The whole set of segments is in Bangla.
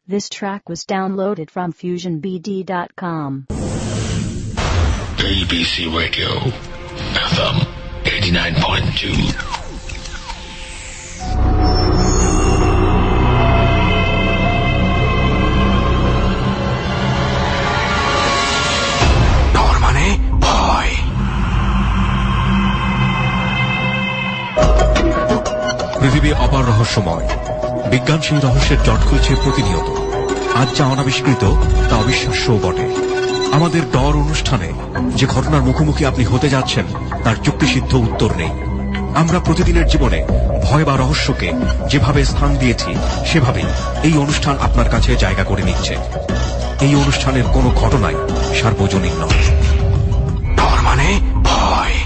This track was downloaded from FusionBD.com. ABC Radio, FM 89.2. পৃথিবী অপার রহস্যময়। বিজ্ঞান সেই রহস্যের জট খুলছে প্রতিনিয়ত। আজ যা অনাবিষ্কৃত তা অবিশ্বাস্যও বটে। আমাদের ডর অনুষ্ঠানে যে ঘটনার মুখোমুখি আপনি হতে যাচ্ছেন তার যুক্তিসিদ্ধ উত্তর নেই। আমরা প্রতিদিনের জীবনে ভয় বা রহস্যকে যেভাবে স্থান দিয়েছি সেভাবেই এই অনুষ্ঠান আপনার কাছে জায়গা করে নিচ্ছে। এই অনুষ্ঠানের কোনো ঘটনাই সার্বজনীন নয়। ডর মানে ভয়।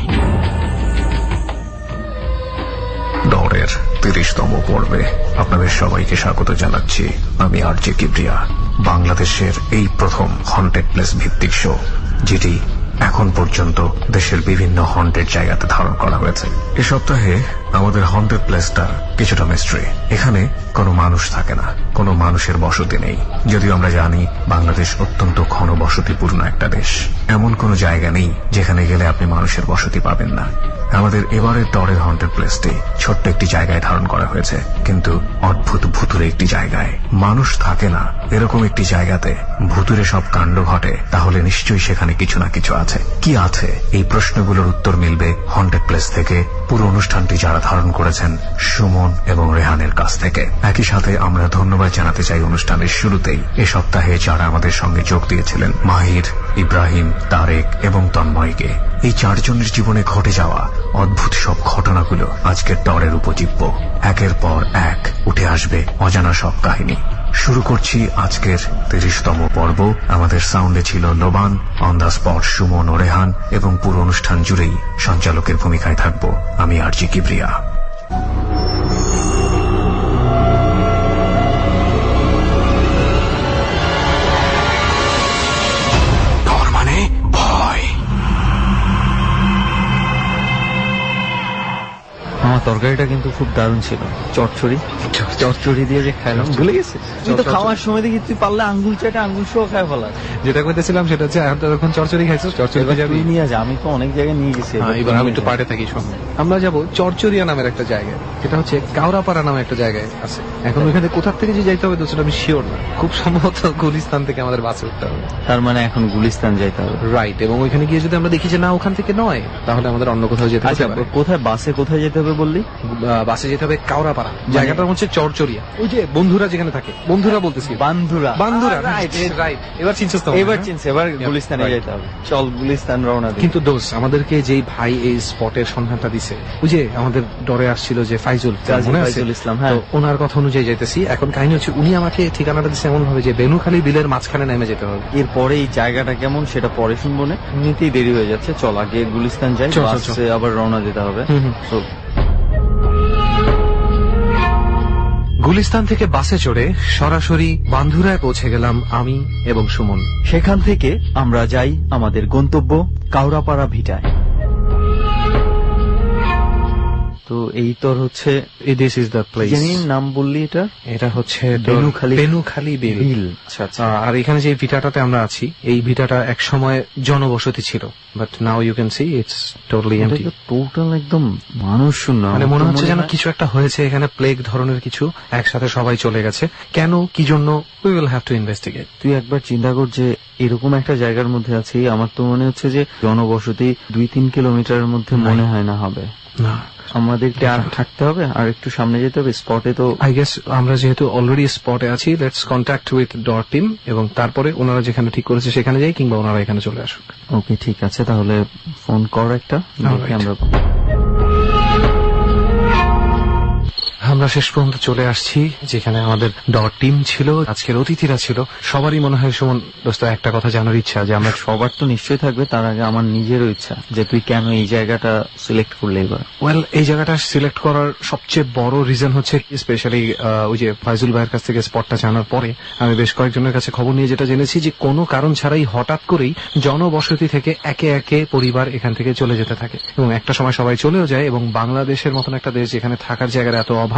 ডরের 30তম পর্বে আপনাদের সবাইকে স্বাগত জানাচ্ছি। আমি আরজে কিবরিয়া। বাংলাদেশের এই প্রথম হন্টেড প্লেস ভিত্তিক শো, যেটি এখন পর্যন্ত দেশের বিভিন্ন হন্টেড জায়গাতে ধারণ করা হয়েছে। এ সপ্তাহে আমাদের হন্টেড প্লেসটা কিছুটা মিস্ট্রি। এখানে কোনো মানুষ থাকে না, কোনো মানুষের বসতি নেই। যদিও আমরা জানি বাংলাদেশ অত্যন্ত ঘনবসতিপূর্ণ একটা দেশ। এমন কোনো জায়গা নেই যেখানে গেলে আপনি মানুষের বসতি পাবেন না। আমাদের এবারের ডরের হন্টেড প্লেসটি ছোট্ট একটি জায়গায় ধারণ করা হয়েছে, কিন্তু অদ্ভুত ভুতুরে একটি জায়গায়। মানুষ থাকে না এরকম একটি জায়গাতে ভুতুরে সব কাণ্ড ঘটে, তাহলে নিশ্চয়ই সেখানে কিছু না কিছু আছে। কি আছে? এই প্রশ্নগুলোর উত্তর মিলবে হন্টেড প্লেস থেকে। পুরো অনুষ্ঠানটি যারা ধারণ করেছেন সুমন এবং রেহানের কাছ থেকে। একই সাথে আমরা ধন্যবাদ জানাতে চাই অনুষ্ঠানের শুরুতেই এ সপ্তাহে যারা আমাদের সঙ্গে যোগ দিয়েছিলেন, মাহির, ইব্রাহিম, তারেক এবং তন্ময়কে। এই চারজনের জীবনে ঘটে যাওয়া অদ্ভুত সব ঘটনাগুলো আজকের ডরের উপজীব্য। একের পর এক উঠে আসবে অজানা সব কাহিনী। শুরু করছি আজকের 30তম পর্ব। আমাদের সাউন্ডে ছিল Loban, on the spot Suman ও রেহান, এবং পুরো অনুষ্ঠান জুড়েই সঞ্চালকের ভূমিকায় থাকব আমি আরজে কিবরিয়া। আমার তরকারিটা কিন্তু খুব দারুণ ছিল। চচ্চড়ি দিয়ে যে খাইলাম, ভুলে গেছি। তুই তো খাওয়ার সময় দেখি তুই পারলে আঙ্গুল চাটা আঙ্গুল সহ খাই ফেলা। যেটা করতেছিলাম সেটা হচ্ছে এখন চচ্চড়ি খাইছো, চচ্চড়ি নিয়ে যা। আমি তো অনেক জায়গায় নিয়ে গেছি, এবার আমি একটু পাড়ে থাকি। আমরা যাবো চরচরিয়া নামের একটা জায়গায়, যেটা হচ্ছে কাউরাপাড়া নামে একটা জায়গায় আছে। এখন ওইখানে কোথা থেকে যে যাইতে হবে তো সেটা আমি শিওর না। খুব সম্ভবত গুলিস্তান থেকে আমাদের বাসে উঠতে হবে। তার মানে এখন গুলিস্তান যাইতে হবে, রাইট। এবং ওইখানে গিয়ে যদি আমরা দেখি যে না ওখান থেকে নয়, তাহলে আমাদের অন্য কোথাও যেতে হবে। কোথায় বাসে কোথায় যেতে হবে বললি? বাসে যেতে হবে কাউরাপাড়া। জায়গাটা হচ্ছে চরচরিয়া। ওই যে বন্ধুরা যেখানে থাকে, বন্ধুরা বলতেছি, বান্ধুরা। রাইট। এবার চিনছিস তো? এবার চিনছি। এবার গুলিস্তানে যেতে হবে। চল গুলিস্তান রওনা দিই। কিন্তু দোষ, আমাদেরকে যেই ভাই এই স্পটের সন্ধানটা দিছে, ওই যে আমাদের ডরে আসছিল যে ফাইজুল ইসলাম, হ্যাঁ, ওনার কথা অনুযায়ী যাইতেছি। এখন কাহিনী হচ্ছে উনি আমাকে ঠিকানাটা দিচ্ছে এমন ভাবে যে বেনুখালী বিলের মাঝখানে নেমে যেতে হবে। এরপরে এই জায়গাটা কেমন সেটা পরে শুনবো না, নিতেই দেরি হয়ে যাচ্ছে। চল আগে গুলিস্তান যাই, বাসে আবার রওনা দিতে হবে। গুলিস্তান থেকে বাসে চড়ে সরাসরি বান্ধুরায় পৌঁছে গেলাম আমি এবং সুমন। সেখান থেকে আমরা যাই আমাদের গন্তব্য কাউরাপাড়া ভিটায়। তো এই তোর হচ্ছে দিস ইজ দ্য প্লেস। নাম বললি এটা হচ্ছে বেনুখালী বিল। আচ্ছা। আর এখানে যে ভিটাটাতে আমরা আছি, এই ভিটাটা এক সময় জনবসতি ছিল, but now you can see it's totally empty. Total একদম মানুষ শূন্য। মানে মনে হচ্ছে যেন কিছু একটা হয়েছে এখানে, প্লেগ ধরনের কিছু, একসাথে সবাই চলে গেছে। কেন, কি জন্য, we will have to investigate. তুই একবার চিন্তা কর যে এরকম একটা জায়গার মধ্যে আছি। আমার তো মনে হচ্ছে যে জনবসতি 2-3 কিলোমিটারের মধ্যে মনে হয় না হবে। না, আমাদেরকে আর থাকতে হবে, আর একটু সামনে যেতে হবে স্পটে। তো আই গেস আমরা যেহেতু অলরেডি স্পটে আছি, let's contact with Dor team, এবং তারপরে ওনারা যেখানে ঠিক করেছে সেখানে যাই, কিংবা ওনারা এখানে চলে আসুক। ওকে, ঠিক আছে, তাহলে ফোন কর একটা। আমরা শেষ পর্যন্ত চলে আসছি যেখানে আমাদের ডট টিম ছিল, আজকের অতিথিরা ছিল। সবারই মনে হয় সুমন দোস্ত একটা কথা জানার ইচ্ছা, যে আমরা সবার তো নিশ্চয়ই থাকবে, তার আগে আমার নিজেরও ইচ্ছা যে তুই কেন এই জায়গাটা সিলেক্ট করলে এবার। ওয়েল, এই জায়গাটা সিলেক্ট করার সবচেয়ে বড় রিজন হচ্ছে স্পেশালি ওই যে ফাইজুল ভাইয়ের কাছ থেকে স্পটটা জানার পরে আমি বেশ কয়েকজনের কাছে খবর নিয়ে যেটা জেনেছি যে কোনো কারণ ছাড়াই হঠাৎ করেই জনবসতি থেকে একে একে পরিবার এখান থেকে চলে যেতে থাকে, এবং একটা সময় সবাই চলেও যায়। এবং বাংলাদেশের মতন একটা দেশ যেখানে থাকার জায়গার এত অভাব,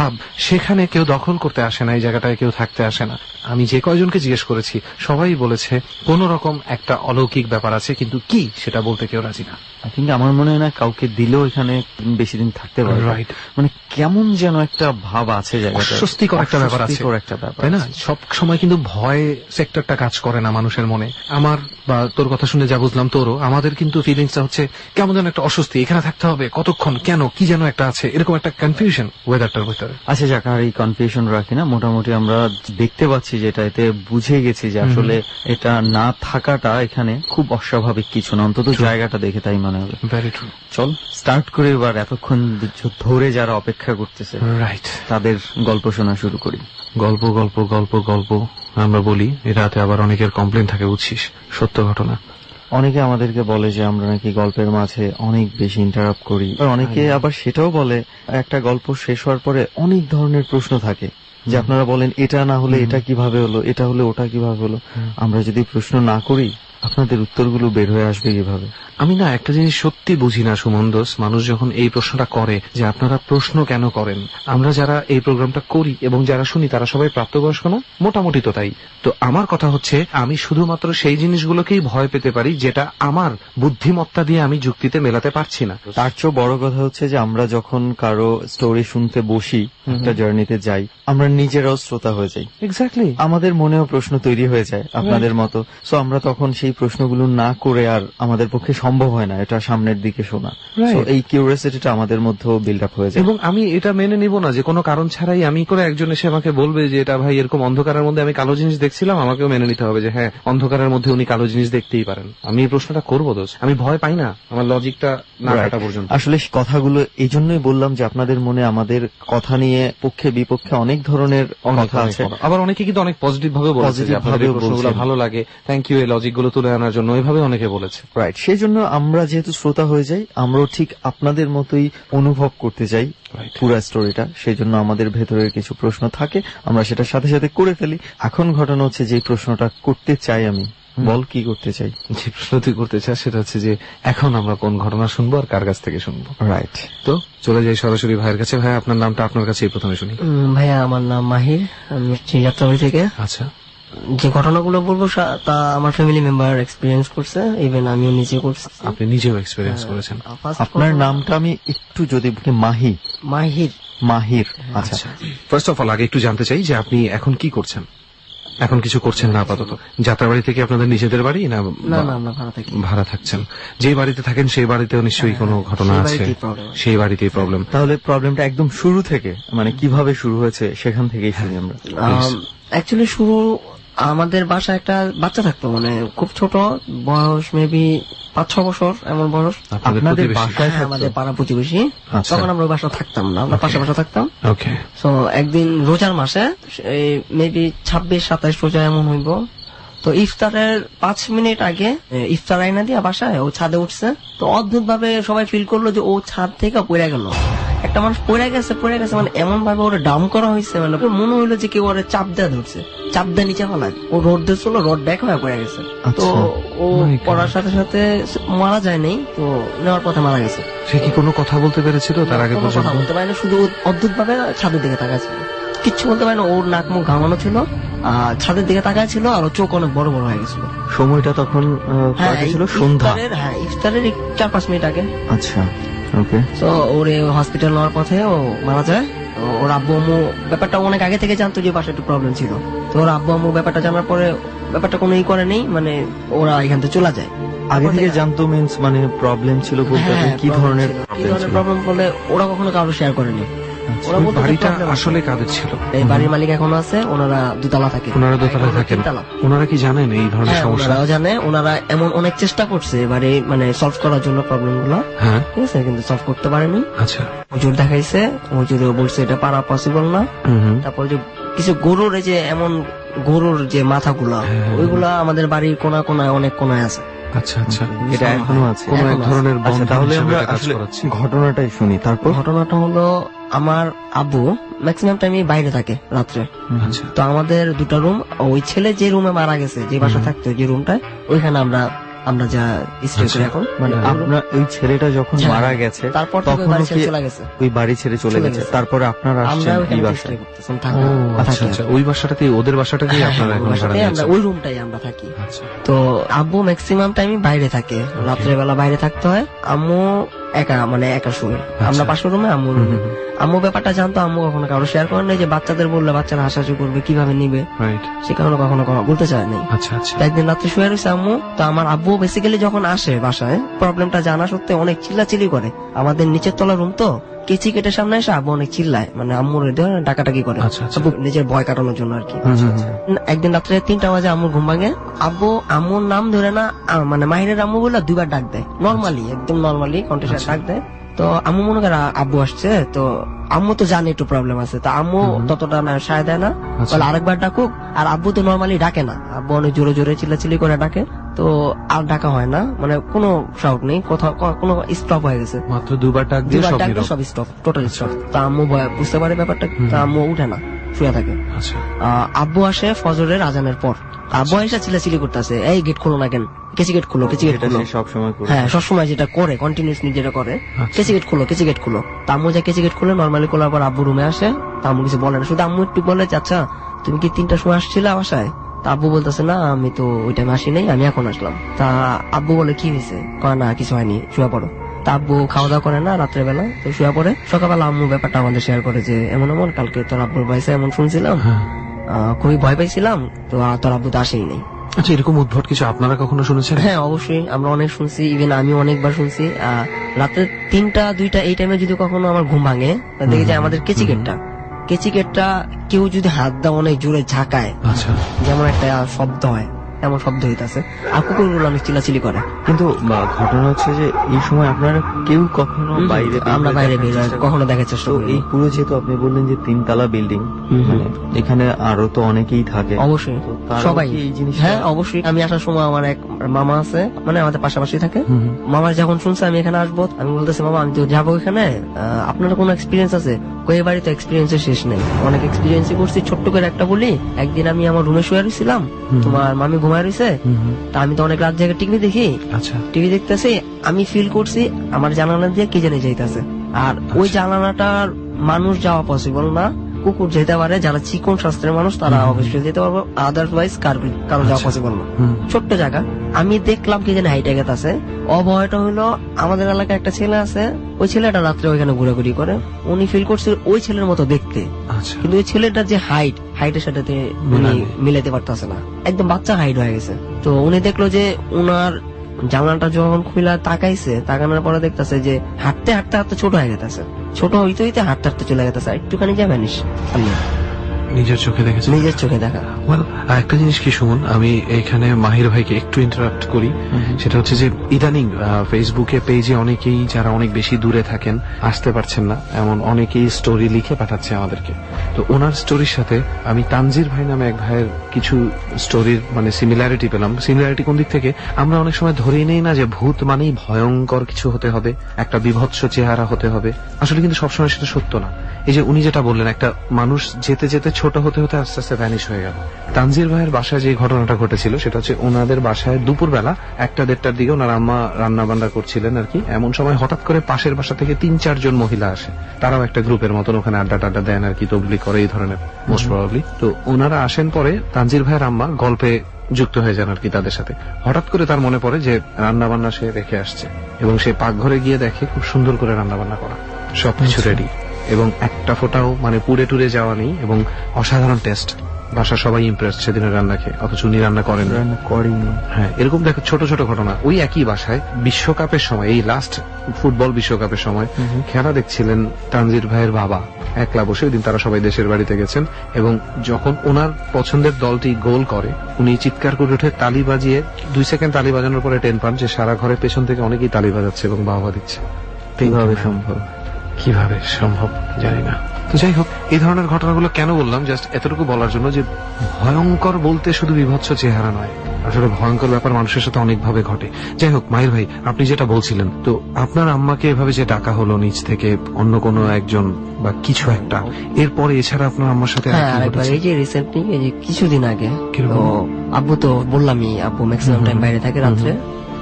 ভাব, সেখানে কেউ দখল করতে আসে না, এই জায়গাটায় কেউ থাকতে আসে না। আমি যে কয়জনকে জিজ্ঞেস করেছি সবাই বলেছে কোন রকম একটা অলৌকিক ব্যাপার আছে, কিন্তু কি সেটা বলতে কেউ রাজি না। কিন্তু আমার মনে হয় না কাউকে দিলেও এখানে বেশি দিন থাকতে পারে। রাইট, মানে কেমন যেন একটা ভাব আছে জায়গাটা, অস্বস্তিকর একটা ব্যাপার আছে, তাই না? সব সময় কিন্তু ভয় সেক্টরটা কাজ করে না মানুষের মনে। আমার বা তোর কথা শুনে যা বুঝলাম তোরও, আমাদের কিন্তু ফিলিংসটা হচ্ছে কেমন যেন একটা অস্বস্তি, এখানে থাকতে হবে কতক্ষণ, কেন, কি যেন একটা আছে, এরকম একটা কনফিউশন ওয়েদারটার ভিতরে। আচ্ছা যাক, আর এই কনফিউশন রাখি না, মোটামুটি আমরা দেখতে পাচ্ছি যেটা, এতে বুঝে গেছি যে আসলে এটা না থাকাটা এখানে খুব অস্বাভাবিক কিছু না, অন্তত জায়গাটা দেখে তাই মনে হবে। Very true. চল স্টার্ট করে এবার এতক্ষণ ধরে যারা অপেক্ষা করতেছে রাইট, তাদের গল্প শোনা শুরু করি। গল্প গল্প গল্প গল্প আমরা বলি, এই রাতে আবার অনেকের কমপ্লেন থাকে, বুঝছিস, সত্য ঘটনা। অনেকে আমাদেরকে বলে যে আমরা নাকি গল্পের মাঝে অনেক বেশি ইন্টারাপ্ট করি, আর অনেকে আবার সেটাও বলে একটা গল্প শেষ হওয়ার পরে অনেক ধরনের প্রশ্ন থাকে, যে আপনারা বলেন এটা না হলে এটা কিভাবে হলো, এটা হলে ওটা কিভাবে হলো। আমরা যদি প্রশ্ন না করি আপনাদের উত্তরগুলো বের হয়ে আসবে কিভাবে? আমি না একটা জিনিস সত্যি বুঝি না সুমন দোস, মানুষ যখন এই প্রশ্নটা করে যে আপনারা প্রশ্ন কেন করেন, আমরা যারা এই প্রোগ্রামটা করি এবং যারা শুনি তারা সবাই প্রাপ্তবয়স্ক না? মোটামুটি তো তাই। তো আমার কথা হচ্ছে, আমি শুধুমাত্র সেই জিনিসগুলোকেই ভয় পেতে পারি যেটা আমার বুদ্ধিমত্তা দিয়ে আমি যুক্তিতে মেলাতে পারছি না। তার চেয়ে বড় কথা হচ্ছে যে আমরা যখন কারো স্টোরি শুনতে বসি, একটা জার্নিতে যাই, আমরা নিজেরাও শ্রোতা হয়ে যাই। এক্স্যাক্টলি, আমাদের মনেও প্রশ্ন তৈরি হয়ে যায় আপনাদের মতো। সো আমরা তখন সেই প্রশ্নগুলো না করে আর আমাদের পক্ষে সম্ভব হয় না এটা সামনের দিকে শোনা। এই কিউরিওসিটিটা আমাদের মধ্যেও বিল্ড আপ হয়ে যায়। এবং আমি এটা মেনে নিব না যে কোনো কারণ ছাড়াই আমি করে একজন এসে আমাকে বলবে যে এটা ভাই এরকম অন্ধকারের মধ্যে আমি কালো জিনিস দেখছিলাম, আমাকেও মেনে নিতে হবে যে হ্যাঁ অন্ধকারের মধ্যে উনি কালো জিনিস দেখতেই পারেন। আমি এই প্রশ্নটা করবো দোষ, আমি ভয় পাই না আমার লজিকটা না কাটা পর্যন্ত। আসলে কথাগুলো এই জন্যই বললাম যে আপনাদের মনে আমাদের কথা নিয়ে পক্ষে বিপক্ষে অনেক ধরনের কথা আছে, আবার অনেকে কিন্তু অনেক পজিটিভ ভাবে বলেছে যে আপনাদের প্রশ্নগুলো ভালো লাগে, থ্যাংক ইউ এই লজিক গুলো তুলে আনার জন্য, এইভাবে অনেকে বলেছে। রাইট, সেই জন্য আমরা যেহেতু শ্রোতা হয়ে যাই, আমরাও ঠিক আপনাদের মতোই অনুভব করতে চাই পুরো স্টোরিটা। সেই জন্য আমাদের ভেতরের কিছু প্রশ্ন থাকে, আমরা সেটার সাথে সাথে করে ফেলি। এখন ঘটনা হচ্ছে যে প্রশ্নটা করতে চাই আমি, বল কি করতে চাই? যে প্রশ্ন তুই করতে চাস সেটা হচ্ছে যে এখন আমরা কোন ঘটনা শুনবো আর কার কাছ থেকে শুনবো। রাইট, তো চলে যাই সরাসরি ভাইয়ের কাছে। ভাই আপনার নামটা আপনার কাছেই প্রথমে শুনি। ভাইয়া আমার নাম মাহির, আমি যাত্রাবাড়ি থেকে। আচ্ছা, যে ঘটনাগুলো বলবো তা আমার ফ্যামিলি মেম্বার এক্সপিরিয়েন্স করছে, ইভেন আমিও নিজে করছি। আপনি নিজেও এক্সপিরিয়েন্স করেছেন? আপনার নামটা আমি একটু যদি মাহির মাহির আচ্ছা, ফার্স্ট অফ অল আগে একটু জানতে চাই যে আপনি এখন কি করছেন? এখন কিছু করছেন না আপাতত? যাত্রাবাড়ি থেকে আপনাদের নিজেদের বাড়ি না ভাড়া থাকছেন? যে বাড়িতে থাকেন সেই বাড়িতেও নিশ্চয়ই কোনো ঘটনা আছে, সেই বাড়িতেই প্রবলেম। তাহলে প্রবলেমটা একদম শুরু থেকে, মানে কিভাবে শুরু হয়েছে সেখান থেকেই শুনি আমরা। অ্যাকচুয়ালি শুরু আমাদের বাসায় একটা বাচ্চা থাকতো, মানে খুব ছোট বয়স, মেবি 5-6 বছর এমন বয়স। আপনাদের বাসায়? আমাদের পাড়া প্রতিবেশী। তখন আমরা বাসা থাকতাম না, আমরা পাশে থাকতাম। ওকে। তো একদিন রোজার মাসে মেবি 26-27 রোজা এমন হইব, তো ইফতারের 5 মিনিট আগে ইফতার আইনা দিয়ে বাসায় ও ছাদে উঠছে। তো অদ্ভুত ভাবে সবাই ফিল করলো যে ও ছাদ থেকে পড়ে গেল। একটা মানুষ পড়ে গেছে, মানে এমন ভাবে ওরা ডাউন করা হয়েছে, মানে মনে হইলো যে কেউ ওরা চাপ দেওয়া ধরছে, চাপ দেওয়া নিচে ফেলায়। ও রোড দিয়েছিল, রোড ব্যাক হয়ে পড়ে গেছে। তো ও পড়ার সাথে সাথে মারা যায়নি, তো নেওয়ার পথে মারা গেছে। সে কি কোনো কথা বলতে পেরেছিল তার আগে? কথা বলতে পারেনি, শুধু অদ্ভুত ভাবে ছাদের দিকে তাকাচ্ছিল, কিচ্ছু বলতে পারে না। ওর নাক মুখ ঘামানো ছিল, ছাদের দিকে তাকায় ছিল, আর চোখ অনেক বড় বড় হয়ে গেছিল। সময়টা তখন ছিল সন্ধ্যা? হ্যাঁ, ইফতারের 4-5 মিনিট আগে। আচ্ছা, ওকে। তো ওরে হসপিটাল নেওয়ার পথে ও মারা যায়। ওর আব্বু আম্মু ব্যাপারটা অনেক আগে থেকে জানতো যে বাসায় একটু প্রবলেম ছিল। তো ওর আব্বু আম্মু ব্যাপারটা জানার পরে ব্যাপারটা কোনো ই করে নেই, মানে ওরা এখান থেকে চলে যায়। আগে থেকে জানতো মিন্স মানে প্রবলেম ছিল বলতে? কি ধরনের প্রবলেম বলে ওরা কখনো কারো শেয়ার করেনি। বাড়িটা আসলে কাদের ছিল? এই বাড়ির মালিক এখনো আছে, ওনারা দোতলা থাকে। ওনারা দোতলা থাকেন? ওনারা কি জানেন এই ধরনের সমস্যা? ওনারাও জানে, ওনারা এমন অনেক চেষ্টা করছে এবারে মানে সলভ করার জন্য প্রবলেম গুলো, ঠিক আছে, কিন্তু সলভ করতে পারেনি। আচ্ছা, হুজুর দেখাইছে, হুজুরে বলছে এটা পারা পসিবল না। তারপর যে কিছু গরুর, এই যে এমন গরুর যে মাথাগুলা, ওইগুলা আমাদের বাড়ির কোনা কোনায় অনেক কোনায় আছে। আচ্ছা আচ্ছা, এটা এখনো আছে কোন এক ধরনের। তাহলে আমরা আসলে ঘটনাটাই শুনি। তারপর ঘটনাটা হলো, আমার আব্বু ম্যাক্সিমাম টাইম বাইরে থাকে রাত্রে। তো আমাদের 2টা রুম, ওই ছেলে যে রুমে মারা গেছে, যে বাসা থাকতো যে রুমটায়, ওইখানে আমরা আমরা যা স্টে করি এখন। মানে আপনার ওই ছেলেটা যখন মারা গেছে তারপর থেকে বাড়ি ছেড়ে চলে গেছে, ওই বাড়ি ছেড়ে চলে গেছে, তারপরে আপনারা আসছেন এই বাসায়। আচ্ছা, ওই বাসাটাতে, ওদের বাসাটাতেই আপনারা এখন ভাড়া নিয়েছেন? ওই রুমটাই আমরা থাকি। তো আব্বু ম্যাক্সিমাম টাইমই বাইরে থাকে, রাত্রেবেলা বাইরে থাকতে হয়। আম্মু একা, মানে একা শুয়ে, আমরা পাশের রুমে, আম্মু রুমে। আম্মু ব্যাপারটা জানতো, আম্মু কখনো কারো শেয়ার করেন নাই, যে বাচ্চাদের বললে বাচ্চারা হাসাহাসি করবে, কিভাবে নিবে, সে কারণে কখনো বলতে চায় নাই। একদিন রাত্রে শুয়ে রয়েছে আম্মু, তো আমার আব্বু বেসিক্যালি যখন আসে বাসায়, প্রবলেমটা জানা সত্ত্বেও অনেক চিল্লাচিল্লি করে। আমাদের নিচের তলা রুম তো, কেচি কেটের সামনে এসে আব্বু অনেক চিল্লায়, মানে আম্মুর ডাকাটাকি করে, আব্বু নিজের ভয় কাটানোর জন্য আর কি। একদিন রাত্রে 3টা বাজে আম্মুর ঘুম ভাঙে, আব্বু আম্মুর নাম ধরে না, মানে মাহিরের আম্মু বলে 2বার ডাক দেয়, নর্মালি, একদম নর্মালি কন্টেস্ট ডাক দেয়। তো আম্মু মনে করে আব্বু আসছে, তো আম্মু তো জানে একটু প্রবলেম আছে, তো আম্মু ততটা সায় দেয় না, বলে আরেকবার ডাকুক। আর আব্বু তো নর্মালি ডাকে না, আব্বু অনেক জোরে জোরে চিল্লাচিল্লি করে ডাকে, তো আর ডাকা হয় না, মানে কোনো শাউট নেই, কোথাও কোনো স্টপ হয়ে গেছে, মাত্র 2বার ডাক দিয়ে সব স্টপ, টোটাল স্টপ। তা আম্মু বুঝতে পারে ব্যাপারটা, তা আম্মু উঠে না, শুয়ে থাকে। আব্বু আসে ফজরের আজানের পর, আব্বু এসে চিল্লাচিল্লি করতেছে, এই গেট খুলো না কেন, কেচি গেট খুলো, কেচি গেট খুলো, হ্যাঁ সবসময় যেটা করে, কন্টিনিউসলি যেটা করে, কেচি গেট খুলো, কেচি গেট খুলো। তা আম্মু যা কেচি গেট খুলে, নর্মালি খোলার পর আব্বু রুমে আসে, তা আম্মু কিছু বলে না, শুধু আম্মু একটু বলে, আচ্ছা তুমি কি 3টার সময় আসছিলে বাসায়? তা আব্বু বলতেছে, না আমি তো ওই টাইমে আসি নাই, আমি এখন আসলাম। তা আব্বু বলে, কি হয়েছে? কয় না কিছু হয়নি, শুয়ে পড়ো। তা আব্বু খাওয়া দাওয়া করে না রাত্রেবেলা, তো শুয়ে পড়ে। সকালবেলা আম্মু ব্যাপারটা আমাদের শেয়ার করে যে এমন এমন, কালকে তোর আব্বুর বাইসে এমন শুনছিলাম, খুবই ভয় পাইছিলাম, তো তোর আব্বু তো আসেই নেই। আচ্ছা, এরকম উদ্ভট কিছু আপনারা কখনো শুনেছেন? হ্যাঁ অবশ্যই, আমরা অনেক শুনছি, ইভেন আমি অনেকবার শুনছি। রাতে 3টা 2টা এই টাইমে যদি কখনো আমার ঘুম ভাঙে, দেখি যে আমাদের কেচি গেটটা কেউ যদি হাত দেওয়া অনেক জোরে ঝাঁকায়, যেমন একটা শব্দ হয়, এমন শব্দ হইতেছে, আর কুকুরগুলো অনেক চিল্লাচিল্লি করে। কিন্তু ঘটনা হচ্ছে যে এই সময় আপনারা কেউ কখনো বাইরে, আমরা বাইরে কখনো দেখার চেষ্টা করি। এই পুরো, যেহেতু আপনি বললেন যে 3তলা বিল্ডিং, এখানে আরো তো অনেকেই থাকে, অবশ্যই সবাই এই জিনিস। হ্যাঁ অবশ্যই, আমি আসার সময় আমার এক মামা আছে, মানে আমাদের পাশাপাশি থাকে, মামা যখন শুনছে আমি এখানে আসবো, আমি বলতেছি, মামা আমি তো যাবো এখানে, আপনার কোনো এক্সপিরিয়েন্স আছে? কই বাড়ি তো এক্সপিরিয়েন্সের শেষ নেই, অনেক এক্সপিরিয়েন্সই করছি। ছোট্ট করে একটা বলি, একদিন আমি আমার রুমে শুয়ে রয়েছিলাম, তোমার মামি ঘুমায় রয়েছে, তা আমি তো অনেক রাত জায়গায় টিভি দেখি, টিভি দেখতেছি, আমি ফিল করছি আমার জানালা দিয়ে কে জানে যাইতেছে, আর ওই জানালাটার মানুষ যাওয়া পসিবল না, কুকুর যেতে পারে, যারা চিকন স্বাস্থ্যের মানুষ তারা অবশ্যই যেতে পারবো, আদারওয়াইজ কারো যাওয়া পসিবল না। ছোট্ট জায়গা, আমি দেখলাম কি যেন হাইটে গেছে। অভয়টা হইলো, আমাদের এলাকায় একটা ছেলে আছে, ওই ছেলেটা রাত্রে ওইখানে ঘুরাঘুরি করে, উনি ফিল করছে ওই ছেলের মতো দেখতে, কিন্তু ওই ছেলেটার যে হাইটের সাথে উনি মিলাইতে পারতেছে না, একদম বাচ্চা হাইট হয়ে গেছে। তো উনি দেখলো যে উনার জানালাটা যখন খুলে তাকাইছে, তাকানোর পরে দেখতেছে যে হাঁটতে হাঁটতে হাঁটতে ছোট হয়ে গেছে, ছোট হইতে হইতে হাঁটতে হাঁটতে চলে গেছে, একটুখানি যা ভ্যানিশ। নিজের চোখে দেখেছি, নিজের চোখে দেখা। একটা জিনিস কি শুনুন, আমি এখানে মাহির ভাইকে একটু ইন্টারাপ্ট করি, সেটা হচ্ছে যে ইদানিং ফেসবুকে পেজে অনেকেই যারা অনেক বেশি দূরে থাকেন, আসতে পারছেন না, এমন অনেকেই স্টোরি লিখে পাঠাচ্ছে আমাদেরকে। তো ওনার স্টোরির সাথে আমি তানজির ভাই নামে এক ভাইয়ের কিছু স্টোরির মানে সিমিলারিটি পেলাম। সিমিলারিটি কোন দিক থেকে, আমরা অনেক সময় ধরেই নেই না যে ভূত মানেই ভয়ঙ্কর কিছু হতে হবে, একটা বিভৎস চেহারা হতে হবে, আসলে কিন্তু সবসময় সেটা সত্য না। এই যে উনি যেটা বললেন, একটা মানুষ যেতে যেতে ছোট হতে হতে আস্তে আস্তে ভ্যানিশ হয়ে গেল। তানজির ভাইয়ের বাসায় যে ঘটনাটা ঘটেছিল সেটা হচ্ছে, ওনাদের বাসায় দুপুরবেলা 1টা-1:30টার দিকে ওনার আম্মা রান্না বান্না করছিলেন আর কি, এমন সময় হঠাৎ করে পাশের বাসা থেকে 3-4 জন মহিলা আসে, তারাও একটা গ্রুপের মতন ওখানে আড্ডা দেন আর কি, তবলি করে এই ধরনের মোস্ট প্রবাবলি। তো ওনারা আসেন পরে, তানজির ভাইয়ের আম্মা গল্পে যুক্ত হয়ে যান আর কি তাদের সাথে। হঠাৎ করে তার মনে পড়ে যে রান্না বান্না সে রেখে আসছে, এবং সে পাকঘরে গিয়ে দেখে খুব সুন্দর করে রান্না বান্না করা, সবকিছু রেডি, এবং একটা ফোঁটাও মানে পুড়ে টুরে যাওয়া নেই, এবং অসাধারণ টেস্ট। বাসা সবাই ইমপ্রেস সেদিনের রান্না খেয়ে, অথচ উনি রান্না করেন। হ্যাঁ, এরকম দেখো ছোট ছোট ঘটনা। ওই একই বাসায় বিশ্বকাপের সময়, এই লাস্ট ফুটবল বিশ্বকাপের সময় খেলা দেখছিলেন তানজির ভাইয়ের বাবা একলা বসে। ওই দিন তারা সবাই দেশের বাড়িতে গেছেন, এবং যখন ওনার পছন্দের দলটি গোল করে, উনি চিৎকার করে উঠে তালি বাজিয়ে 2 সেকেন্ড তালি বাজানোর পরে টের পান যে সারা ঘরের পেছন থেকে অনেকেই তালি বাজাচ্ছে এবং বাহবা দিচ্ছে। কিভাবে সম্ভব জানি না। তো যাই হোক, এই ধরনের ঘটনাগুলো কেন বললাম, জাস্ট এতটুকু বলার জন্য যে ভয়ঙ্কর বলতে শুধু বিভৎস চেহারা নয়, আসলে ভয়ঙ্কর ব্যাপার মানুষের সাথে অনেকভাবে ঘটে। যাই হোক, মাহির ভাই আপনি যেটা বলছিলেন, তো আপনার আম্মাকে এভাবে যে ডাকা হলো নিজ থেকে অন্য কোনো একজন বা কিছু একটা, এরপরে এছাড়া আপনার আম্মার সাথে এই যে রিসেন্টলি, এই যে কিছুদিন আগে, আব্বু তো বললামই, আব্বু ম্যাক্সিমাম টাইম বাইরে থাকে রাত্রে,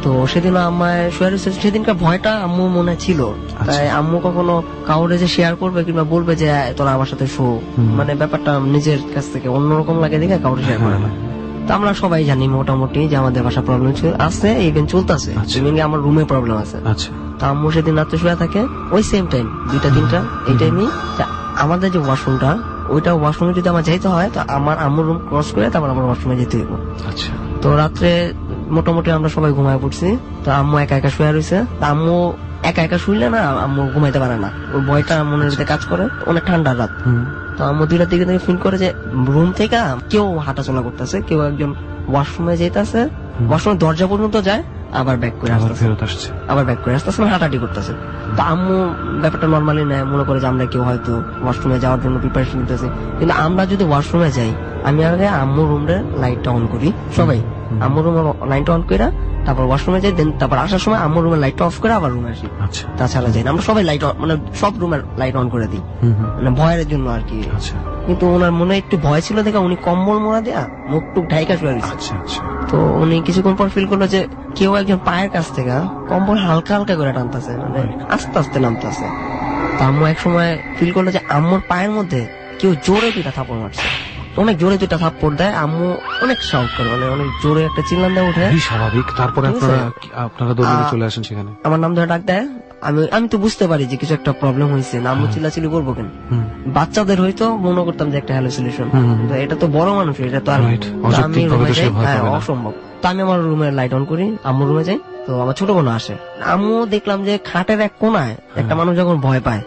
তো সেদিন আমায় শুয়ে রয়েছে, সেদিনকার ভয়টা আম্মু মনে ছিল, তাই আম্মু কখনো কাউরে যে শেয়ার করবে কিংবা বলবে যে তোরা আমার সাথে শো, মানে ব্যাপারটা নিজের কাছ থেকে অন্যরকম লাগে দেখে কাউরে শেয়ার করে না। তো আমরা সবাই জানি মোটামুটি যে আমাদের বাসা প্রবলেম আছে, ইভেন চলতেছে, আমার রুমে প্রবলেম আছে। তো আম্মু সেদিন রাত্রে শুয়ে থাকে ওই সেম টাইম 2টা-3টা এই টাইমই। আমাদের যে ওয়াশরুমটা, ওইটা ওয়াশরুমে যদি আমার যাইতে হয় তো আমার আম্মুর রুম ক্রস করে তারপর আমার ওয়াশরুমে যেতে হইব। তো রাত্রে মোটামুটি আমরা সবাই ঘুমায় পড়ছি। তো আম্মু একা একা শুয়ে রয়েছে। আম্মু একা একা শুইলে না আম্মু ঘুমাইতে পারে না, ওই ভয়টা মনের ভিতরে কাজ করে। অনেক ঠান্ডা রাত, তো আম্মু 2টার দিকে থেকে ফিল করে যে রুম থেকে কেউ হাঁটাচলা করতেছে, কেউ একজন ওয়াশরুমে যেতেছে, ওয়াশরুমের দরজা পর্যন্ত যায়, আবার ব্যাক করে আসতেছে, আবার ব্যাক করে আসতেছে, হাঁটাহাঁটি করতেছে। তো আম্মু ব্যাপারটা নর্মালি নেয়, মনে করে যে আমরা কেউ হয়তো ওয়াশরুমে যাওয়ার জন্য প্রিপারেশন নিতেছি। কিন্তু আমরা যদি ওয়াশরুমে যাই, আমি আগে আম্মুর রুমের লাইটটা অন করি, সবাই আম্মুর রুমের লাইটটা অন করে তারপর ওয়াশরুমে যাই, দেন তারপর আসার সময় আম্মুর রুমের লাইটটা অফ করে আবার রুমে আসি। তাছাড়া যাই না, আমরা সবাই লাইট মানে সব রুমের লাইট অন করে দিই, মানে ভয়ের জন্য আর কি। কিন্তু ওনার মনে একটু ভয় ছিল দেখে উনি কম্বল মোড়া দেয়া মুখ টুক ঢাইকা শুয়ে রয়েছে। তো উনি কিছুক্ষণ পর ফিল করলো যে কেউ একজন পায়ের কাছ থেকে কম্বল হালকা হালকা করে টানতেছে, মানে আস্তে আস্তে নামতেছে। তো আম্মু এক সময় ফিল করলো যে আম্মুর পায়ের মধ্যে কেউ জোরে 2টা থাপ্পড় মারছে, অনেক জোরে 2টা থাপ্পড় দেয়। আম্মু অনেক সাউন্ড করে, মানে অনেক জোরে একটা চিল্লান দেয় উঠে, স্বাভাবিক। তারপরে আপনারা দৌড়ে চলে আসেন সেখানে, আমার নাম ধরে ডাক দেয়। আমি তো বুঝতে পারি যে কিছু একটা প্রবলেম হয়েছে, আম্মু চিল্লাচিল্লি করবো কেন, বাচ্চাদের হয়তো মনে করতাম যে একটা হ্যালুসিনেশন, এটা তো বড় মানুষ, এটা তো আর আমি রুমে যাই অসম্ভব। তো আমি আমার রুমের লাইট অন করি, আম্মুর রুমে যাই। তো আমার ছোট বোন আসে, আম্মু দেখলাম যে খাটের এক কোনায় একটা মানুষ যখন ভয় পায়,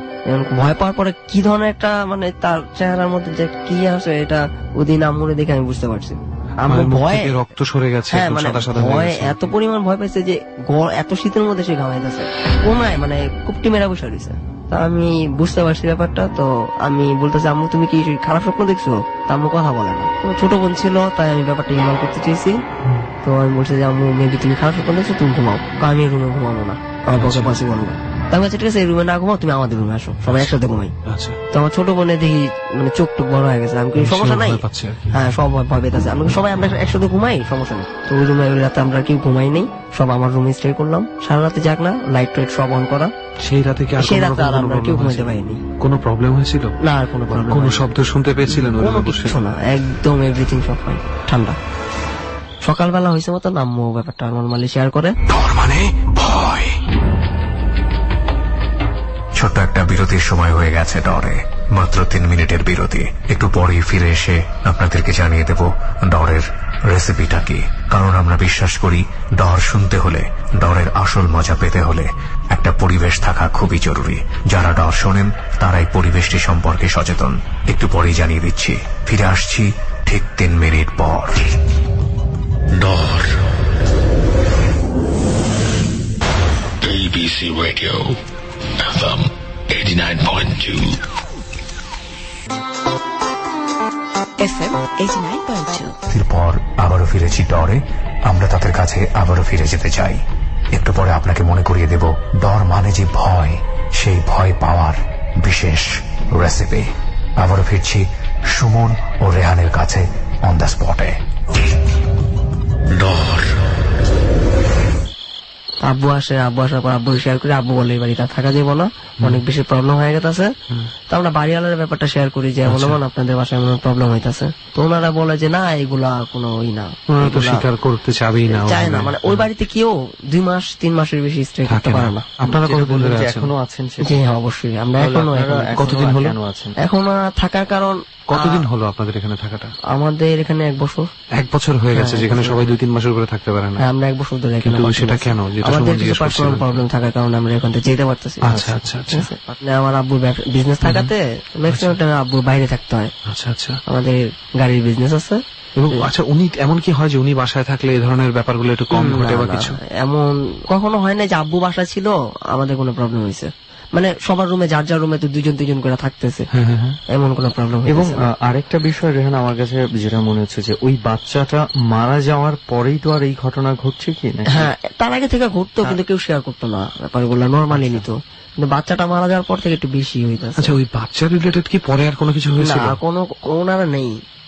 ভয় পাওয়ার পরে কি ধরনের একটা মানে তার চেহারার মধ্যে যে কি আছে, এটা ওদিন আম্মুরে দেখে আমি বুঝতে পারছি আম্মু ভয়ে রক্ত সরে গেছে, ভয় এত পরিমাণ ভয় পাইছে যে এত শীতের মধ্যে সে ঘামাইতেছে কোনায়, মানে কুপটি মেরা বসে রয়েছে। তা আমি বুঝতে পারছি ব্যাপারটা। তো আমি বলতেছি আম্মু তুমি কি খারাপ স্বপ্ন দেখছো? তা আম্মু কথা বলে না, ছোট বোন ছিল তাই আমি ব্যাপারটা ইগনোর করতে চেয়েছি। তো আমি বলছি যে আম্মু মেবি তুমি খারাপ স্বপ্ন দেখছো, তুমি ঘুমাও। আমি রুমে ঘুমাবো না, আমার পক্ষে পসিবল না। আমি ঠিক আছে এই রুমে না ঘুমাও, তুমি আমাদের রুমে আসো, সবাই একসাথে ঘুমাই। তো আমার ছোট বোনে দেখি মানে চোখ টুক বড় হয়ে গেছে, আমি সমস্যা নাই, হ্যাঁ সব ভয় পেতেছে, আমি সবাই আমরা একসাথে ঘুমাই, সমস্যা নেই। তো ওই রুমে রাতে আমরা কেউ ঘুমাই নেই, সব আমার রুমে স্টে করলাম সারা রাতে, যাক না লাইট টাইট সব অন করা। সেই রাতে আর আমরা কেউ ঘুমাইতে পারিনি। কোনো প্রবলেম হয়েছিল না? আর কোনো প্রবলেম, কোনো শব্দ শুনতে পেয়েছিলেন? কোনো কিছু না, একদম এভরিথিং সব ফাইন, ঠান্ডা। সকালবেলা হয়েছে মতো আম্মু ব্যাপারটা নর্মালি শেয়ার করে। মানে ভয়। ছোট্ট একটা বিরতির সময় হয়ে গেছে ডরে, মাত্র 3 মিনিটের বিরতি। একটু পরেই ফিরে এসে আপনাদেরকে জানিয়ে দেব ডরের রেসিপিটা কি। কারণ আমরা বিশ্বাস করি ডর শুনতে হলে, ডরের আসল মজা পেতে হলে একটা পরিবেশ থাকা খুবই জরুরি। যারা ডর শোনেন তারাই পরিবেশটি সম্পর্কে সচেতন। একটু পরেই জানিয়ে দিচ্ছি, ফিরে আসছি ঠিক 3 মিনিট পর। ডর ABC Radio FM 89.2 FM 89.2। এরপর আবারও ফিরেছি ডরে। আমরা তাদের কাছে আবারও ফিরে যেতে চাই। একটু পরে আপনাকে মনে করিয়ে দেব ডর মানে যে ভয়, সেই ভয় পাওয়ার বিশেষ রেসিপি। আবারও ফিরছি সুমন ও রেহানের কাছে অন দ্য স্পটে। ডর। আব্বু আসে, আব্বু আসার পর আব্বু শেয়ার করি, আব্বু বলে এই বাড়িতে থাকা যাবে না, অনেক বেশি প্রবলেম হয়ে গেছে। তো আমরা বাড়িওয়ালার ব্যাপারটা শেয়ার করি যে বলবেন আপনাদের বাসায় এমন প্রবলেম হইতেছে। তো ওনারা বলে যে না এগুলা কোনো না, স্বীকার করতে চাবেই না, চায় না, মানে ওই বাড়িতে কেউ 2 মাস 3 মাসের বেশি স্টে করতে পারে না। আপনারা কতদিন ধরে এখনো আছেন? জি হ্যাঁ অবশ্যই, আমরা এখনো। কতদিন হলো এখন থাকার কারণ? কতদিন হলো আপনাদের এখানে থাকাটা? আমাদের এখানে 1 বছর। 1 বছর হয়ে গেছে, যেখানে সবাই 2-3 মাসের উপরে থাকতে পারে না। আমরা 1 বছর ধরে এখানে। সেটা কেন? আমাদের কিছু পার্সোনাল প্রবলেম থাকার কারণে আমরা এখান থেকে যেতে পারতেছি। আচ্ছা আচ্ছা আচ্ছা। আমার আব্বুর বিজনেস থাকাতে ম্যাক্সিমাম টাইম আব্বুর বাইরে থাকতে হয়। আচ্ছা আচ্ছা। আমাদের গাড়ির বিজনেস আছে। এবং আচ্ছা উনি এমন কি হয় যে উনি বাসায় থাকলে এই ধরনের ব্যাপারগুলো একটু কম ঘটে বা কিছু? এমন কখনো হয় না যে আব্বু বাসা ছিল আমাদের কোনো প্রবলেম হয়েছে, মানে সবার রুমে যার যার রুমে তো 2-3 করে থাকতেছে, এমন কোনো প্রবলেম। এবং আরেকটা বিষয় রেহান আমার কাছে যেটা মনে হচ্ছে যে ওই বাচ্চাটা মারা যাওয়ার পরেই তো আর এই ঘটনা ঘটছে কি না? হ্যাঁ তার আগে থেকে ঘটতো, কিন্তু কেউ শেয়ার করতো না, ব্যাপারগুলো নর্মালি নিত। কিন্তু বাচ্চাটা মারা যাওয়ার পর থেকে একটু বেশি হইতেছে। আচ্ছা ওই বাচ্চা রিলেটেড কি পরে আর কোনো কিছু হয়েছিল? না কোনো, ওনারা নেই,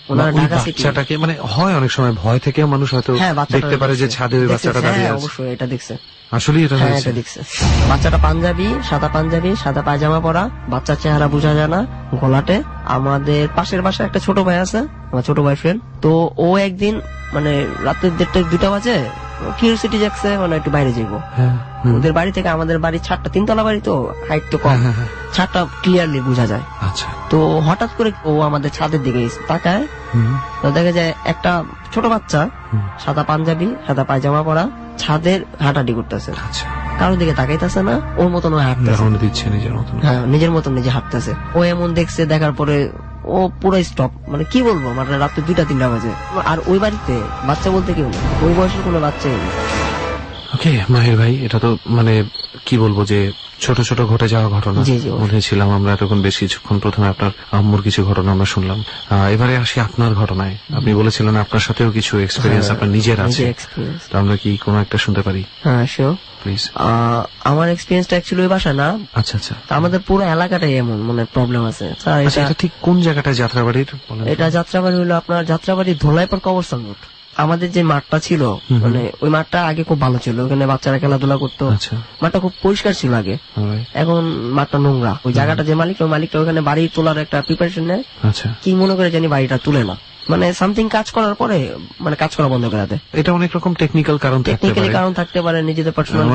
ওনারা ওই ঢাকা সিটি। বাচ্চাটাকে মানে হয় অনেক সময় ভয় থেকে মানুষ হয়তো দেখতে পারে যে ছাদে ওই বাচ্চাটা দাঁড়িয়ে আছে। অবশ্যই এটা দেখছে, আসলে এটা হ্যাঁ হয়েছে। এটা দেখছে। বাচ্চাটা পাঞ্জাবি, সাদা পায়জামা পরা, বাচ্চার চেহারা বোঝা যায় না, গলাটে। আমাদের পাশের বাসায় একটা ছোট ভাই আছে, আমার ছোট ভাই ফ্রেন্ড। তো ও একদিন মানে রাতের 1:30-2টা বাজে কিউরিওসিটি জাগছে, মানে একটু বাইরে যাবো। ওদের বাড়ি থেকে আমাদের বাড়ি ছাদটা 3তলা বাড়ি, তো হাইট তো কম, ছাদটা ক্লিয়ারলি বোঝা যায়। আচ্ছা, তো হঠাৎ করে ও আমাদের ছাদের দিকে তাকায়, তো দেখা যায় একটা ছোট বাচ্চা সাদা পাঞ্জাবি, সাদা পায়জামা পরা, ছাদের হাঁটাহাঁটি করতেছে। আচ্ছা, কারোর দিকে তাকাইতেছে না, ওর মতন ও হাঁটতেছে। ধারণা দিচ্ছে নিজের মতন। হ্যাঁ, নিজের মতন নিজে হাঁটতেছে। ও এমন দেখছে, দেখার পরে ও পুরো স্টপ, মানে কি বলবো, মানে রাত্রে 2টা-3টা বাজে। আর ওই বাড়িতে বাচ্চা বলতে কেউ নেই, ওই বয়সের কোনো বাচ্চাই নেই। ওকে মাহির ভাই, এটা তো মানে কি বলবো যে ছোট ছোট ঘটে যাওয়া ঘটনা। জি, জি, মনে ছিলাম আমরা এতক্ষণ বেশ কিছুক্ষণ। প্রথমে আপনার আম্মুর কিছু ঘটনা আমরা শুনলাম, এবারে আসি আপনার ঘটনায়। আপনি বলেছিলেন আপনার সাথেও কিছু এক্সপেরিয়েন্স আপনার নিজের আছে, তো আমরা কি কোনো একটা শুনতে পারি? হ্যাঁ শিওর, প্লিজ। আমার এক্সপিরিয়েন্সটা অ্যাকচুয়ালি ওই বাসা না। আচ্ছা আচ্ছা, আমাদের পুরো এলাকাটাই এমন মানে প্রবলেম আছে। আচ্ছা, এটা ঠিক কোন জায়গাটা যাত্রাবাড়ির? এটা যাত্রাবাড়ি হলো আপনার যাত্রাবাড়ি ধোলাইপাড় কবরস্থান রোড। আমাদের যে মাঠটা ছিল, মানে ওই মাঠটা আগে খুব ভালো ছিল, ওখানে বাচ্চারা খেলাধুলা করতো। মাঠটা খুব পরিষ্কার ছিল আগে, এখন মাঠটা নোংরা। ওই জায়গাটা যে মালিক, ওই মালিকটা ওখানে বাড়ি তোলার একটা প্রিপারেশন নেয়। কি মনে করে জানি বাড়িটা তুলে না, মানে সামথিং কাজ করার পরে মানে কাজ করা বন্ধ করে দেয়। এটা অনেক রকম টেকনিক্যাল কারণ থাকতে পারে, নিজেদের পার্সোনাল।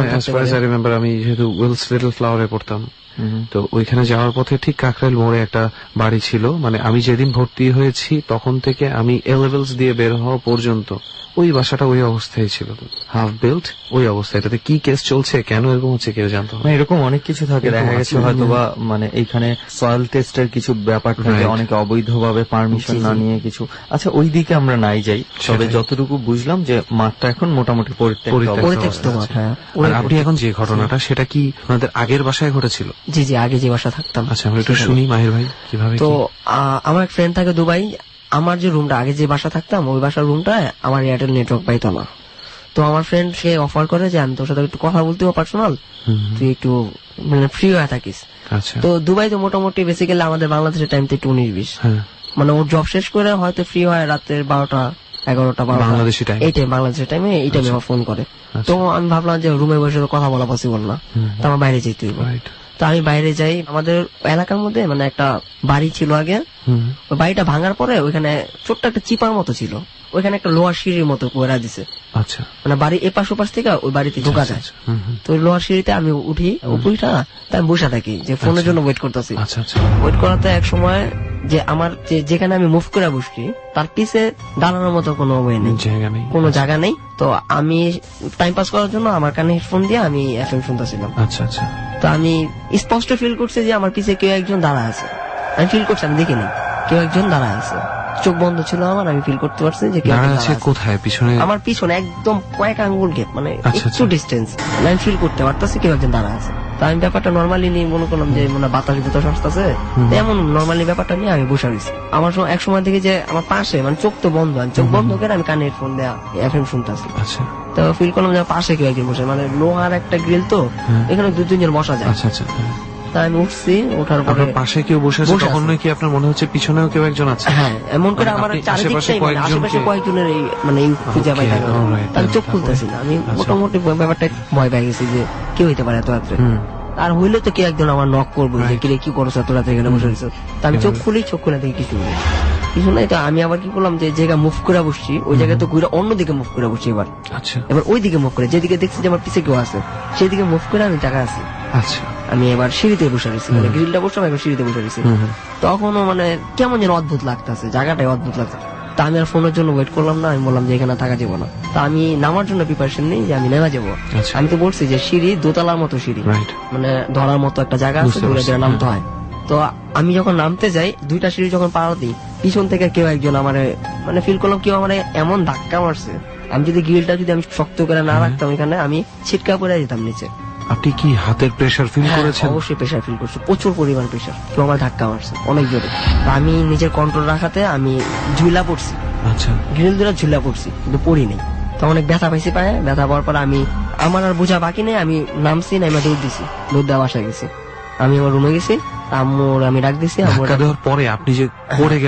আমি যেহেতু ওয়েলস লিটল ফ্লাওয়ারে পড়তাম, তো ওইখানে যাওয়ার পথে ঠিক কাকরাইল মোড়ে একটা বাড়ি ছিল। মানে আমি যেদিন ভর্তি হয়েছি তখন থেকে আমি এ লেভেলস দিয়ে বের হওয়া পর্যন্ত ওই বাসাটা ওই অবস্থায় ছিল, হাফ বিল্ট ওই অবস্থায়। এটাতে কি কেস চলছে, কেন এরকম হচ্ছে কেউ জানতো না। এরকম অনেক কিছু থাকে, দেখা গেছে হয়তো বা মানে এইখানে সয়েল টেস্টের কিছু ব্যাপার থাকে, অনেকে অবৈধভাবে পারমিশন না নিয়ে কিছু। আচ্ছা, ওই দিকে আমরা নাই যাই, তবে যতটুকু বুঝলাম যে মাঠটা এখন মোটামুটি পরিত্যক্ত। আপনি এখন যে ঘটনাটা, সেটা কি আপনাদের আগের বাসায় ঘটেছিল? জি জি, আগে যে বাসা থাকতাম। আচ্ছা, আমরা একটু শুনি মাহির ভাই কিভাবে। তো আমার এক ফ্রেন্ড থাকে দুবাই। আমার যে রুমটা আগে যে বাসা থাকতাম, ওই বাসার রুমটায় আমার এয়ারটেল নেটওয়ার্ক পাইতো না। তো আমার ফ্রেন্ড সে অফার করে যে আমি তোর সাথে একটু কথা বলতে পার্সোনাল, তুই একটু মানে ফ্রি হয়ে থাকিস। তো দুবাই তো মোটামুটি বেসিক্যালি আমাদের বাংলাদেশের টাইম তো একটু 19-20, মানে ওর জব শেষ করে হয়তো ফ্রি হয় রাতের 12টা 11টা বাংলাদেশি টাইম, এই টাইম বাংলাদেশের টাইমে এই টাইমে আমার ফোন করে। তো আমি ভাবলাম যে রুমে বসে তো কথা বলা পসিবল না, তো আমার বাইরে যেতে হইব। তো আমি বাইরে যাই। আমাদের এলাকার মধ্যে মানে একটা বাড়ি ছিল আগে, ওই বাড়িটা ভাঙার পরে ওইখানে ছোট্ট একটা চিপার মতো ছিল, ওইখানে একটা লোহার সিঁড়ির মতো করে দিছে। আচ্ছা, মানে বাড়ি এপাশ ওপাশ থেকে ওই বাড়িতে ঢোকা যায়। তো ওই লোহার সিঁড়িতে আমি উঠি, উপরিটা আমি বসে থাকি যে ফোনের জন্য ওয়েট করতেছি। ওয়েট করাতে এক সময় যে আমার যেখানে আমি মুভ করে বসছি তার পিছে দাঁড়ানোর মতো কোনো ওয়ে নেই, কোনো জায়গা নেই। তো আমি টাইম পাস করার জন্য আমার কানে হেডফোন দিয়ে আমি এফএম শুনতেছিলাম। আচ্ছা আচ্ছা, তো আমি স্পষ্ট ফিল করছি যে আমার পিছে কেউ একজন দাঁড়া আছে। আমি ফিল করছি, আমি দেখিনি, কেউ একজন দাঁড়া আছে। চোখ বন্ধ ছিল আমার, আমি ফিল করতে পারছি যে কেউ আছে। কোথায়? পিছনে? আমার পিছনে একদম কয়েক আঙ্গুল গ্যাপ, মানে একটু ডিস্টেন্স। আমি ফিল করতে পারতেছি কেউ একজন দাঁড়া আছে। তো আমি ব্যাপারটা নর্মালি নিয়ে মনে করলাম যে মানে বাতাস ভিতর আসতেছে, এমন নর্মালি ব্যাপারটা নিয়ে আমি বসে রয়েছি। আমার এক সময় দেখি যে আমার পাশে, মানে চোখ তো বন্ধ, চোখ বন্ধ করে আমি কানে হেডফোন দেওয়া এফএম শুনতেছি। তো ফিল করলাম যে পাশে কেউ একজন বসে, মানে লোহার একটা গ্রিল, তো এখানে 2-3 জন বসা যায়। আমি উঠছি, ওঠার পরে পাশে কেউ বসে আছে, তখন কি আপনার মনে হচ্ছে পিছনেও কেউ একজন আছে? হ্যাঁ, এমন করে আমার আশেপাশে কয়েকজনের এই মানে খুঁজে পাই। আমি চোখ খুলতেছি না, আমি মোটামুটি ব্যাপারটা ভয় পেয়ে গেছি যে কেউ হইতে পারে এত রাত্রে। আর হইলে তো কেউ একজন আমার নক করবো যে কি করছো এত রাত্রে এখানে বসে রয়েছে। তো আমি চোখ খুলে দেখি কিছু নেই, কিছু নাই। তো আমি আবার কি করলাম, যে জায়গা মুভ করে বসছি ওই জায়গায় তো ঘুরে অন্যদিকে মুভ করে বসছি। এবার ওই দিকে মুভ করে, যেদিকে দেখছি যে আমার পিছে কেউ আছে সেদিকে মুভ করে আমি টাকা আছি। আচ্ছা, আমি এবার সিঁড়িতে বসে রয়েছি, মানে গ্রিলটা বসলাম, এবার সিঁড়িতে বসে রয়েছি। তখনও মানে কেমন যেন অদ্ভুত লাগতেছে, জায়গাটাই অদ্ভুত লাগতেছে। তা আমি আর ফোনের জন্য ওয়েট করলাম না, আমি বললাম যে এখানে থাকা যাবো না। তা আমি নামার জন্য প্রিপারেশন নেই যে আমি নেমে যাবো। আমি তো বলছি যে সিঁড়ি দোতলার মতো সিঁড়ি, মানে ধরার মতো একটা জায়গা আছে, দূরে নামতে হয়। তো আমি যখন নামতে যাই, 2টা সিঁড়ি যখন পার দিই, পিছন থেকে কেউ একজন আমার মানে ফিল করলাম কেউ আমার এমন ধাক্কা মারছে। আমি যদি গ্রিলটা যদি আমি শক্ত করে না রাখতাম এখানে, আমি ছিটকা পড়ে যেতাম নিচে। আপনি কি হাতের প্রেসার ফিল করেছেন? অবশ্যই প্রেসার ফিল করছি, প্রচুর পরিমাণ প্রেসার। কেউ আমার ধাক্কা মারছে অনেক জোরে। আমি নিজের কন্ট্রোল রাখাতে আমি ঝুলা পড়ছি। আচ্ছা, গ্রিল ধরে ঝুলা পড়ছি, কিন্তু পড়ি নেই। তো অনেক ব্যথা পাইছি পায়ে। ব্যথা পাওয়ার পর আমার আর বোঝা বাকি নেই, আমি নামছি, নাইমা দৌড় দিছি, দৌড় দেওয়া বাসায় গেছি। আমি আমার রুমে গেছি, আম্মুর আমি ডাক দিছি। ধাক্কা দেওয়ার পরে আপনি যে পড়ে গেলেন,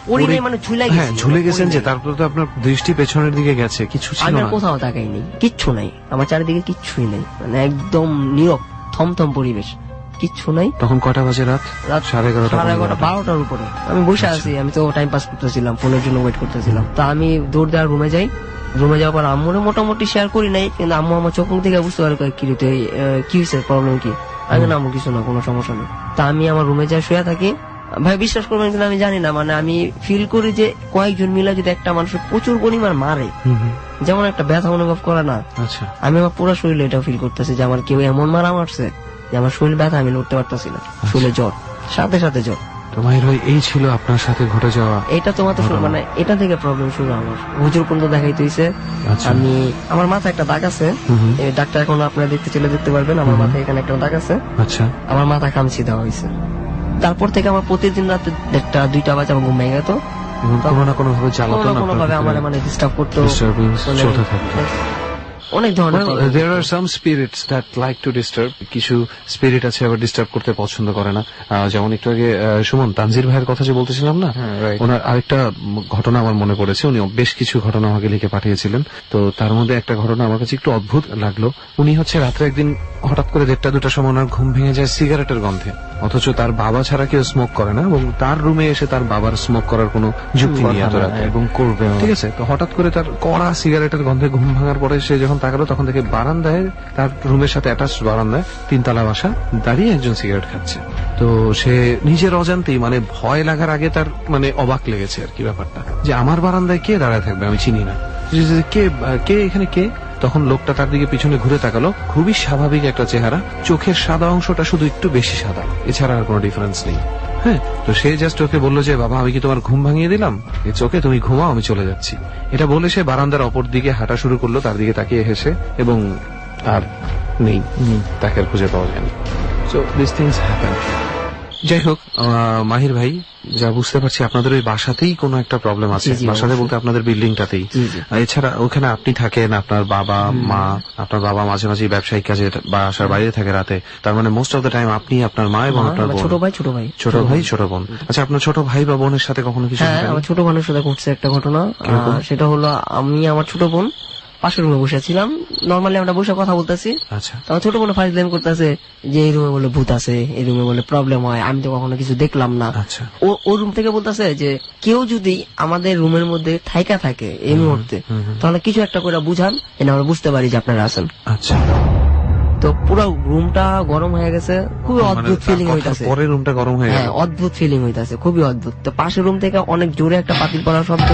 পড়ি নাই মানে ঝুলে হ্যাঁ গেছি। ঝুলে গেছেন পড়ি যে নাই। তারপরে তো আপনার দৃষ্টি পেছনের দিকে গেছে, কিছু ছিল আমি আর না। কোথাও তাকাইনি, কিচ্ছু নাই আমার চারিদিকে, কিচ্ছুই নাই, মানে একদম নীরব থমথম পরিবেশ, কিচ্ছু নাই। তখন কটা বাজে? রাত রাত 11:30 12টার উপরে। আমি বসে আছি, আমি তো টাইম পাস করতেছিলাম, ফোনের জন্য ওয়েট করতেছিলাম। তা আমি দৌড় দেওয়ার রুমে যাই। রুমে যাওয়ার পর আম্মুরে মোটামুটি শেয়ার করি নাই, কিন্তু আম্মু আমার চোখ মুখ থেকে বুঝতে পারে কি রে তুই, কি হয়েছে, প্রবলেম কি? আমি না আম্মু কিছু না, কোনো সমস্যা নেই। তা আমি আমার রুমে যাই, শুয়ে থাকি। ভাই বিশ্বাস করবেন কিন্তু আমি জানি না, মানে আমি ফিল করি যে কয়েকজন মিলে যদি একটা মানুষের প্রচুর পরিমাণ মারে, যেমন একটা ব্যথা অনুভব করে না, আচ্ছা আমি আমার পুরো শরীরে এটা ফিল করতেছি যে আমার কেউ এমন মারা মারছে যে আমার শরীর ব্যথা, আমি লড়তে পারতেছি না, শরীরে জ্বর, সাথে সাথে জ্বর। তো মাহির ভাই এই ছিল আপনার সাথে ঘটে যাওয়া। এটা তোমার তো মানে এটা থেকে প্রবলেম শুরু আমার, হুজুর পর্যন্ত দেখাইতে হইছে। আচ্ছা। আমি আমার মাথায় একটা দাগ আছে, এই দাগটা এখন আপনারা দেখতে চলে দেখতে পারবেন, আমার মাথায় এখানে একটা দাগ আছে। আচ্ছা। আমার মাথা খামচি দেওয়া হয়েছে। তারপর থেকে আমার প্রতিদিন রাতে 1টা-2টা বাজে আমার ঘুম ভেঙে যেত, এবং কোনো না কোনো ভাবে জ্বালাতন কোনো ভাবে আমার মানে ডিস্টার্ব করতো, disturbance মানে চলতে থাকতো। অনেক ধরনের Well, there are some spirits that like to disturb. কিছু স্পিরিট আছে আবার ডিস্টার্ব করতে পছন্দ করে না। যেমন একটু আগে সুমন তানজির ভাইয়ের কথা যে বলতেছিলাম না, ওনার আরেকটা ঘটনা আমার মনে পড়েছে। উনি বেশ কিছু ঘটনা আমাকে লিখে পাঠিয়েছিলেন, তো তার মধ্যে একটা ঘটনা আমার কাছে একটু অদ্ভুত লাগলো। উনি হচ্ছে রাত্রে একদিন হঠাৎ করে 1টা-2টার সময় ওনার ঘুম ভেঙে যায় সিগারেটের গন্ধে, অথচ তার বাবা ছাড়া কেউ স্মোক করে না, এবং তার রুমে এসে তার বাবার স্মোক করার কোনো যুক্তি নেই এত রাতে, এবং করবে, ঠিক আছে। তো হঠাৎ করে তার কড়া সিগারেটের গন্ধে ঘুম ভাঙার পরে সে যখন তাকালো, তখন থেকে বারান্দায়, তার রুমের সাথে অ্যাটাচ বারান্দায় 3তলা বাসা, দাঁড়িয়ে একজন সিগারেট খাচ্ছে। তো সে নিজের অজান্তেই, মানে ভয় লাগার আগে তার মানে অবাক লেগেছে আর কি ব্যাপারটা, যে আমার বারান্দায় কে দাঁড়ায় থাকবে, আমি চিনি না, কে কে এখানে কে? তখন লোকটা তার দিকে পিছনে ঘুরে তাকালো, খুবই স্বাভাবিক একটা চেহারা, চোখের সাদা অংশটা শুধু একটু বেশি সাদা, এছাড়া আর কোনো ডিফারেন্স নেই। হ্যাঁ, তো সে জাস্ট ওকে বললো যে বাবা আমি কি তোমার ঘুম ভাঙিয়ে দিলাম, ইটস ওকে, তুমি ঘুমাও, আমি চলে যাচ্ছি। এটা বলে সে বারান্দার অপর দিকে হাঁটা শুরু করলো, তার দিকে তাকিয়ে হেসে, এবং আর নেই, তাকে আর খুঁজে পাওয়া যায়নি। So this things happen. যাই হোক, মাহির ভাই, যা বুঝতে পারছি আপনাদের ওই বাসাতেই কোনো একটা প্রবলেম আছে। বাসাতে বলতে আপনাদের বিল্ডিংটাতেই। এছাড়া ওখানে আপনি থাকেন, আপনার বাবা মা, আপনার বাবা মাঝে মাঝে ব্যবসায়িক কাজে বাসার বাইরে থাকে রাতে, তার মানে মোস্ট অফ দ্য টাইম আপনি, আপনার মা এবং আপনার বোন, ছোট ভাই ছোট বোন। আচ্ছা, আপনার ছোট ভাই বা বোনের সাথে কখনো কিছু? হ্যাঁ, আমার ছোট বোনের সাথে ঘটছে একটা ঘটনা। সেটা হলো, আমি আমার ছোট বোন পাশের রুমে বসেছিলাম, নর্মালি আমরা বসে কথা বলতেছি। আচ্ছা। আমার ছোট বোন ফাইজলাম করতেছে যে এই রুমে বলে ভূত আছে, এই রুমে বলে প্রবলেম হয়, আমি তো কখনো কিছু দেখলাম না। আচ্ছা। ও রুম থেকে বলতেছে যে কেউ যদি আমাদের রুমের মধ্যে থাইকা থাকে এই মুহূর্তে, তাহলে কিছু একটা করে বুঝান, এনে আমরা বুঝতে পারি যে আপনারা আছেন। আচ্ছা। তো পুরো রুমটা গরম হয়ে গেছে, খুবই অদ্ভুত ফিলিং হইতাছে। পরে রুমটা গরম হয়ে গেল? হ্যাঁ, অদ্ভুত ফিলিং হইতাছে, খুবই অদ্ভুত। তো পাশের রুম থেকে অনেক জোরে একটা পাতিল পড়ার শব্দ,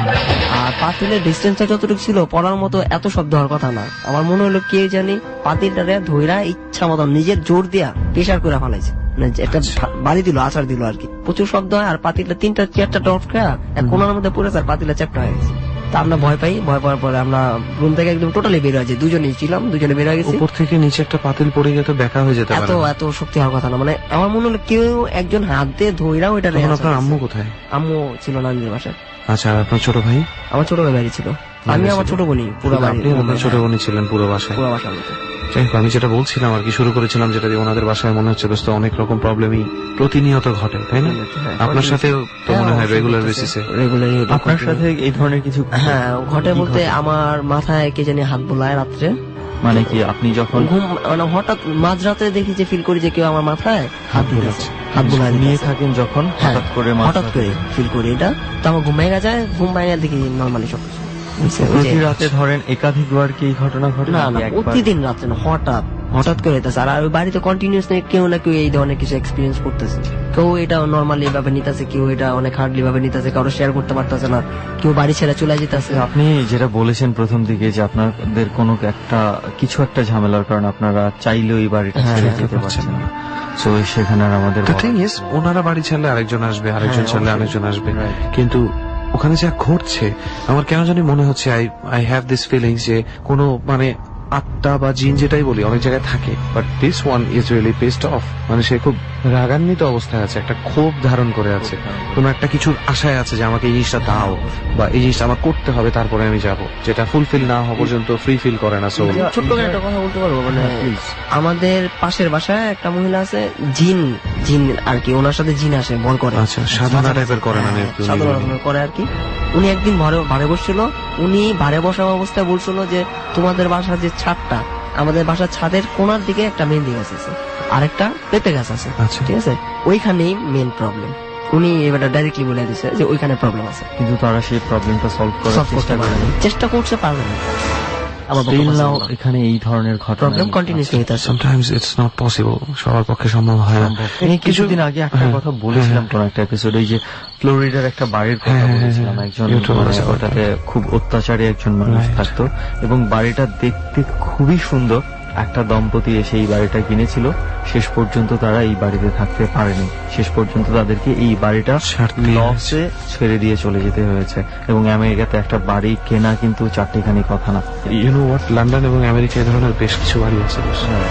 আর পাতিলের ডিস্টেন্সটা যতটুকু ছিল পড়ার মতো এত শব্দ হওয়ার কথা না। আমার মনে হলো কে জানি পাতিলটারে ধইরা ইচ্ছা মতো নিজের জোর দিয়া প্রেসার করে ফেলাইছে, একটা বাড়ি দিল, আচার দিল আর কি। প্রচুর শব্দ হয়, আর পাতিলটা 3-4টা ডট খায় এক কোনার মধ্যে পড়েছে, আর পাতিলটা চ্যাপ্টা হয়ে গেছে। তা আমরা ভয় পাই, ভয় পাওয়ার পরে আমরা রুম থেকে একদম টোটালি বের হয়ে যাই, দুজনেই ছিলাম, দুজনে বের হয়ে গেছি। উপর থেকে নিচে একটা পাতিল পড়ে গেলে তো দেখা হয়ে যেতে পারে, এত শক্তি হওয়ার কথা না। মানে আমার মনে হলো কেউ একজন হাত দিয়ে ধইরা ওইটা। আপনার আম্মু কোথায়? আম্মু ছিল না নিজের বাসায়। আচ্ছা, আর আপনার ছোট ভাই? আমার ছোট ভাই বাড়ি ছিল, আমি আমার ছোট বোনই পুরো বাড়ি। আপনার ছোট বোনই ছিলেন পুরো বাসায়? পুরো বাসার মধ্যে। যাই হোক, আমি যেটা বলছিলাম আর কি, শুরু করেছিলাম যেটা দিয়ে ওনাদের বাসায় মনে হচ্ছে দোস্ত অনেক রকম প্রবলেমই প্রতিনিয়ত ঘটে, তাই না? আপনার সাথেও তো মনে হয় রেগুলার বেসিসে? রেগুলারই আপনার সাথে এই ধরনের কিছু? হ্যাঁ, ঘটে বলতে আমার মাথায় কে জানি হাত বোলায় রাত্রে। মানে কি, আপনি যখন ঘুম, মানে হঠাৎ মাঝরাতে দেখি যে ফিল করি যে কেউ আমার মাথায় হাত বোলাচ্ছে, নিয়ে থাকেন যখন, হঠাৎ করে ফিল করি এটা। তো আমার ঘুম ভেঙে যায়, ঘুম ভেঙে দেখি নর্মালি সব কিছু। প্রতি রাতে ধরেন একাধিকবার কি এই ঘটনা ঘটে? না, প্রতিদিন রাত্রে না, হঠাৎ করে হইতেছে। আর বাড়িতে কন্টিনিউস কেউ না কেউ এই ধরনের কিছু এক্সপিরিয়েন্স করতেছে। কেউ এটা নর্মালি ভাবে নিতেছে, কেউ এটা অনেক হার্ডলি ভাবে নিতেছে, কারো শেয়ার করতে পারতেছে না, কেউ বাড়ি ছেড়ে চলে যেতেছে। আপনি যেটা বলেছেন প্রথম দিকে যে আপনাদের কোনো কিছু একটা ঝামেলার কারণে আপনারা চাইলেও এই বাড়িটা ছেড়ে যেতে পারছেন না, তো সেখানে আমাদের ওনারা বাড়ি ছাড়লে আরেকজন আসবে, আরেকজন ছাড়লে আরেকজন আসবে, কিন্তু ওখানে যা ঘটছে আমার কেন জানি মনে হচ্ছে আই হ্যাভ দিস ফিলিংস যে কোনো মানে আত্মা বা জিন যেটাই বলি অনেক জায়গায় থাকে, but this one is really pest of. মানে সে খুব রাগান্বিত অবস্থায় আছে, একটা ক্ষোভ ধারণ করে আছে, কোন একটা কিছুর আশায় আছে যে আমাকে এই জিনিসটা দাও বা এই জিনিসটা আমার করতে হবে, তারপরে আমি যাব, যেটা ফুলফিল না হওয়া পর্যন্ত ফ্রি ফিল করে না। সোল ছোট্ট করে একটা কথা বলতে পারবো, মানে আমাদের পাশের বাসায় একটা মহিলা আছে, জিন আর কি, ওনার সাথে জিন আসে, ভয় করে। আচ্ছা, সাধনা টাইপের করে, মানে সাধনা করে আর কি। উনি একদিন ভারে বসছিল, উনি ভারে বসা অবস্থায় বলছিল যে তোমাদের বাসার যে ছাদটা, আমাদের বাসার ছাদের কোনার দিকে একটা মেহেন্দি গাছ আছে আর একটা পেঁপে গাছ আছে, ঠিক আছে, ওইখানেই মেন প্রবলেম। উনি এবার ডাইরেক্টলি বলে দিছে যে ওইখানে প্রবলেম আছে, কিন্তু তারা সেই প্রবলেমটা সলভ করার চেষ্টা করছে, পারবে না। এখানে এই ধরনের ঘটনা sometimes it's not possible, সবার পক্ষে সম্ভব হয় না। কিছুদিন আগে একটা কথা বলেছিলাম কোন একটা এপিসোডে, যে ফ্লোরিডার একটা বাড়ির কথা বলেছিলাম, একজন ওটাতে খুব অত্যাচারী একজন মানুষ থাকতো এবং বাড়িটা দেখতে খুবই সুন্দর। একটা দম্পতি এসে এই বাড়িটা কিনেছিল, শেষ পর্যন্ত তারা এই বাড়িতে থাকতে পারেনি, শেষ পর্যন্ত তাদেরকে এই বাড়িটা লসে ছেড়ে দিয়ে চলে যেতে হয়েছে। এবং আমেরিকাতে একটা বাড়ি কেনা কিন্তু চারটিখানি কথা না। ইউ নো হোয়াট, লন্ডন এবং আমেরিকা এই ধরনের বেশ কিছু বাড়ি আছে।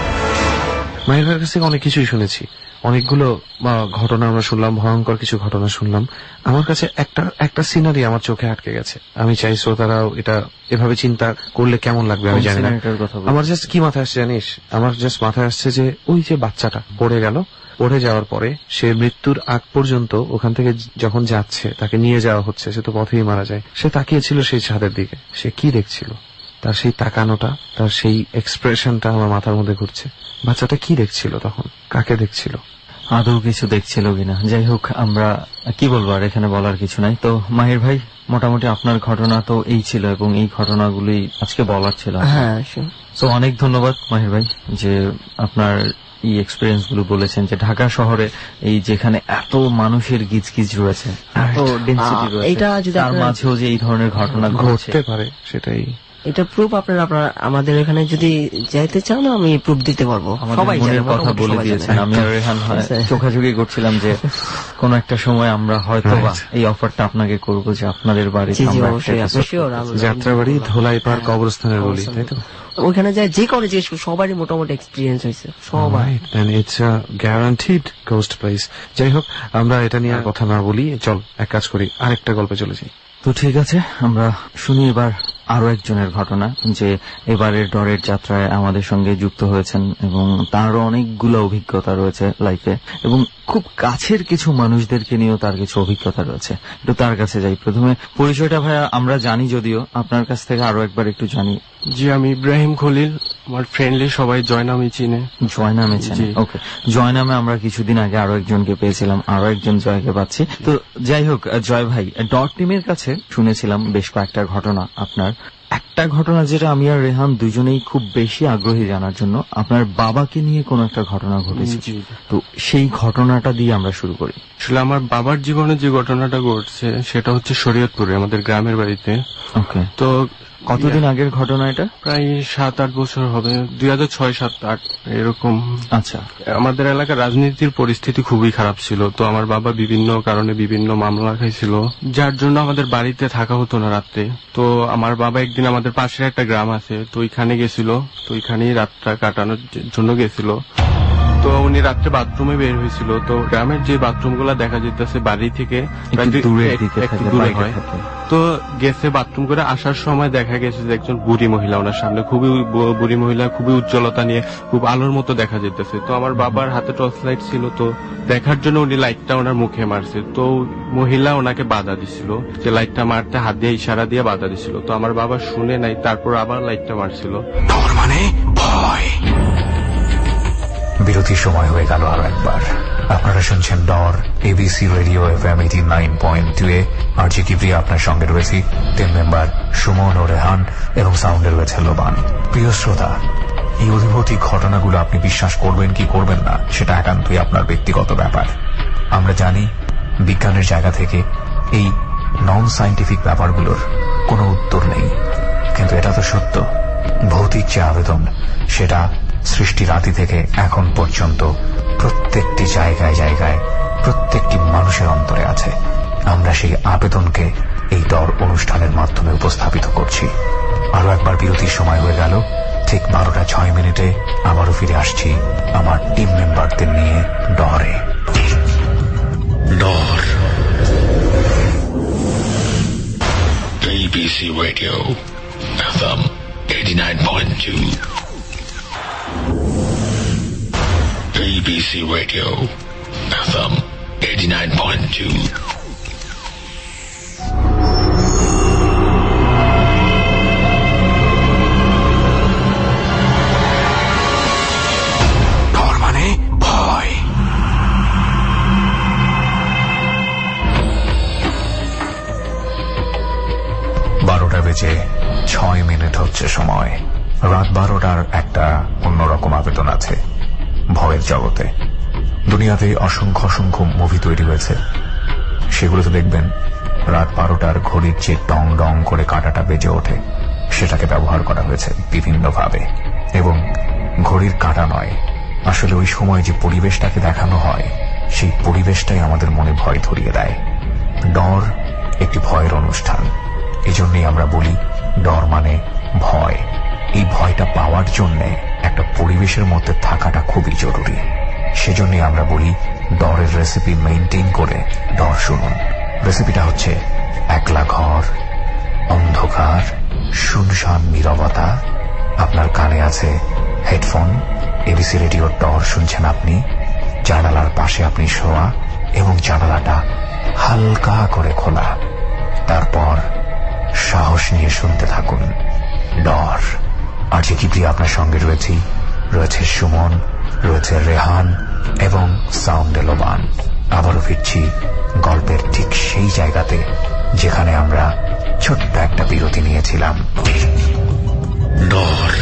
মায়ের কাছ থেকে অনেক কিছুই শুনেছি, অনেকগুলো ঘটনা আমরা শুনলাম, ভয়ঙ্কর কিছু ঘটনা শুনলাম। আমার কাছে একটা সিনারি আমার চোখে আটকে গেছে। আমি চাই শ্রোতারাও এটা এভাবে চিন্তা করলে কেমন লাগবে আমি জানি না। আমার জাস্ট কি মাথায় আসছে জানিস, আমার জাস্ট মাথায় আসছে যে ওই যে বাচ্চাটা পড়ে গেল, পড়ে যাওয়ার পরে সে মৃত্যুর আগ পর্যন্ত ওখান থেকে যখন যাচ্ছে, তাকে নিয়ে যাওয়া হচ্ছে, সে তো পথেই মারা যায়, সে তাকিয়েছিল সেই ছাদের দিকে। সে কি দেখছিল, তার সেই তাকানোটা, তার সেই এক্সপ্রেশনটা আমার মাথার মধ্যে ঘুরছে। বাচ্চাটা কি দেখছিল তখন, কাকে দেখছিল, আদৌ কিছু দেখছিল কিনা? যাই হোক, আমরা কি বলবো, আর এখানে বলার কিছু নাই। তো মাহির ভাই, মোটামুটি আপনার ঘটনা তো এই ছিল এবং এই ঘটনাগুলি আজকে বলার ছিল। হ্যাঁ, তো অনেক ধন্যবাদ মাহির ভাই যে আপনার এই এক্সপিরিয়েন্স গুলো বলেছেন, যে ঢাকা শহরে এই যেখানে এত মানুষের গিজগিজ রয়েছে, এত ডেন্সিটি রয়েছে, তার মাঝেও যে এই ধরনের ঘটনা ঘটতে পারে, সেটাই এটা প্রুফ। আপনারা আমাদের এখানে যদি যাইতে চান, আমি প্রুফ দিতে পারবো। সবাই মনের কথা বলে দিয়েছেন। আমি আর রেহান চোখাচোখি করছিলাম যে কোন একটা সময় আমরা হয়তো এই অফারটা আপনাকে করব, যে আপনাদের বাড়ি যাত্রাবাড়ি, ধোলাই পার্ক, কবরস্থানের বলি, তাই তো? ওখানে যায় যে করে, যে সবারই মোটামুটি এক্সপিরিয়েন্স হয়েছে, সবাই। It's a guaranteed ghost place. যাই হোক, আমরা এটা নিয়ে কথা না বলি, চল এক কাজ করি, আরেকটা গল্পে চলে যাই। তো ঠিক আছে, আমরা শুনি এবার আরো একজনের ঘটনা, যে এবারের ডরের যাত্রায় আমাদের সঙ্গে যুক্ত হয়েছেন এবং তারও অনেকগুলো অভিজ্ঞতা রয়েছে লাইফে, এবং খুব কাছের কিছু মানুষদেরকে নিয়েও তার কিছু অভিজ্ঞতা রয়েছে। একটু তার কাছে যাই। প্রথমে পরিচয়টা ভাইয়া আমরা জানি, যদিও আপনার কাছ থেকে আরো একবার একটু জানি। জি, আমি ইব্রাহিম খলিল, আমার ফ্রেন্ডলি সবাই জয় নামে চিনে। জয় নামে চিনে, ওকে। জয় নামে আমরা কিছুদিন আগে আরো একজনকে পেয়েছিলাম, আরো একজন জয়কে পাচ্ছি। তো যাই হোক, জয় ভাই, ডট টিমের কাছে শুনেছিলাম বেশ কয়েকটা ঘটনা। আপনার একটা ঘটনা যেটা আমি আর রেহান দুজনেই খুব বেশি আগ্রহী জানার জন্য, আপনার বাবাকে নিয়ে কোন একটা ঘটনা ঘটেছে। তো সেই ঘটনাটা দিয়ে আমরা শুরু করি। আসলে আমার বাবার জীবনে যে ঘটনাটা ঘটছে সেটা হচ্ছে শরীয়তপুরে, আমাদের গ্রামের বাড়িতে। ওকে। তো কতদিন আগের ঘটনা এটা? প্রায় 7-8 বছর হবে, 2006-7-8 এরকম। আচ্ছা। আমাদের এলাকার রাজনীতির পরিস্থিতি খুবই খারাপ ছিল, তো আমার বাবা বিভিন্ন কারণে বিভিন্ন মামলা খাইছিল, যার জন্য আমাদের বাড়িতে থাকা হতো না রাত্রে। তো আমার বাবা একদিন আমাদের পাশের একটা গ্রাম আছে, তো ওইখানে গেছিল, তো ওইখানেই রাতটা কাটানোর জন্য গেছিল। তো উনি রাত্রে বাথরুমে বের হয়েছিল। তো গ্রামের যে বাথরুম গুলা দেখা যেতেছে বাড়ি থেকে একটু দূরে হয়, তো গেছে বাথরুম করে আসার সময় দেখা গেছে যে একজন বুড়ি মহিলা ওনার সামনে, খুবই বুড়ি মহিলা, খুবই উজ্জ্বলতা নিয়ে, খুব আলোর মতো দেখা যেতেছে। তো আমার বাবার হাতে টর্চ লাইট ছিল, তো দেখার জন্য উনি লাইটটা ওনার মুখে মারছে। তো মহিলা ওনাকে বাধা দিছিল, যে লাইটটা মারতে হাত দিয়ে ইশারা দিয়ে বাধা দিছিল। তো আমার বাবা শুনে নাই, তারপর আবার লাইটটা মারছিল। তার মানে ভয়। বিরতির সময় হয়ে গেল আরো একবার। আপনারা শুনছেন ডর, এবিসি রেডিও FM 89.2 এ। আরজি কিবরিয়া আপনার সঙ্গে রয়েছি, টিম মেম্বার সুমন ও রেহান, এবং সাউন্ডে রয়েছে লোবান। প্রিয় শ্রোতা, এই অদ্ভুত ঘটনাগুলো আপনি বিশ্বাস করবেন কি করবেন না, সেটা একান্তই আপনার ব্যক্তিগত ব্যাপার। আমরা জানি বিজ্ঞানের জায়গা থেকে এই নন সায়েন্টিফিক ব্যাপারগুলোর কোনো উত্তর নেই, কিন্তু এটা তো সত্য। ভৌতিক যে আবেদন, সেটা সৃষ্টির আদি থেকে এখন পর্যন্ত প্রত্যেকটি জায়গায় জায়গায় প্রত্যেকটি মানুষের অন্তরে আছে। আমরা সেই আবেদনকে এই ডর অনুষ্ঠানের মাধ্যমে উপস্থাপিত করছি। আরো একবার বিরতির সময় হয়ে গেল, ঠিক 12:06 আবারও ফিরে আসছি আমার টিম মেম্বারদের নিয়ে ডরে। ডর BBC Radio FM 89.2 BBC Radio FM 89.2 ডর মানে ভয়। 12:06 হচ্ছে সময়। রাত 12টার একটা অন্যরকম আবেদন আছে ভয়ের জগতে। দুনিয়াতে অসংখ্য অসংখ্য মুভি তৈরি হয়েছে, সেগুলোতে দেখবেন রাত 12টার ঘড়ির যে ডং ডং করে কাঁটাটা বেজে ওঠে সেটাকে ব্যবহার করা হয়েছে বিভিন্নভাবে। এবং ঘড়ির কাঁটা নয়, আসলে ওই সময় যে পরিবেশটাকে দেখানো হয় সেই পরিবেশটাই আমাদের মনে ভয় ধরিয়ে দেয়। ডর একটি ভয়ের অনুষ্ঠান, এজন্যই আমরা বলি ডর মানে ভয়। এই ভয়টা পাওয়ার জন্য একটা পরিবেশের মধ্যে থাকাটা খুবই জরুরি। সেজন্যই আমরা বলি ডরের রেসিপি মেইনটেইন করে ডর শুনুন। রেসিপিটা হচ্ছে একলা ঘর, অন্ধকার, শুনশান নীরবতা, আপনার কানে আছে হেডফোন, এবিসি রেডিওর ডর শুনছেন আপনি, জানালার পাশে আপনি শোয়া এবং জানালাটা হালকা করে খোলা। তারপর সাহস নিয়ে শুনতে থাকুন ডর। আর যে কিপ্রিয়া আপনার সঙ্গে রয়েছে সুমন, রয়েছে রেহান এবং সাউন্ড এলোবান। আবারও ফিরছি গল্পের ঠিক সেই জায়গাতে যেখানে আমরা ছোট্ট একটা বিরতি নিয়েছিলাম। ডর।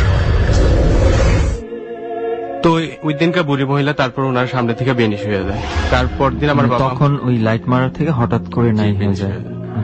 তো ওই দিনকার বুড়ি মহিলা তারপর ওনার সামনে থেকে বেনিশ হয়ে যায়। তারপর দিন আমার বাবা তখন ওই লাইট মারার থেকে হঠাৎ করে নাই হয়ে যায়।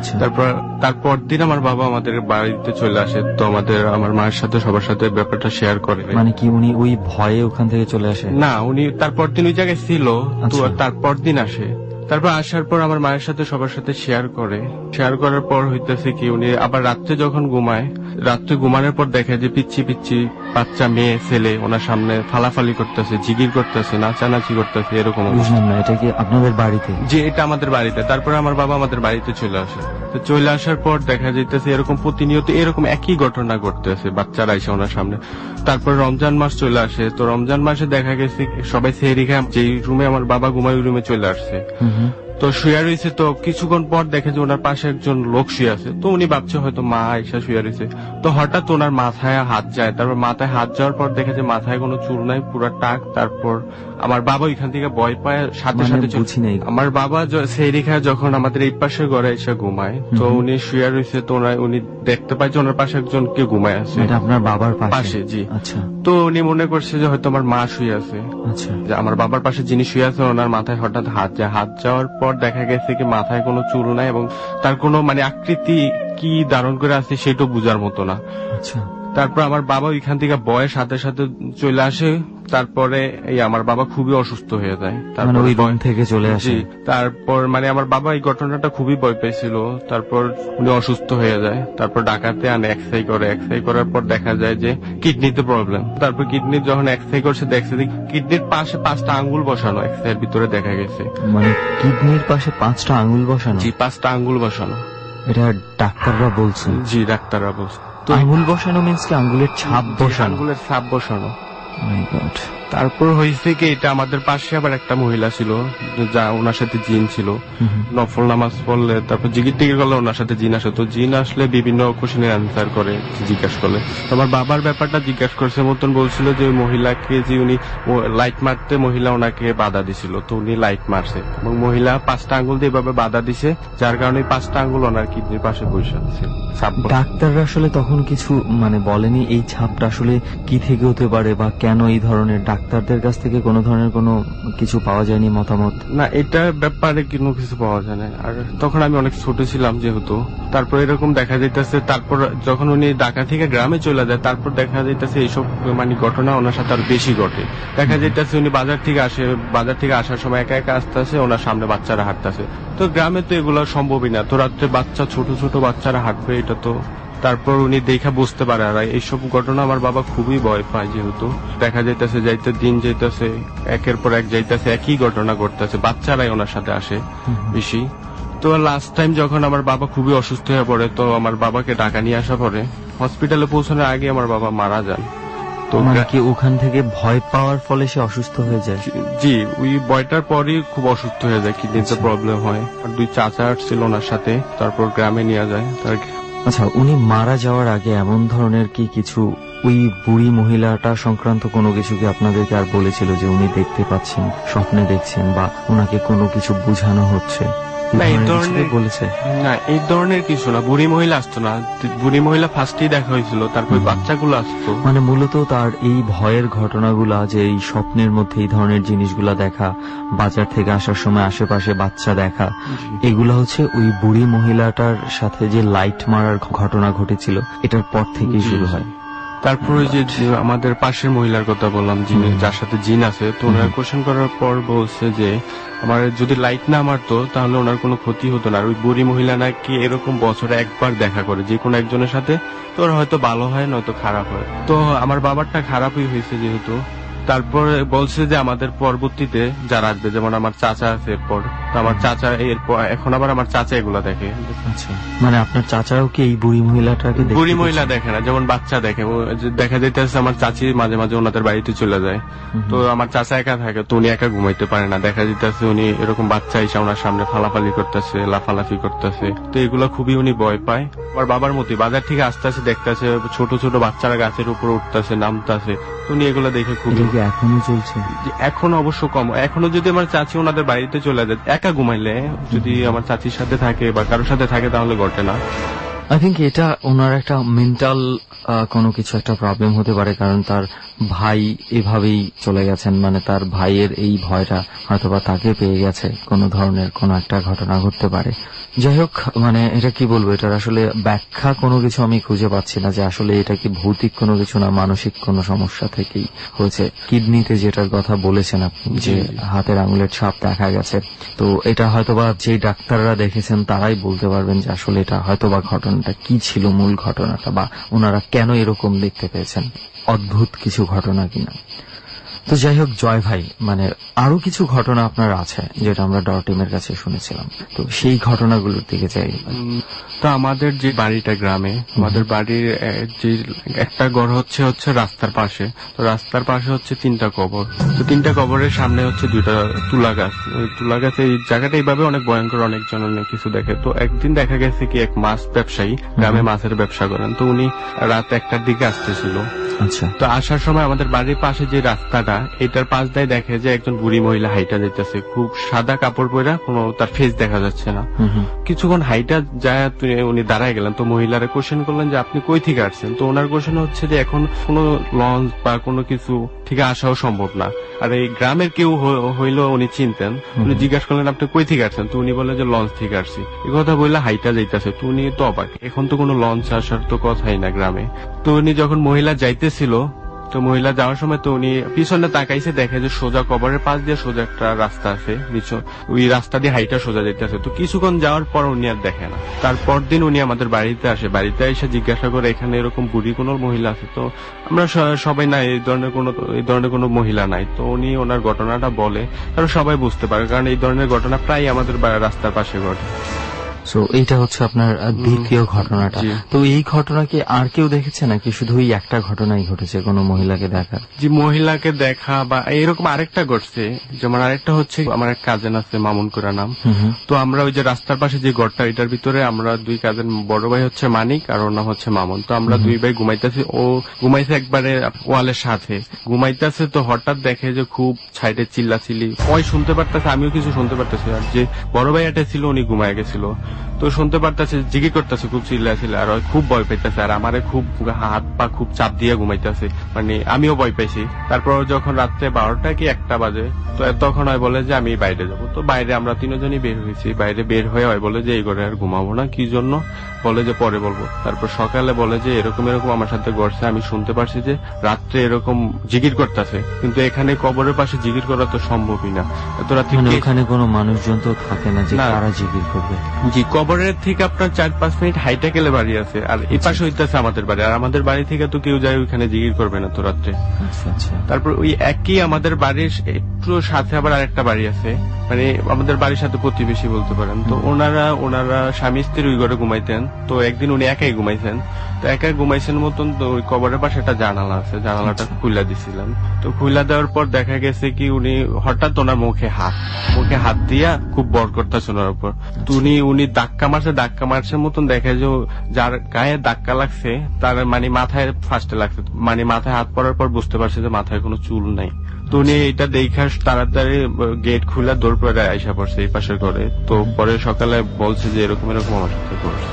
তারপর দিন আমার বাবা আমাদের বাড়িতে চলে আসে। তো আমার মায়ের সাথে সবার সাথে ব্যাপারটা শেয়ার করে। মানে কি উনি ওই ভয়ে ওখান থেকে চলে আসে? না, উনি তারপর দিন ওই জায়গায় ছিল, তো তারপর দিন আসে। তারপর আসার পর আমার মায়ের সাথে সবার সাথে শেয়ার করার পর হইতেছে কি উনি আবার রাত্রে যখন ঘুমায়, রাত্রে ঘুমানোর পর দেখে যে পিচ্ছি পিচ্ছি বাচ্চা মেয়ে ছেলে ওনার সামনে ফালাফালি করতেছে, জিগির করতেছে, নাচানাচি করতেছে, এরকম। বুঝলাম না, এটা কি আপনাদের বাড়িতে? যে এটা আমাদের বাড়িতে। তারপরে আমার বাবা আমাদের বাড়িতে চলে আসে। তো চলে আসার পর দেখা যাইতেছে এরকম প্রতিনিয়ত এরকম একই ঘটনা ঘটতেছে, বাচ্চারা এসে ওনার সামনে। তারপর রমজান মাস চলে আসে। তো রমজান মাসে দেখা গেছে সবাই সেহরি খায়, যেই রুমে আমার বাবা ঘুমায় ওই রুমে চলে আসছে। তো শুয়ে রয়েছে। তো কিছুক্ষণ পর দেখে যে ওনার পাশে একজন লোক শুয়ে আছে। তো উনি ভাবছে হয়তো মা আয়েশা শুয়ে রয়েছে। তো হঠাৎ ওনার মাথায় হাত যায়। তারপর মাথায় হাত যাওয়ার পর দেখে যে মাথায় কোনো চুল নাই, পুরো টাক। তারপর আমার বাবা ওইখান থেকে ভয় পায়, সাথে সাথে আমার বাবা সেহরি খায় যখন আমাদের এই পাশের ঘরে এসে ঘুমায়। তো উনি শুয়ে রয়েছে। তো উনি দেখতে পায় যে ওনার পাশে একজন কেউ ঘুমায় আছে। আপনার বাবার পাশে? জি। আচ্ছা। তো উনি মনে করছে যে হয়তো আমার মা শুয়ে আছে। আচ্ছা। আমার বাবার পাশে যিনি শুয়ে আছে ওনার মাথায় হঠাৎ হাত যায়। হাত যাওয়ার পর দেখা গেছে কি মাথায় কোনো চুল নাই এবং তার কোনো আকৃতি কি ধারণ করে আছে সেটাও বোঝার মতো না। আচ্ছা। তারপর আমার বাবা ওইখান থেকে ভয়ের সাথে সাথে চলে আসে। তারপরে আমার বাবা খুবই অসুস্থ হয়ে যায়। তারপর ওই রুম থেকে চলে আসে। তারপর আমার বাবা এই ঘটনাটা খুবই ভয় পেয়েছিল। তারপর উনি অসুস্থ হয়ে যায়। তারপর ডাকাতে আনে, এক্সরে করে। এক্সরে করার পর দেখা যায় যে কিডনিতে প্রবলেম। তারপর কিডনি যখন এক্সরে করছে দেখছে যে কিডনির পাশে 5টা আঙ্গুল বসানো। এক্সরের ভিতরে দেখা গেছে কিডনির পাশে 5টা আঙ্গুল বসানো? জি, 5টা আঙ্গুল বসানো। এটা ডাক্তাররা বলছে? জি, ডাক্তাররা বলছে। তো আঙ্গুল বসানো মিন্স কি আঙ্গুলের ছাপ বসানো? আঙ্গুলের ছাপ বসানো। তারপর হয়েছে কি এটা আমাদের পাশে আবার একটা মহিলা ছিল, যা ওনার সাথে জিন ছিল। নফল নামাজ পড়লে তারপর জিগির টিগির করলে ওনার সাথে জিন আসে। তো জিন আসলে বিভিন্ন কোশ্চেনের অ্যান্সার করে, জিজ্ঞাসা করলে। আমার বাবার ব্যাপারটা জিজ্ঞাসা করছে মতন বলছিল যে ওই মহিলাকে যে উনি লাইট মারতে মহিলা ওনাকে বাধা দিছিল। তো উনি লাইট মারছে এবং মহিলা 5টা আঙ্গুল দিয়ে এভাবে বাধা দিছে, যার কারণে 5টা আঙ্গুল ওনার কিডনির পাশে বসে আছে। ডাক্তাররা আসলে তখন কিছু বলেনি এই ছাপটা আসলে কি থেকে হতে পারে বা কেন এই ধরনের? ডাক্তারদের কাছ থেকে কোনো ধরনের কোনো কিছু পাওয়া যায়নি মতামত? না, এটার ব্যাপারে কোনো কিছু পাওয়া যায় না। আর তখন আমি অনেক ছোট ছিলাম যেহেতু। তারপর এরকম দেখা যাইতেছে। তারপর যখন উনি ঢাকা থেকে গ্রামে চলে যায় তারপর দেখা যাইতেছে এইসব ঘটনা ওনার সাথে আর বেশি ঘটে। দেখা যাইতেছে উনি বাজার থেকে আসার সময় একা একা আসতেছে, ওনার সামনে বাচ্চারা হাঁটতেছে। তো গ্রামে তো এগুলো সম্ভবই না। তো রাত্রে ছোট ছোট বাচ্চারা হাঁটবে, এটা তো তারপর উনি দেখা বুঝতে পারে। আর এইসব ঘটনা আমার বাবা খুবই ভয় পায়, যেহেতু দেখা যাইতেছে যাইতে দিন যাইতেছে, একের পর এক যাইতেছে, একই ঘটনা ঘটতেছে, বাচ্চারাই ওনার সাথে আসে বেশি। তো লাস্ট টাইম যখন আমার বাবা খুবই অসুস্থ হয়ে পড়ে, তো আমার বাবাকে ঢাকা নিয়ে আসা পরে হসপিটালে পৌঁছানোর আগে আমার বাবা মারা যান। তো কি ওখান থেকে ভয় পাওয়ার ফলে সে অসুস্থ হয়ে যায়? জি, ওই ভয়টার পরই খুব অসুস্থ হয়ে যায়, কিডনিতে প্রবলেম হয়। আর 2 চাচা ছিল ওনার সাথে, তারপর গ্রামে নিয়ে যায়। আচ্ছা, উনি মারা যাওয়ার আগে এমন ধরনের কি কিছু ওই বুড়ি মহিলাটা সংক্রান্ত কোনো কিছু কি আপনাদেরকে আর বলেছিল যে উনি দেখতে পাচ্ছেন, স্বপ্নে দেখছেন, বা ওনাকে কোনো কিছু বোঝানো হচ্ছে? না, এই ধরনের কিছু না। বুড়ি মহিলা আসতো না, বুড়ি মহিলা ফার্স্টেই দেখা হয়েছিল, তারপর বাচ্চাগুলো আসতো। মানে মূলত তার এই ভয়ের ঘটনাগুলা, যে এই স্বপ্নের মধ্যে এই ধরনের জিনিসগুলা দেখা, বাজার থেকে আসার সময় আশেপাশে বাচ্চা দেখা, এগুলা হচ্ছে ওই বুড়ি মহিলাটার সাথে যে লাইট মারার ঘটনা ঘটেছিল এটার পর থেকেই শুরু হয়। তারপরে যে আমাদের পাশের মহিলার কথা বললাম, যিনি যার সাথে জিন আছে, তো ওনার কোশ্চেন করার পর বলছে যে আমার যদি লাইট না মারতো তাহলে ওনার কোনো ক্ষতি হতো না। আর ওই বুড়ি মহিলা নাকি এরকম বছরে একবার দেখা করে যে কোনো একজনের সাথে, তো ওরা হয়তো ভালো হয় নয়তো খারাপ হয়। তো আমার বাবারটা খারাপই হয়েছে যেহেতু। তারপর বলছে যে আমাদের পরবর্তীতে যারা আসবে, যেমন আমার চাচা আছে এরপর, তো আমার চাচা এরপর এখন আবার আমার চাচা এগুলা দেখে। আচ্ছা, মানে আপনার চাচাও কি এই বুড়ি মহিলাটাকে? বুড়ি মহিলা দেখে না, যেমন বাচ্চা দেখে। দেখা যাইতেছে আমার চাচি মাঝে মাঝে ওনাদের বাড়িতে চলে যায়, তো আমার চাচা একা থাকে, তো উনি একা ঘুমাইতে পারে না। দেখা যাইতেছে উনি এরকম বাচ্চা এসে ওনার সামনে ফালাফালি করতেছে, লাফালাফি করতেছে, তো এগুলো খুবই উনি ভয় পায়। আমার বাবার মতোই বাজার থেকে আসতে আসে দেখতেছে ছোট ছোট বাচ্চারা গাছের উপর উঠতেছে, নামতেছে, তো উনি এগুলো দেখে খুবই। এখনো চলছে? এখন অবশ্য কম। এখনো যদি আমার চাচি ওনাদের বাড়িতে চলে যায়, একা ঘুমাইলে যদি আমার চাচির সাথে থাকে বা কারোর সাথে থাকে তাহলে ঘটে না। আই থিঙ্ক এটা ওনার একটা মেন্টাল কোনো কিছু একটা প্রবলেম হতে পারে, কারণ তার ভাই এভাবেই চলে গেছেন, মানে তার ভাইয়ের এই ভয়টা হয়তোবা তাকে পেয়ে গেছে, কোনো ধরনের কোনো একটা ঘটনা ঘটতে পারে। যাই হোক, মানে এটা কি বলবো, এটার আসলে ব্যাখ্যা কোনো কিছু আমি খুঁজে পাচ্ছি না যে আসলে এটা কি ভৌতিক কোনো কিছু না মানসিক কোনো সমস্যা থেকেই হয়েছে। কিডনিতে যেটার কথা বলেছেন আপনি, যে হাতের আঙুলের ছাপ দেখা গেছে, তো এটা হয়তোবা যে ডাক্তাররা দেখেছেন তারাই বলতে পারবেন যে আসলে এটা হয়তোবা ঘটনাটা কি ছিল, মূল ঘটনাটা, বা ওনারা কেন এরকম দেখতে পেয়েছেন, অদ্ভুত কিছু ঘটনা কিনা। তো যাই হোক জয় ভাই, মানে আরো কিছু ঘটনা আপনার আছে যেটা আমরা ডর টিমের কাছে শুনেছিলাম, তো সেই ঘটনাগুলোর দিকে যাই। তো আমাদের যে বাড়িটা গ্রামে, আমাদের বাড়ির যে একটা ঘর হচ্ছে রাস্তার পাশে, তো রাস্তার পাশে হচ্ছে 3টা কবর, তো 3টা কবরের সামনে হচ্ছে 2টা তুলা গাছ। ওই তুলা গাছ, এই জায়গাটা এইভাবে অনেক ভয়ঙ্কর, অনেকজন অনেক কিছু দেখে। তো একদিন দেখা গেছে কি এক মাছ ব্যবসায়ী গ্রামে মাছের ব্যবসা করেন, তো উনি রাত 1টার দিকে আসতেছিল। আচ্ছা, তো আসার সময় আমাদের বাড়ির পাশে যে রাস্তাটা, এটার পাশ দিয়ে দেখে যে একজন বুড়ি মহিলা হাইটা যাইতেছে, খুব সাদা কাপড় পরে, কোনো তার ফেস দেখা যাচ্ছে না। কিছুক্ষণ হাইটা যায় উনি দাঁড়ায় গেলেন, তো মহিলারা কোশ্চেন করলেন যে আপনি কই থেকে আসছেন। তো ওনার কোশ্চেন হচ্ছে যে এখন কোনো লঞ্চ বা কোনো কিছু থেকে আসাও সম্ভব না, আর এই গ্রামের কেউ হইলেও উনি চিনতেন। উনি জিজ্ঞাসা করলেন আপনি কই থেকে আসছেন, তো উনি বললেন যে লঞ্চ থেকে আসছি। এই কথা বললে হাইটা যাইতেছে, তো উনি তো অবাক, এখন তো কোনো লঞ্চ আসার তো কথাই না গ্রামে। তো উনি যখন মহিলা যাইতেছিল, তো মহিলা যাওয়ার সময় তো উনি পিছনে তাকাইছে, দেখে যে সোজা কবরের পাশ দিয়ে সোজা একটা রাস্তা আছে, ওই রাস্তা দিয়ে হাইটা সোজা যাইতেছে। তো কিছুক্ষণ যাওয়ার পর উনি আর দেখে না। তারপর দিন উনি আমাদের বাড়িতে আসে, বাড়িতে এসে জিজ্ঞাসা করে এখানে এরকম বুড়ি কোনো মহিলা আছে। তো আমরা সবাই না, এই ধরনের কোনো মহিলা নাই। তো উনি ওনার ঘটনাটা বলে, কারণ সবাই বুঝতে পারে, কারণ এই ধরনের ঘটনা প্রায় আমাদের রাস্তার পাশে ঘটে। সো এইটা হচ্ছে আপনার দ্বিতীয় ঘটনাটা। তো এই ঘটনা কি আর কেউ দেখেছে নাকি শুধু এই একটা ঘটনাই ঘটেছে, কোনো মহিলাকে দেখা? জি, মহিলাকে দেখা বা এরকম আরেকটা ঘটছে। যেমন আরেকটা হচ্ছে আমার এক কাজিন আছে, মামুন করে নাম। তো আমরা ওই যে রাস্তার পাশে যে ঘরটা, এটার ভিতরে আমরা 2 কাজিন, বড় ভাই হচ্ছে মানিক আর ওর নাম হচ্ছে মামুন। তো আমরা 2 ভাই ঘুমাইতেছি, ও ঘুমাইছে একবারে ওয়ালের সাথে ঘুমাইতেছে। তো হঠাৎ দেখে যে খুব সাইডে চিল্লাচিল্লি, ওই শুনতে পারতেছে, আমিও কিছু শুনতে পারতেছি। আর যে বড় ভাই এটা ছিল উনি ঘুমায় গেছিল, তো শুনতে পারতেছে, জিজ্ঞেস করতেছে, খুব চিল্লাছিল, আর খুব ভয় পাইতেছে, আর আমারে খুব হাত পা খুব চাপ দিয়ে ঘুমাইতেছে, মানে আমিও ভয় পাইছি। তারপর যখন রাত্রে 12টা কি 1টা বাজে, তো তখন হয় বলে যে আমি বাইরে যাব। তো বাইরে আমরা 3 জনই বের হয়েছি। বাইরে বের হয়ে হয় বলে যে এই ঘরে আর ঘুমাবো না। কি জন্য বলে যে পরে বলবো। তারপর সকালে বলে যে এরকম আমার সাথে ঘটছে, আমি শুনতে পারছি যে রাত্রে এরকম জিকির করতেছে, কিন্তু এখানে কবরের পাশে জিকির করা তো সম্ভবই না। এত রাত্রে এখানে কোনো মানুষজন তো থাকে না যে তারা জিকির করবে। জি, কবরের থেকে আপনার 4-5 মিনিট হাইটা গেলে বাড়ি আছে, আর এই পাশে হইতেছে আমাদের বাড়ি। আর আমাদের বাড়ি থেকে তো কেউ যায় ওইখানে জিকির করবে না তো রাত্রে। তারপর ওই একই আমাদের বাড়ির একটু সাথে আবার আরেকটা বাড়ি আছে, মানে আমাদের বাড়ির সাথে প্রতিবেশী বলতে পারেন। তো ওনারা স্বামী স্ত্রী ওই ঘরে ঘুমাইতেন। তো একদিন উনি একাই ঘুমাইছেন, তো একাই ঘুমাইছেন মতন। তো ওই কবরের পাশে একটা জানালা আছে, জানালাটা খুলে দিছিলেন। তো খুলে দেওয়ার পর দেখা গেছে কি উনি হঠাৎ ওনার মুখে হাত দিয়া খুব বর করতেছে ওনার উপর। তো উনি ধাক্কা মারছে মতন দেখে যে যার গায়ে ধাক্কা লাগছে তার মানে মাথায় ফার্স্টে লাগছে, মানে মাথায় হাত পড়ার পর বুঝতে পারছে যে মাথায় কোনো চুল নাই। তো উনি এটা দেখে তাড়াতাড়ি গেট খুলে দৌড় পড়ে আইসা পড়ছে এই পাশের ঘরে। তো পরে সকালে বলছে যে এরকম আমার সাথে করছে।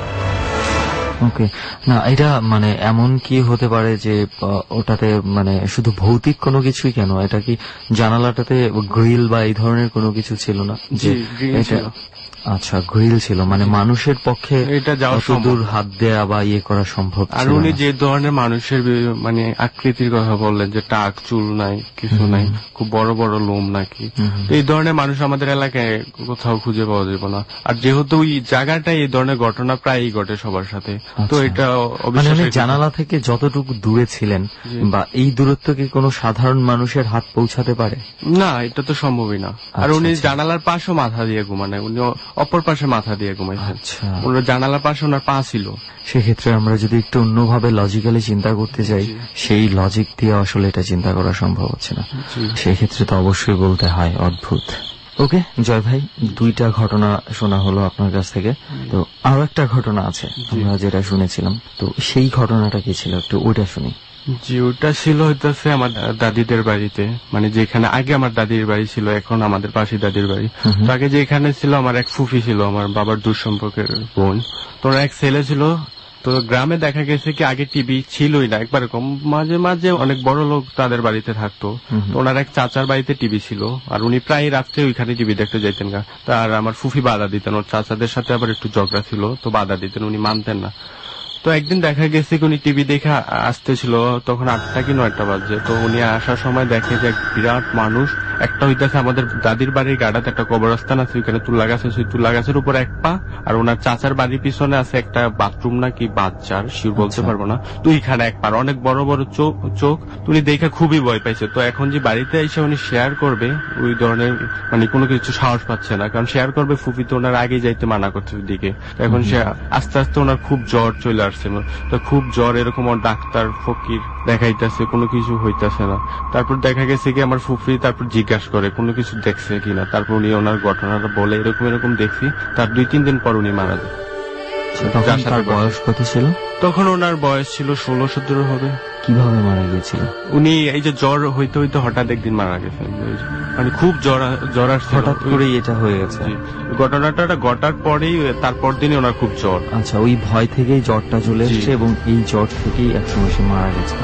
ওকে, না এটা মানে এমন কি হতে পারে যে ওটাতে মানে শুধু ভৌতিক কোনো কিছুই কেন, এটা কি জানালাটাতে গ্রিল বা এই ধরনের কোনো কিছু ছিল না? যে এটা আচ্ছা গ্রিল ছিল, মানে মানুষের পক্ষে এটা দূর হাত দেয়া বা ইয়ে করা সম্ভব। আর উনি যে ধরনের মানুষের মানে আকৃতির কথা বললেন যে টাক চুল নাই কিছু নাই, খুব বড় বড় লোম নাকি, এই ধরনের মানুষ আমাদের এলাকায় কোথাও খুঁজে পাওয়া যাবে না। আর যেহেতু ওই জায়গাটায় এই ধরনের ঘটনা প্রায়ই ঘটে সবার সাথে, তো এটা জানালা থেকে যতটুকু দূরে ছিলেন বা এই দূরত্ব কি কোনো সাধারণ মানুষের হাত পৌঁছাতে পারে? না, এটা তো সম্ভবই না। আর উনি জানালার পাশেও মাথা দিয়ে ঘুমানে, উনি অপর পাশে মাথা দিয়ে ঘুমাইছেন। ওনার জানালার পাশে ওনার পা ছিল। সেক্ষেত্রে আমরা যদি একটু অন্যভাবে লজিক্যালি চিন্তা করতে চাই, সেই লজিক দিয়ে আসলে এটা চিন্তা করা সম্ভব হচ্ছে না। সেক্ষেত্রে তো অবশ্যই বলতে হয় অদ্ভুত। ওকে জয় ভাই, 2টা ঘটনা শোনা হলো আপনার কাছ থেকে। তো আরো একটা ঘটনা আছে আমরা যেটা শুনেছিলাম, তো সেই ঘটনাটা কি ছিল একটু ওইটা শুনি। জি, ওটা ছিল হইতেছে আমার দাদিদের বাড়িতে, মানে যেখানে আগে আমার দাদির বাড়ি ছিল, এখন আমাদের পাশে দাদির বাড়ি। তো আগে যেখানে ছিল আমার এক ফুফি ছিল, আমার বাবার দূর সম্পর্কের বোন। তো ওর এক ছেলে ছিল। তো গ্রামে দেখা গেছে কি আগে টিভি ছিলই না, একবার কম, মাঝে মাঝে অনেক বড় লোক তাদের বাড়িতে থাকতো। তো ওনার এক চাচার বাড়িতে টিভি ছিল, আর উনি প্রায় রাত্রে ওইখানে টিভি দেখতে যাইতেন গা। তার আমার ফুফি বাধা দিতেন, ওর চাচাদের সাথে আবার একটু ঝগড়া ছিল, তো বাধা দিতেন, উনি মানতেন না। তো একদিন দেখা গেছে উনি টিভি দেখে আসতেছিল, তখন 8টা কি 9টা বাজে। তো উনি আসার সময় দেখে যে বিরাট মানুষ, একটা হইতেছে আমাদের দাদির বাড়ির গাড়াতে একটা কবরস্থান আছে, ওইখানে তুলা গাছ আছে, তুলা গাছের উপর এক পা, আর ওনার চাচার বাড়ির পিছনে আছে একটা বাথরুম নাকি বাচ্চার শিওর বলতে পারবো না, তো ওইখানে এক পা, অনেক বড় বড় চোখ। উনি দেখে খুবই ভয় পাইছে। তো এখন যে বাড়িতে এসে উনি শেয়ার করবে ওই ধরনের মানে কোনো কিছু সাহস পাচ্ছে না, কারণ শেয়ার করবে ফুফি তো ওনার আগে যাইতে মানা করছে ওইদিকে। এখন সে আস্তে আস্তে ওনার খুব জ্বর চলে আসছে, তো খুব জ্বর, এরকম ডাক্তার ফকির দেখাইতেছে, কোনো কিছু হইতেছে না। তারপর দেখা গেছে কি আমার ফুফি তারপর জিজ্ঞাসা করে কোনো কিছু দেখছে কিনা। তারপর উনি ওনার ঘটনাটা বলে এরকম দেখছি। তার 2-3 দিন পর উনি মারা যায়। বয়স কত ছিল তখন? ওনার বয়স ছিল 16-17 হবে। কিভাবে মারা গিয়েছিল? উনি এই যে জ্বর হইতে হইতে হঠাৎ একদিন মারা গেছেন, মানে খুব জ্বর আসছে, হঠাৎ করেই এটা হয়ে গেছে। ঘটনাটা ঘটার পরেই তারপর দিনই ওনার খুব জ্বর। আচ্ছা, ওই ভয় থেকেই জ্বরটা চলে এসেছে এবং এই জ্বর থেকেই একসময় সে মারা গেছে।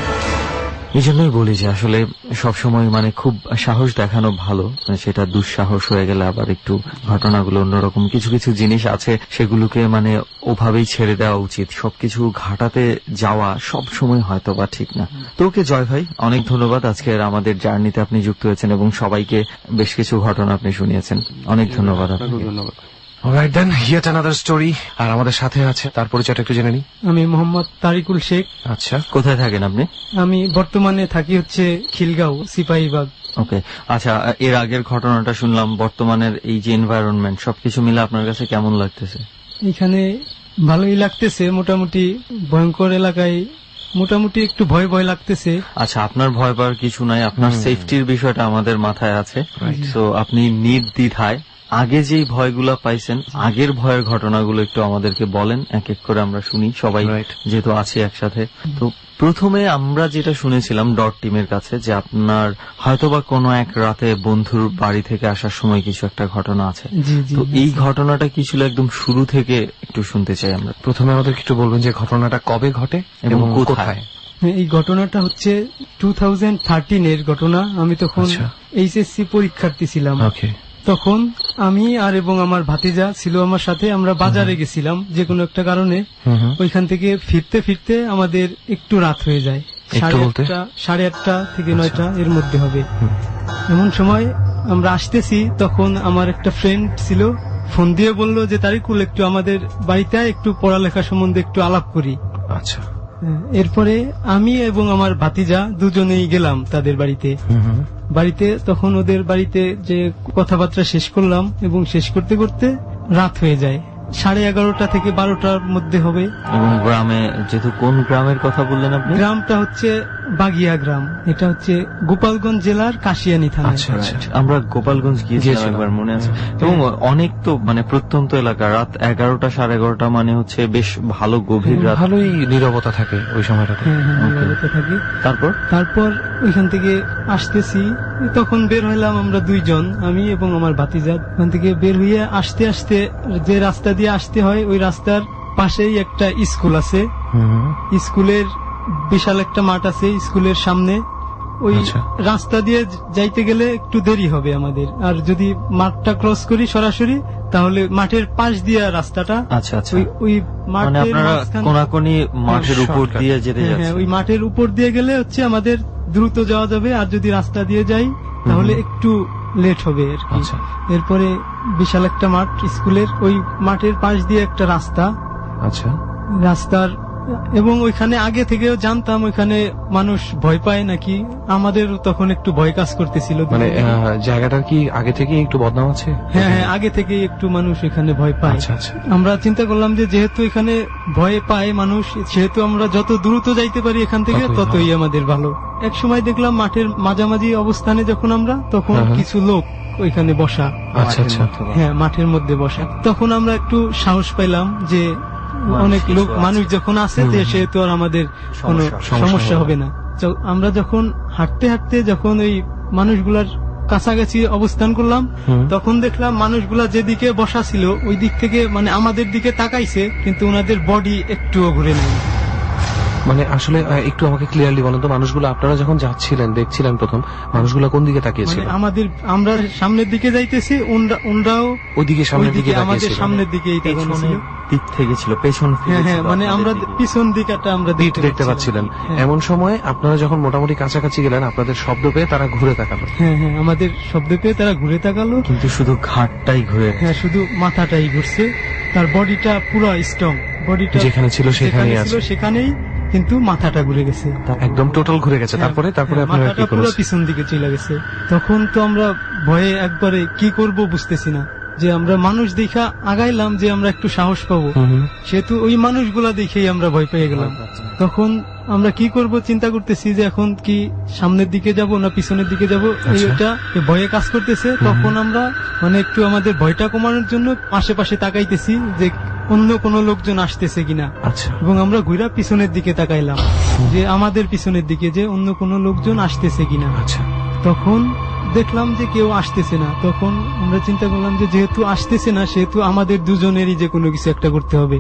এই জন্যই বলি যে আসলে সবসময় মানে খুব সাহস দেখানো ভালো, সেটা দুঃসাহস হয়ে গেলে আবার একটু ঘটনাগুলো অন্যরকম। কিছু কিছু জিনিস আছে সেগুলোকে মানে ওভাবেই ছেড়ে দেওয়া উচিত, সবকিছু ঘাটাতে যাওয়া সব সময় হয়তো বা ঠিক না। তো ওকে জয় ভাই, অনেক ধন্যবাদ, আজকের আমাদের জার্নিতে আপনি যুক্ত হয়েছেন এবং সবাইকে বেশ কিছু ঘটনা আপনি শুনিয়েছেন। অনেক ধন্যবাদ আপনাকে। ধন্যবাদ। Alright then, yet another story. আর আমাদের সাথে আছে, তার পরিচয়টা একটু জেনে নিই। আমি মোহাম্মদ তারিকুল শেখ। আচ্ছা, কোথায় থাকেন আপনি? আমি বর্তমানে থাকি হচ্ছে খিলগাঁও, সিপাহীবাগ। ওকে, আচ্ছা, এর আগের ঘটনাটা শুনলাম, বর্তমানের এই যে এনভায়রনমেন্ট সবকিছু মিলে আপনার কাছে কেমন লাগতেছে? এখানে ভালোই লাগতেছে, মোটামুটি ভয়ঙ্কর এলাকায় মোটামুটি একটু ভয় ভয় লাগতেছে। আচ্ছা, আপনার ভয় পাওয়ার কিছু নাই, আপনার সেফটির বিষয়টা আমাদের মাথায় আছে। তো আপনি নির্দ্বিধায় আগে যেই ভয়গুলা পাইছেন, আগের ভয়ের ঘটনাগুলো একটু আমাদেরকে বলেন, এক এক করে আমরা শুনি সবাই, যেহেতু আছি একসাথে। তো প্রথমে আমরা যেটা শুনেছিলাম ডট টিমের কাছে যে আপনার হয়তোবা কোনো এক রাতে বন্ধুর বাড়ি থেকে আসার সময় কিছু একটা ঘটনা আছে। তো এই ঘটনাটা কি ছিল একদম শুরু থেকে একটু শুনতে চাই আমরা। প্রথমে আমাদেরকে একটু বলবেন যে ঘটনাটা কবে ঘটে এবং কোথায়? এই ঘটনাটা হচ্ছে 2013-এর ঘটনা। আমি তখন এইচএসসি পরীক্ষার্থী ছিলাম। তখন আমি আর এবং আমার ভাতিজা ছিল আমার সাথে, আমরা বাজারে গেছিলাম যে কোনো একটা কারণে। ওইখান থেকে ফিরতে ফিরতে আমাদের একটু রাত হয়ে যায়, 8:30 থেকে 9টা এর মধ্যে হবে। এমন সময় আমরা আসতেছি, তখন আমার একটা ফ্রেন্ড ছিল, ফোন দিয়ে বললো যে তারিকুল একটু আমাদের বাড়িতে একটু পড়ালেখা সম্বন্ধে একটু আলাপ করি। আচ্ছা। এরপরে আমি এবং আমার ভাতিজা দুজনেই গেলাম তাদের বাড়িতে। বাড়িতে তখন ওদের বাড়িতে যে কথাবার্তা শেষ করলাম এবং শেষ করতে করতে রাত হয়ে যায়, 11:30 থেকে 12টার মধ্যে হবে। এবং গ্রামে, যেহেতু কোন গ্রামের কথা বললেন আপনি? গ্রামটা হচ্ছে বাগিয়া গ্রাম, এটা হচ্ছে গোপালগঞ্জ জেলার কাশিয়ানী থানা। আচ্ছা, আমরা গোপালগঞ্জ গিয়েছিলাম একবার, মনে আছে। এবং অনেক তো মানে প্রত্যন্ত এলাকা, রাত 11টা 11:30 মানে হচ্ছে বেশ ভালো গভীর রাত, ভালোই নীরবতা থাকে ওই সময়টাতে। নীরবতা থাকে। তারপর ওইখান থেকে আসতেছি, তখন বের হইলাম আমরা দুইজন, আমি এবং আমার ভাতিজা। ওখান থেকে বের হইয়া আসতে আসতে যে রাস্তা দিয়ে আসতে হয় ওই রাস্তার পাশেই একটা স্কুল আছে। স্কুলের বিশাল একটা মাঠ আছে স্কুলের সামনে। ওই রাস্তা দিয়ে যাইতে গেলে একটু দেরি হবে আমাদের, আর যদি মাঠটা ক্রস করি সরাসরি তাহলে মাঠের পাশ দিয়ে রাস্তাটা। আচ্ছা, ওই মাঠের উপর দিয়ে যেতে যাচ্ছে। ওই মাঠের উপর দিয়ে গেলে হচ্ছে আমাদের দ্রুত যাওয়া যাবে, আর যদি রাস্তা দিয়ে যাই তাহলে একটু লেট হবে আর কি। এরপরে বিশাল একটা মাঠ স্কুলের, ওই মাঠের পাশ দিয়ে একটা রাস্তা। আচ্ছা। রাস্তার এবং ওইখানে আগে থেকেও জানতাম ওইখানে মানুষ ভয় পায় নাকি, আমাদের তখন একটু ভয় কাজ করতেছিল। মানে জায়গাটার কি আগে থেকে একটু বদনাম আছে? হ্যাঁ, আগে থেকে একটু মানুষ এখানে ভয় পায়। আচ্ছা। আমরা চিন্তা করলাম যে যেহেতু এখানে ভয় পায় মানুষ, সেহেতু আমরা যত দ্রুত যাইতে পারি এখান থেকে ততই আমাদের ভালো। এক সময় দেখলাম মাঠের মাঝামাঝি অবস্থানে যখন আমরা, তখন কিছু লোক ওইখানে বসা। আচ্ছা। হ্যাঁ, মাঠের মধ্যে বসা। তখন আমরা একটু সাহস পাইলাম যে অনেক লোক মানুষ যখন আছে সেহেতু আর আমাদের কোনো সমস্যা হবে না। আমরা যখন হাঁটতে হাঁটতে যখন ওই মানুষগুলার কাছাকাছি অবস্থান করলাম, তখন দেখলাম মানুষগুলা যেদিকে বসা ছিল ওই দিক থেকে মানে আমাদের দিকে তাকাইছে, কিন্তু ওনাদের বডি একটুও ঘুরে নেই। মানে আসলে একটু আমাকে ক্লিয়ারলি বলেন তো, মানুষগুলো আপনারা যখন যাচ্ছিলেন দেখছিলেন প্রথম, মানুষগুলো কোন দিকে তাকিয়েছিল? আমরা সামনের দিকে যাইতেছি, ওনরাও ওইদিকে সামনের দিকে, আমাদের সামনের দিকেই দিক থেকে ছিল, পেছন। হ্যাঁ, মানে আমরা পিছন দিকটা আমরা দেখতে পাচ্ছিলেন। এমন সময় আপনারা যখন মোটামুটি কাছাকাছি গেলেন, আপনাদের শব্দ পেয়ে তারা ঘুরে তাকালো। হ্যাঁ, আমাদের শব্দ পেয়ে তারা ঘুরে তাকালো, কিন্তু শুধু ঘাটটাই ঘুরে। হ্যাঁ, শুধু মাথাটাই ঘুরছে, তার বডিটা পুরো স্ট্রং। বডিটা যেখানে ছিল সেখানেই আছে, সেখানেই, কিন্তু মাথাটা ঘুরে গেছে, একদম টোটাল ঘুরে গেছে। তারপরে মাথাটা পুরো পিছন দিকে চলে গেছে। তখন তো আমরা ভয়ে একবারে কি করব বুঝতেছি না, যে আমরা মানুষ দেখা আগাইলাম যে আমরা একটু সাহস পাবো, সেহেতু ওই মানুষগুলা দেখেই আমরা ভয় পেয়ে গেলাম। তখন আমরা কি করব চিন্তা করতেছি যে এখন কি সামনের দিকে যাব না পিছনের দিকে যাব, এইটা ভয়ে কাজ করতেছে। তখন আমরা মানে একটু আমাদের ভয়টা কমানোর জন্য আশেপাশে তাকাইতেছি যে অন্য কোন লোকজন আসতেছে কিনা। এবং আমরা ঘুরা পিছনের দিকে তাকাইলাম, যে আমাদের পিছনের দিকে যে অন্য কোন লোকজন আসতেছে কিনা। তখন দেখলাম যে কেউ আসতেছে না। তখন আমরা চিন্তা করলাম যে যেহেতু আসতেছে না, সেহেতু আমাদের দুজনেরই যে কোনো কিছু একটা করতে হবে।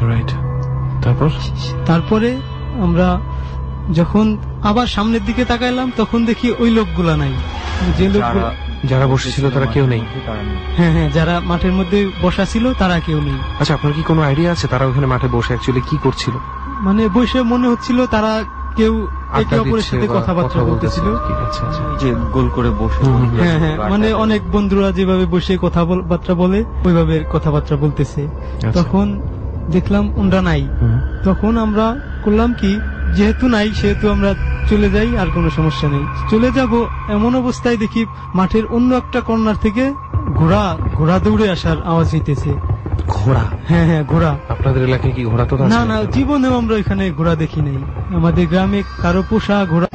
তারপরে আমরা যখন আবার সামনের দিকে তাকাইলাম, তখন দেখি ওই লোকগুলা নাই, যে লোকগুলা যারা বসেছিল তারা কেউ নেই। হ্যাঁ, যারা মাঠের মধ্যে বসা ছিল তারা কেউ নেই। আচ্ছা, আপনার কি কোনো আইডিয়া আছে তারা ওখানে মাঠে বসে অ্যাকচুয়ালি কি করছিল? মানে বসে মনে হচ্ছিল তারা কেউ একে অপরের সাথে কথাবার্তা বলতেছিল, যে গোল করে বসে। হ্যাঁ, মানে অনেক বন্ধুরা যেভাবে বসে কথাবার্তা বলে ওইভাবে কথাবার্তা বলতেছে। তখন দেখলাম ওনরা নাই। তখন আমরা করলাম কি, যেহেতু নাই সেহেতু আমরা চলে যাই, আর কোনো সমস্যা নেই, চলে যাব। এমন অবস্থায় দেখি মাঠের অন্য একটা কর্নার থেকে ঘোড়া দৌড়ে আসার আওয়াজ হইতেছে। ঘোড়া? হ্যাঁ, ঘোড়া। আপনাদের এলাকায় কি ঘোড়া? তো না, জীবনেও আমরা এখানে ঘোড়া দেখি নাই। আমাদের গ্রামে কারো পোষা ঘোড়া।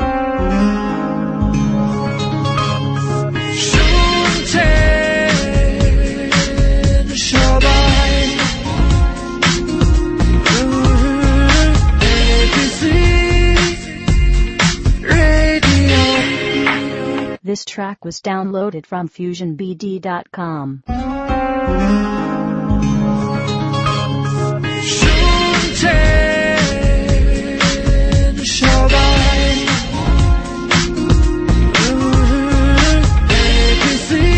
This track was downloaded from FusionBD.com.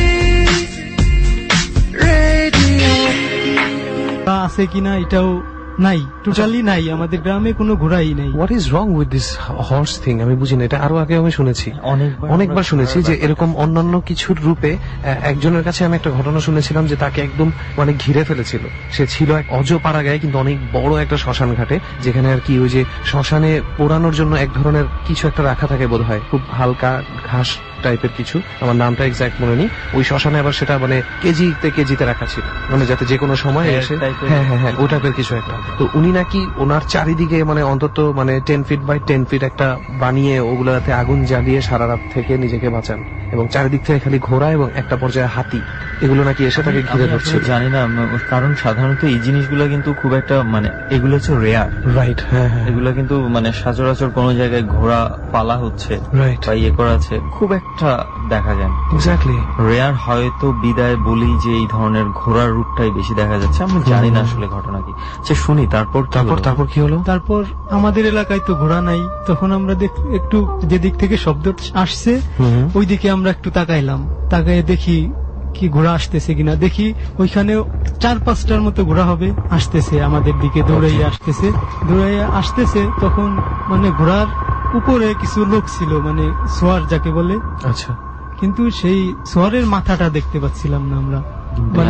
আছে কিনা এটাও নাই, টোটালি নাই, আমাদের গ্রামে কোনো ঘোড়াই নাই। What is wrong with this horse thing? আমি বুঝি না, এটা আরো আগে আমি শুনেছি, অনেকবার শুনেছি যে এরকম অন্যান্য কিছুর রূপে। একজনের কাছে আমি একটা ঘটনা শুনেছিলাম যে তাকে একদম মানে ঘিরে ফেলেছিল। সে ছিল এক অজপাড়া গায়ে, কিন্তু অনেক বড় একটা শ্মশান ঘাটে, যেখানে আর কি ওই যে শ্মশানে পোড়ানোর জন্য এক ধরনের কিছু একটা রাখা থাকে বোধহয়, খুব হালকা ঘাস টাইপের কিছু, আমার নামটা এক্সাক্ট মনে নেই। ওই শ্মশানে আবার সেটা মানে কেজিতে রাখা ছিল, মানে যাতে যে কোনো সময় এসে হ্যাঁ ওই টাইপের কিছু একটা। তো উনি নাকি ওনার চারিদিকে মানে অন্তত মানে 10 ফিট বাই 10 ফিট একটা বানিয়ে ওগুলাতে আগুন জ্বালিয়ে সারা রাত থেকে নিজেকে বাঁচান, এবং চারিদিক থেকে খালি ঘোড়া এবং একটা পর্যায়ে হাতি এগুলো নাকি এসে তাকে ঘিরে ধরছিল। জানি না, কারণ সাধারণত এই জিনিসগুলো কিন্তু খুব একটা মানে এগুলো হচ্ছে রেয়ার, রাইট? হ্যাঁ, এগুলো কিন্তু মানে সচরাচর কোনো জায়গায় ঘোড়া পালা হচ্ছে বা ইয়ে করা আছে খুব একটা দেখা যায় না। এক্স্যাক্টলি, রেয়ার হয়তো বিদায় বলি যে এই ধরনের ঘোড়ার রূপটাই বেশি দেখা যাচ্ছে। আমি জানি না আসলে ঘটনা কি। আচ্ছা শুনি, তারপর কি হলো? তারপর আমাদের এলাকায় তো ঘোড়া নাই, তখন আমরা একটু যেদিক থেকে শব্দ আসছে ওই দিকে আমরা একটু তাকাইলাম, তাকায় দেখি কি ঘোড়া আসতেছে কিনা। দেখি ওইখানে 4-5টার মতো ঘোড়া হবে, আসতেছে আমাদের দিকে, দৌড়াইয়া আসতেছে। তখন মানে ঘোড়ার উপরে কিছু লোক ছিল, মানে সোয়ার যাকে বলে। আচ্ছা, কিন্তু সেই সোয়ারের মাথাটা দেখতে পাচ্ছিলাম না আমরা, মানে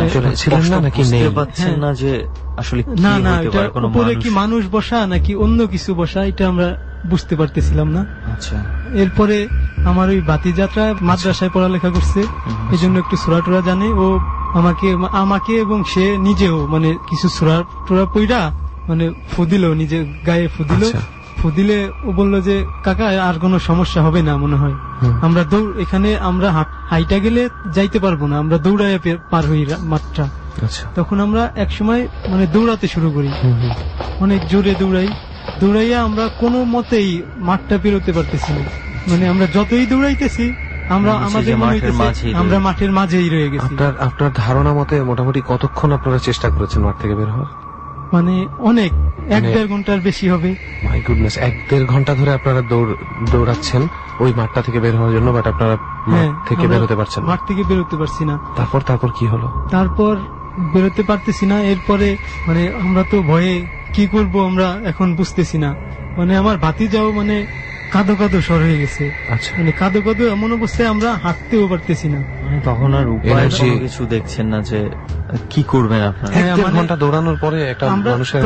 না যে আসলে না এটা উপরে কি মানুষ বসা নাকি অন্য কিছু বসা, এটা আমরা বুঝতে পারতেছিলাম না। আচ্ছা, এরপরে আমার ওই বাতিযাত্রা মাদ্রাসায় পড়ালেখা করছে, এই জন্য একটু সূরা টুরা জানে ও, আমাকে এবং সে নিজেও মানে কিছু সূরা টুরা পড়া মানে ফুদিল, নিজে গায়ে ফুদিলে ও বললো যে কাকা আর কোনো সমস্যা হবে না মনে হয়, আমরা এখানে আমরা হাইটা গেলে যাইতে পারবো না, আমরা দৌড়াইয়া পার হই মাঠটা। তখন আমরা এক সময় মানে দৌড়াতে শুরু করি, অনেক জোরে দৌড়াইয়া আমরা কোনো মতেই মাঠটা পেরোতে পারতেছি না, মানে আমরা যতই দৌড়াইতেছি আমরা আমাদের আমরা মাঠের মাঝেই রয়ে গেছি। আপনার ধারণা মতে মোটামুটি কতক্ষণ আপনারা চেষ্টা করেছেন মাঠ থেকে বের হওয়ার? মানে অনেক, 1-1.5 ঘন্টার বেশি হবে। মাই গুডনেস, 1-1.5 ঘন্টা ধরে আপনারা দৌড়াচ্ছেন ওই মাঠটা থেকে বের হওয়ার জন্য, বাট আপনারা মাঠ থেকে বেরোতে পারছেন না। মাঠ থেকে বেরোতে পারছি না। তারপর কি হলো? তারপর বেরোতে পারতেছি না। এরপরে মানে আমরা তো ভয়ে কি করব আমরা এখন বুঝতেছি না, মানে আমার ভাতিজাও মানে কাঁদো স্বর হয়ে গেছে। আচ্ছা, মানে কাঁদো এমন অবস্থায় আমরা হাঁটতেও পারতেছি না। তখন আর উপায় কিছু দেখছেন না যে কি করবেন আপনারা? 1-1.5 ঘন্টা দৌড়ানোর পরে একটা মানুষের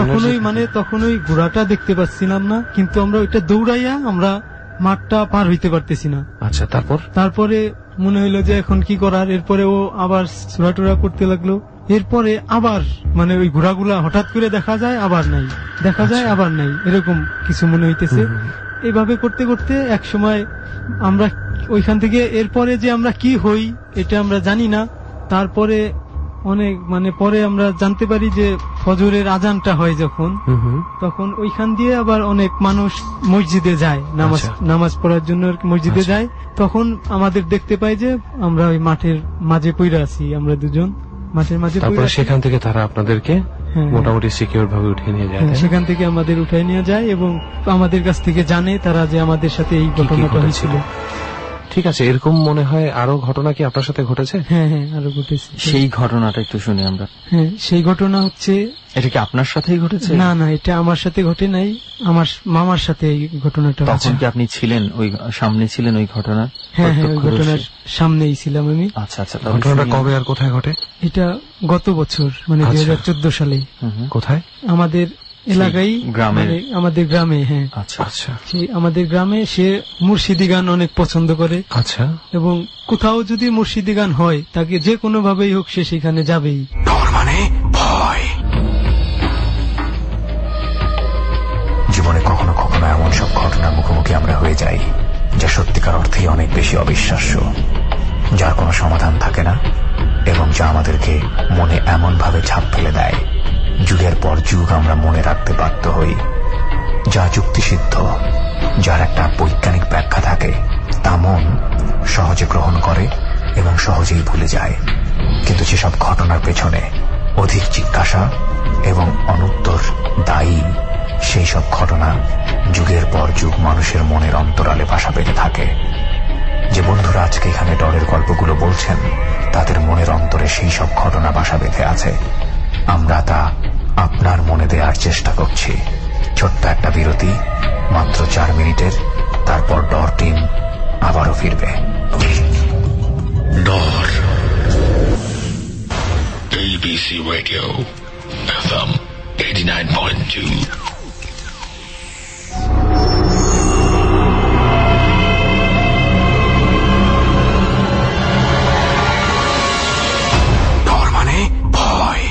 তখনই ঘোড়াটা দেখতে পাচ্ছিলাম না, কিন্তু আমরা ওইটা দৌড়াইয়া আমরা মাঠটা পার হইতে পারতেছি না। আচ্ছা, তারপরে মনে হইলো যে এখন কি করার। এরপরে ও আবার সূরা টুরা করতে লাগলো। এরপরে আবার মানে ওই ঘোড়াগুলা হঠাৎ করে দেখা যায় আবার নাই, আবার নাই, এরকম কিছু মনে হইতেছে। এইভাবে করতে করতে এক সময় আমরা ওইখান থেকে, এরপরে যে আমরা কি হই এটা আমরা জানি না। তারপরে অনেক মানে পরে আমরা জানতে পারি যে ফজরের আজানটা হয় যখন, তখন ওইখান দিয়ে আবার অনেক মানুষ মসজিদে যায়, নামাজ পড়ার জন্য মসজিদে যায়। তখন আমাদের দেখতে পাই যে আমরা ওই মাঠের মাঝে পইরা আছি, আমরা দুজন মাঠের মাঝে। তারপরে সেখান থেকে তারা আপনাদেরকে মোটামুটি সিকিউর ভাবে উঠিয়ে নিয়ে যায়। সেখান থেকে আমাদের উঠাই নিয়ে যায় এবং আমাদের কাছ থেকে জানে তারা যে আমাদের সাথে এই ঘটনাটা হয়েছিল। ঠিক আছে, এরকম মনে হয় আরো ঘটনা কি আপনার সাথে ঘটেছে? হ্যাঁ, আরো ঘটেছে। সেই ঘটনাটা একটু শুনি আমরা। হ্যাঁ, সেই ঘটনা হচ্ছে, এটা কি আপনার সাথেই ঘটেছে? না, এটা আমার সাথে ঘটে নাই, আমার মামার সাথে এই ঘটনাটা। তখন কি আপনি ছিলেন ওই সামনে ছিলেন ওই ঘটনার? হ্যাঁ, ওই ঘটনার সামনেই ছিলাম আমি। আচ্ছা, ঘটনাটা কবে আর কোথায় ঘটে? এটা গত বছর মানে 2014 সালে। কোথায়? আমাদের এলাকায়, আমাদের গ্রামে। হ্যাঁ, আচ্ছা। আমাদের গ্রামে সে মুর্শিদি গান অনেক পছন্দ করে। আচ্ছা, এবং কোথাও যদি মুর্শিদি গান হয় তাকে যে কোনো ভাবেই হোক সে সেখানে যাবেই। মানে ভয়। জীবনে কখনো কখনো এমন সব ঘটনার মুখোমুখি আমরা হয়ে যাই যা সত্যিকার অর্থেই অনেক বেশি অবিশ্বাস্য, যার কোনো সমাধান থাকে না এবং যা আমাদেরকে মনে এমন ভাবে ছাপ ফেলে দেয় যুগের পর যুগ আমরা মনে রাখতে বাধ্য হই। যা যুক্তিসিদ্ধ, যার একটা বৈজ্ঞানিক ব্যাখ্যা থাকে, তা মন সহজে গ্রহণ করে এবং সহজেই ভুলে যায়। কিন্তু যেসব ঘটনার পেছনে অধিক জিজ্ঞাসা এবং অনুত্তর দায়ী, সেই সব ঘটনা যুগের পর যুগ মানুষের মনের অন্তরালে বাসা বেঁধে থাকে। যে বন্ধুরা আজকে এখানে ডরের গল্পগুলো বলছেন, তাদের মনের অন্তরে সেই সব ঘটনা বাসা বেঁধে আছে। আমরা তা আপনার মনে দেওয়ার চেষ্টা করছি। ছোট্ট একটা বিরতি, মাত্র 4 মিনিটের, তারপর ডর টিম আবারও ফিরবে। ডর ABC Radio FM 89.2 ডর মানে ভয়।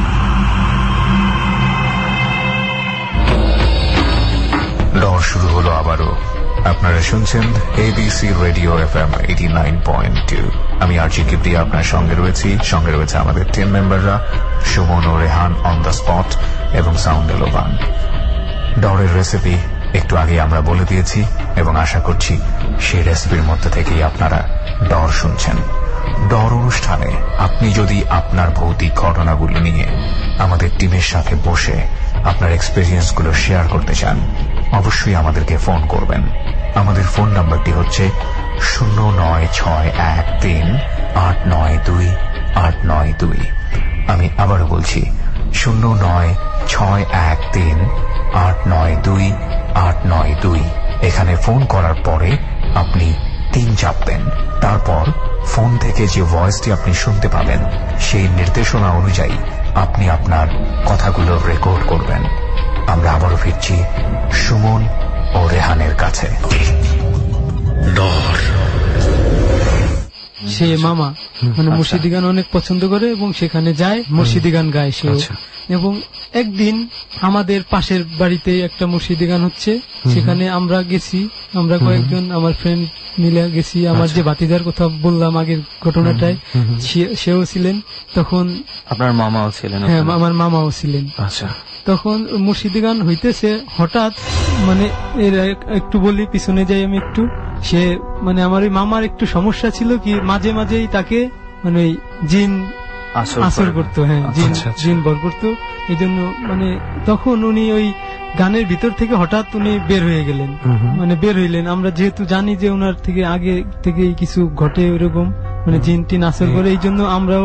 ডর শুরু হলো আবারও। আপনারা শুনছেন ABC রেডিও FM 89.2। আমি আরজি কিপ্রিয়া আপনার সঙ্গে রয়েছে আমাদের টিম মেম্বাররা সুমন ও রেহান অন দ্য স্পট এবং সাউন্ড এলোবান। ডরের রেসিপি একটু আগে আমরা বলে দিয়েছি এবং আশা করছি সেই রেসিপির মধ্যে থেকেই আপনারা ডর শুনছেন। ডর অনুষ্ঠানে আপনি যদি আপনার ভৌতিক ঘটনাগুলো নিয়ে আমাদের টিমের সাথে বসে আপনার এক্সপেরিয়েন্সগুলো শেয়ার করতে চান, অবশ্যই আমাদেরকে ফোন করবেন। আমাদের ফোন নাম্বারটি হচ্ছে 09613892892। আমি আবারও বলছি 09613892892। এখানে ফোন করার পরে আপনি 3 চাপবেন। তারপর ফোন থেকে যে ভয়েসটি আপনি শুনতে পাবেন সেই নির্দেশনা অনুযায়ী আপনি আপনার কথাগুলো রেকর্ড করবেন। আমরা আবারও ফিরছি সুমন ও রেহানের কাছে। ডর সে মামা মানে মুর্শিদি গান অনেক পছন্দ করে এবং সেখানে যায়, মুর্শিদি গান গায় সে। এবং একদিন আমাদের পাশের বাড়িতে একটা মুর্শিদি গান হচ্ছে, সেখানে আমরা গেছি, আমরা কয়েকজন আমার ফ্রেন্ড মিলে গেছি। আমার যে ভাতিজার কথা বললাম আগের ঘটনাটায়, সেও ছিলেন তখন। আপনার মামাও ছিলেন? হ্যাঁ, আমার মামাও ছিলেন। আচ্ছা। তখন মুর্শিদি গান হইতেছে, হঠাৎ মানে এর একটু বলি, পিছনে যাই আমি একটু। সে মানে আমার ওই মামার একটু সমস্যা ছিল কি, মাঝে মাঝেই তাকে মানে ওই জিন আসর করতো। হ্যাঁ, জিন বর করতো। এই জন্য মানে তখন উনি ওই গানের ভিতর থেকে হঠাৎ উনি বের হয়ে গেলেন, মানে বের হইলেন। আমরা যেহেতু জানি যে ওনার থেকে আগে থেকে কিছু ঘটে ওরকম, মানে জিন টিন আসর করে, এই জন্য আমরাও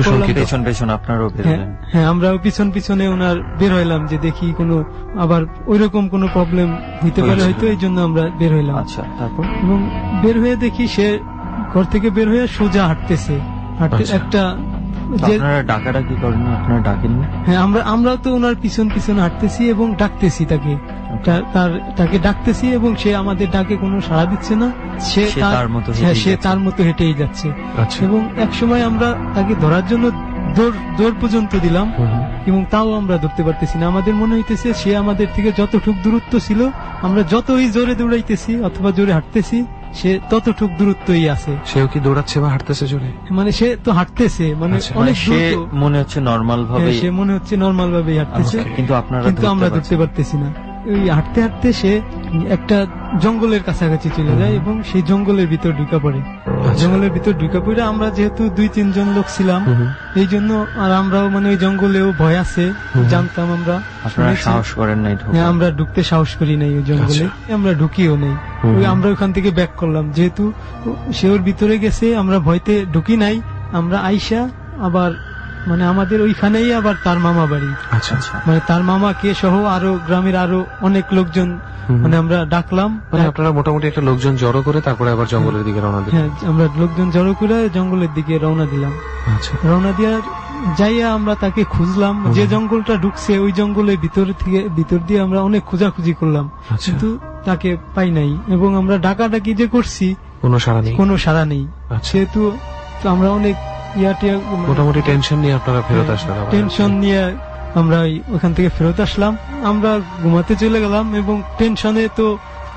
হ্যাঁ আমরাও পিছন পিছনে ওনার বের হইলাম যে দেখি কোনো আবার ওইরকম কোনো প্রবলেম হইতে পারে হয়তো, এই জন্য আমরা বের হইলাম। আচ্ছা, তারপর এবং বের হয়ে দেখি সে ঘর থেকে বের হয়ে সোজা হাঁটতেছে। একটা ডাকাডাকি করেন, আপনারা ডাকেননি? হ্যাঁ, আমরা তো ওনার পিছন পিছন হাঁটতেছি এবং ডাকতেছি তাকে, তাকে ডাকতেছি এবং সে আমাদের ডাকে কোনো সাড়া দিচ্ছে না। সে তার মতো হেঁটেই যাচ্ছে। এবং এক সময় আমরা তাকে ধরার জন্য দৌড় পর্যন্ত দিলাম এবং তাও আমরা ধরতে পারতেছি না। আমাদের মনে হইতেছে সে আমাদের থেকে যতটুক দূরত্ব ছিল, আমরা যতই জোরে দৌড়াইতেছি অথবা জোরে হাঁটতেছি, সে ততটুক দূরত্বই আছে। সেও কি দৌড়াচ্ছে বা হাঁটতেছে জোরে? মানে সে তো হাঁটতেছে, মানে অনেক মনে হচ্ছে নর্মাল ভাবে, সে মনে হচ্ছে নর্মাল ভাবে হাঁটতেছে, কিন্তু আমরা ধরতে পারতেছি না। ওই হাঁটতে হাঁটতে সে একটা জঙ্গলের কাছাকাছি চলে যায় এবং সেই জঙ্গলের ভিতর ঢুকা পড়ে। জঙ্গলের ভিতর ঢুকা পড়ে আমরা যেহেতু 2-3 জন লোক ছিলাম, এই জন্য আর আমরাও মানে ওই জঙ্গলেও ভয় আছে জানতাম। আমরা সাহস করেন নাই? আমরা ঢুকতে সাহস করি নাই ওই জঙ্গলে, আমরা ঢুকিও নেই। আমরা ওখান থেকে ব্যাক করলাম, যেহেতু সে ওর ভিতরে গেছে, আমরা ভয়তে ঢুকি নাই। আমরা আইসা আবার মানে আমাদের ওইখানেই আবার তার মামা বাড়ি। মানে তার মামাকে সহ আরো গ্রামের আরো অনেক লোকজন মানে আমরা ডাকলাম। মানে আপনারা মোটামুটি একটা লোকজন জড়ো করে তারপরে আবার জঙ্গলের দিকে রওনা দিলাম? হ্যাঁ, আমরা লোকজন জড়ো করে জঙ্গলের দিকে রওনা দিলাম। রওনা দেওয়ার যাইয়া আমরা তাকে খুঁজলাম, যে জঙ্গলটা ঢুকছে ওই জঙ্গলের ভিতর দিয়ে আমরা অনেক খোঁজাখুঁজি করলাম, কিন্তু তাকে পাই নাই। এবং আমরা ডাকাডাকি যে করছি, কোনো সাড়া নেই। সেহেতু আমরা অনেক মোটামুটি টেনশন নিয়ে আপনারা ফেরত আসলেন? টেনশন নিয়ে আমরা ওখান থেকে ফেরত আসলাম। আমরা ঘুমাতে চলে গেলাম এবং টেনশনে তো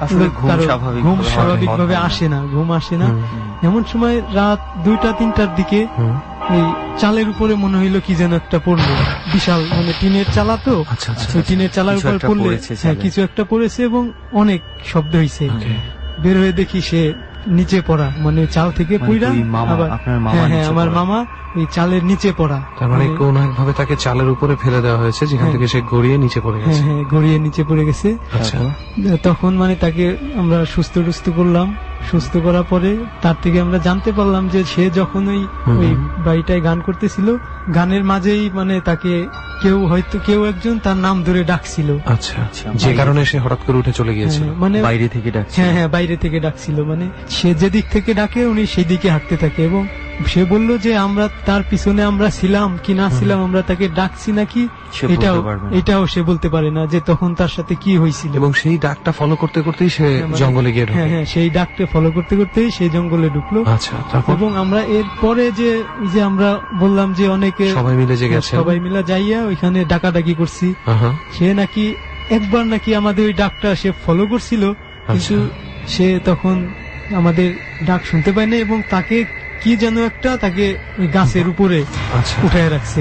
ঘুম স্বাভাবিক ভাবে আসে না, ঘুম আসে না। এমন সময় রাত 2টা-3টার দিকে এই চালের উপরে মনে হইলো কি যেন একটা পড়লো, বিশাল মানে টিনের চালা তো, টিনের চালার উপর পড়লে কিছু একটা পড়েছে এবং অনেক শব্দ হয়েছে। বের হয়ে দেখি সে নিচে পড়া, মানে চাল থেকে পুইরা আবার আমার মামা ওই চালের নিচে পড়া। তার মানে কোন একভাবে তাকে চালের উপরে ফেলে দেওয়া হয়েছে, যেখান থেকে সে গড়িয়ে নিচে পড়ে গেছে। হ্যাঁ, গড়িয়ে নিচে পড়ে গেছে। তখন মানে তাকে আমরা সুস্থ করলাম, সুস্থ করার পরে তার থেকে আমরা জানতে পারলাম যে সে যখন ওই বাড়িটায় গান করতেছিল, গানের মাঝেই মানে তাকে কেউ একজন তার নাম ধরে ডাকছিল। আচ্ছা, যে কারণে সে হঠাৎ করে উঠে চলে গিয়েছিল, মানে বাইরে থেকে ডাকছিল। হ্যাঁ, বাইরে থেকে ডাকছিল, মানে সে যেদিক থেকে ডাকে উনি সেই দিকে হাঁটতে থাকে এবং সে বলল যে আমরা তার পিছনে আমরা ছিলাম কি না ছিলাম, আমরা তাকে ডাকছি নাকি এটাও সে বলতে পারে না যে তখন তার সাথে কি হয়েছিল। এবং সেই ডাকটা ফলো করতে করতেই সে জঙ্গলে গিয়ে ঢুকলো। হ্যাঁ, সেই ডাকটা ফলো করতে করতেই সেই জঙ্গলে ঢুকলো। আচ্ছা, এবং আমরা এরপরে যে আমরা বললাম যে অনেকে সবাই মিলে যে গেছে, সবাই মিলে যাইয়া ওইখানে ডাকাডাকি করছি, সে নাকি একবার নাকি আমাদের ওই ডাকটা সে ফলো করছিল, কিন্তু সে তখন আমাদের ডাক শুনতে পায় না এবং তাকে কি যেন একটা তাকে গাছের উপরে উঠায় রাখছে।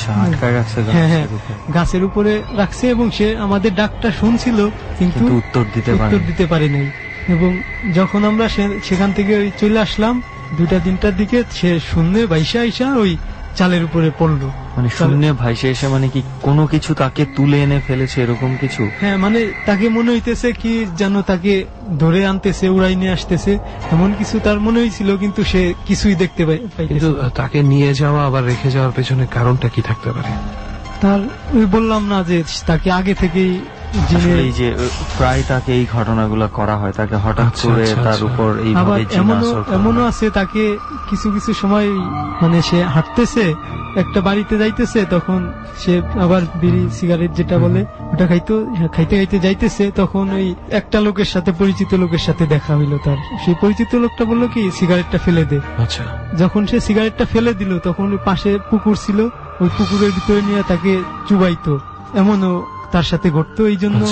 হ্যাঁ, গাছের উপরে রাখছে এবং সে আমাদের ডাকটা শুনছিল কিন্তু উত্তর দিতে পারে নাই। এবং যখন আমরা সেখান থেকে চলে আসলাম 2-3টার দিকে, সে শূন্য ভাইসা আইসা ওই চালের উপরে পড়লো। মানে শূন্য ভাইসা এসে মানে কি কোনো কিছু তাকে তুলে এনে ফেলেছে এরকম কিছু? হ্যাঁ, মানে তাকে মনে হইতেছে কি যেন তাকে ধরে আনতেছে, উড়াই নিয়ে আসতেছে, এমন কিছু তার মনে হয়েছিল, কিন্তু সে কিছুই দেখতে পাইতেছে। তাকে নিয়ে যাওয়া আবার রেখে যাওয়ার পেছনে কারণটা কি থাকতে পারে? তার বললাম না যে তাকে আগে থেকেই এই যে প্রায় তাকে এই ঘটনাগুলো করা হয়, তাকে হঠাৎ করে তার উপর এইভাবে এমনও আছে তাকে কিছু কিছু সময় মানে সে হাঁটতেছে, একটা বাড়িতে যাইতেছে, তখন সে আবার বিড়ি সিগারেট যেটা বলে ওটা খাইতে খাইতে যাইতেছে, তখন ওই একটা লোকের সাথে, পরিচিত লোকের সাথে দেখা হইলো তার। সেই পরিচিত লোকটা বললো কি সিগারেটটা ফেলে দে। আচ্ছা, যখন সে সিগারেটটা ফেলে দিল তখন ওই পাশে পুকুর ছিল, ওই পুকুরের ভিতরে নিয়ে তাকে চুবাইতো, এমনও তার সাথে ঘটতো। এই জন্য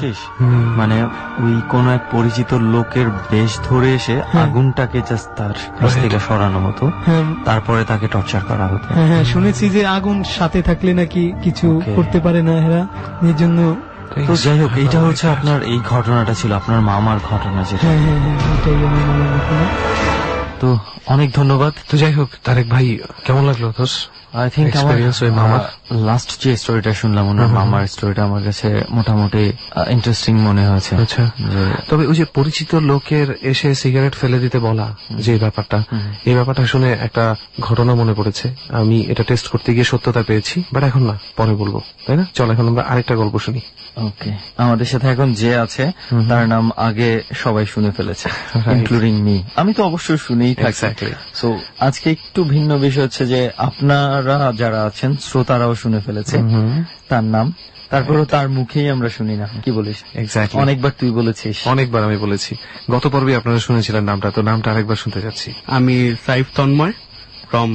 মানে ওই কোন এক পরিচিত লোকের বেশ ধরে এসে আগুনটাকে জাস্ট তার কাছ থেকে সরানো হতো, তারপরে তাকে টর্চার করা হতো। হ্যাঁ, শুনেছি যে আগুন সাথে থাকলে নাকি কিছু করতে পারে না এরা, এই জন্য। তো যাই হোক, এইটা হচ্ছে আপনার এই ঘটনাটা ছিল আপনার মামার ঘটনা, যেটা এটাই আমার মামার ঘটনা। তো অনেক ধন্যবাদ। তো যাই হোক তারেক ভাই, কেমন লাগলো তোর? আই থিঙ্ক আমার লাস্ট যে স্টোরিটা শুনলাম, ওনার মামার স্টোরিটা আমার কাছে মোটামুটি ইন্টারেস্টিং মনে হয়েছে। আচ্ছা, তবে ওই যে পরিচিত লোকের এসে সিগারেট ফেলে দিতে বলা, যে ব্যাপারটা, এই ব্যাপারটা শুনে একটা ঘটনা মনে পড়েছে। আমি এটা টেস্ট করতে গিয়ে সত্যতা পেয়েছি, বাট এখন না, পরে বলবো, তাই না? চল এখন আমরা আরেকটা গল্প শুনি। ওকে, আমাদের সাথে এখন যে আছে তার নাম আগে সবাই শুনে ফেলেছে, ইনক্লুডিং মি। আমি তো অবশ্যই শুনেই থাকি। সো আজকে একটু ভিন্ন বিষয় হচ্ছে যে আপনারা যারা আছেন শ্রোতারাও শুনে ফেলেছে তার নাম, তারপরও তার মুখেই আমরা শুনি না। কি বলিস? এক্স্যাক্টলি, অনেকবার তুই বলেছিস। অনেকবার আমি বলেছি, গত পর্বে আপনারা শুনেছিলেন নামটা, তো নামটা আরেকবার শুনতে যাচ্ছি। আমি সাইফ তন্ময় ফ্রম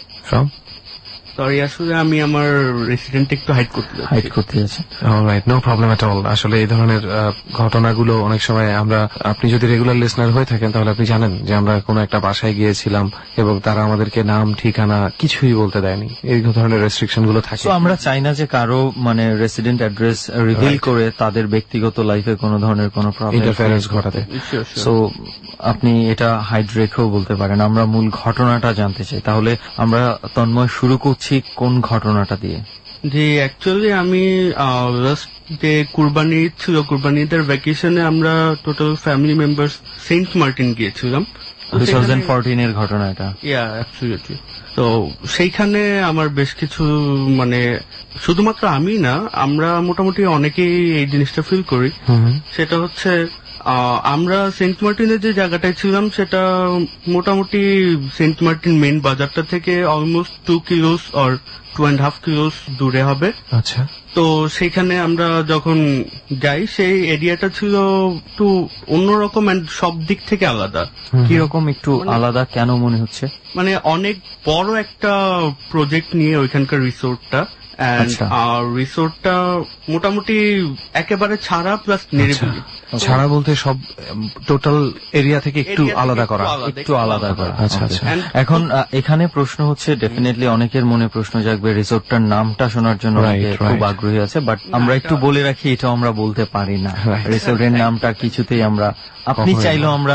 সরি, আসলে আমি আমার রেসিডেন্ট একটু হাইড করতে যাচ্ছি। Alright, no problem at all. আসলে এই ধরনের ঘটনাগুলো অনেক সময় আমরা, আপনি যদি রেগুলার লিসনার হয়ে থাকেন তাহলে আপনি জানেন যে আমরা কোনো একটা বাসায় গিয়েছিলাম এবং তারা আমাদেরকে নাম ঠিকানা কিছুই বলতে দেয়নি, এই ধরনের রেস্ট্রিকশন গুলো থাকে। আমরা চাই না যে কারো মানে রেসিডেন্ট অ্যাড্রেস রিভিল করে তাদের ব্যক্তিগত লাইফে কোনো ধরনের কোনো ইন্টারফারেন্স ঘটাতে। সো আপনি এটা হাইড রেখেও বলতে পারেন। আমরা মূল ঘটনাটা জানতে চাই, তাহলে আমরা তন্ময় শুরু করছি কোন ঘটনাটা দিয়ে? যে অ্যাকচুয়ালি আমি যে কুরবানি ঈদ ছিল, কুরবানি ঈদের ভ্যাকেশনে আমরা total family members Saint Martin গিয়েছিলাম। 2014 এর ঘটনা এটা। অ্যাবসলিউটলি। তো সেইখানে আমার বেশ কিছু, মানে শুধুমাত্র আমি না, আমরা মোটামুটি অনেকেই এই জিনিসটা ফিল করি। সেটা হচ্ছে আমরা সেন্ট মার্টিনের যে জায়গাটায় ছিলাম সেটা মোটামুটি সেন্ট মার্টিন মেইন বাজারটা থেকে অলমোস্ট 2 কিলোস অর 2.5 কিলোস দূরে হবে। আচ্ছা, তো সেখানে আমরা যখন যাই সেই এরিয়াটা ছিল একটু অন্যরকম এন্ড সব দিক থেকে আলাদা। কিরকম একটু আলাদা কেন মনে হচ্ছে? মানে অনেক বড় একটা প্রজেক্ট নিয়ে ওইখানকার রিসোর্টটা, আর রিসোর্টটা মোটামুটি একেবারে ছাড়া প্লাস নিরিবিলি। ছাড়া বলতে সব টোটাল এরিয়া থেকে একটু আলাদা করা, একটু আলাদা করা। আচ্ছা আচ্ছা। এখন এখানে প্রশ্ন হচ্ছে, ডেফিনেটলি অনেকের মনে প্রশ্ন জাগবে, রিসোর্টটার নামটা শোনার জন্য খুব আগ্রহী আছে, বাট আমরা একটু বলে রাখি, এটা আমরা বলতে পারি না। রিসোর্টের নামটা কিছুতেই আমরা, আপনি চাইলেও আমরা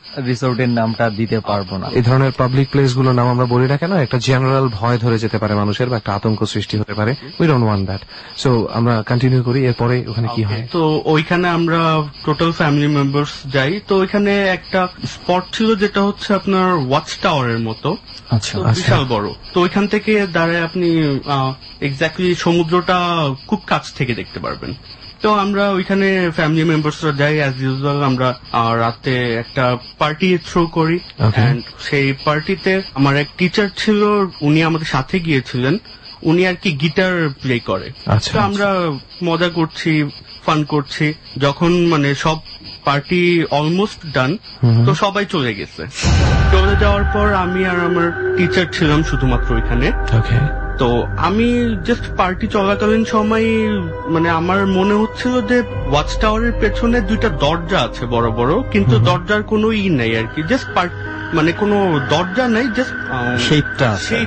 রিসোর্টের নামটা দিতে পারবো না। এই ধরনের পাবলিক প্লেস গুলোর নাম আমরা বলি না কেন, একটা জেনারেল ভয় ধরে যেতে পারে মানুষের, বা একটা আতঙ্ক সৃষ্টি হতে পারে। We don't want that. So আমরা কন্টিনিউ করি। এরপরে ওখানে কি হয়? তো ওইখানে আমরা টোটাল ফ্যামিলি মেম্বার্স যাই। তো ওইখানে একটা স্পট ছিল যেটা হচ্ছে আপনার ওয়াচ টাওয়ারের মতো, বিশাল বড়। তো ওইখান থেকে দাঁড়ায় আপনি এক্স্যাক্টলি সমুদ্রটা খুব কাছ থেকে দেখতে পারবেন। তো আমরা ওইখানে ফ্যামিলি মেম্বার্সরা যাই অ্যাজ ইউজুয়াল। আমরা রাতে একটা পার্টি থ্রো করি, এন্ড সেই পার্টিতে আমার এক টিচার ছিল, উনি আমাদের সাথে গিয়েছিলেন। উনি আর কি গিটার প্লে করে। তো আমরা মজা করছি, ফান করছি। যখন মানে সব পার্টি অলমোস্ট ডান, তো সবাই চলে গেছে। চলে যাওয়ার পর আমি আর আমার টিচার ছিলাম শুধুমাত্র ওইখানে। তো আমি জাস্ট পার্টি চলাকালীন সময় মানে আমার মনে হচ্ছিল যে ওয়াচ টাওয়ারের পেছনে দুইটা দরজা আছে বড় বড়, কিন্তু দরজার কোনো নাই আর কি, জাস্ট মানে কোনো দরজা নাই, জাস্ট শেপটা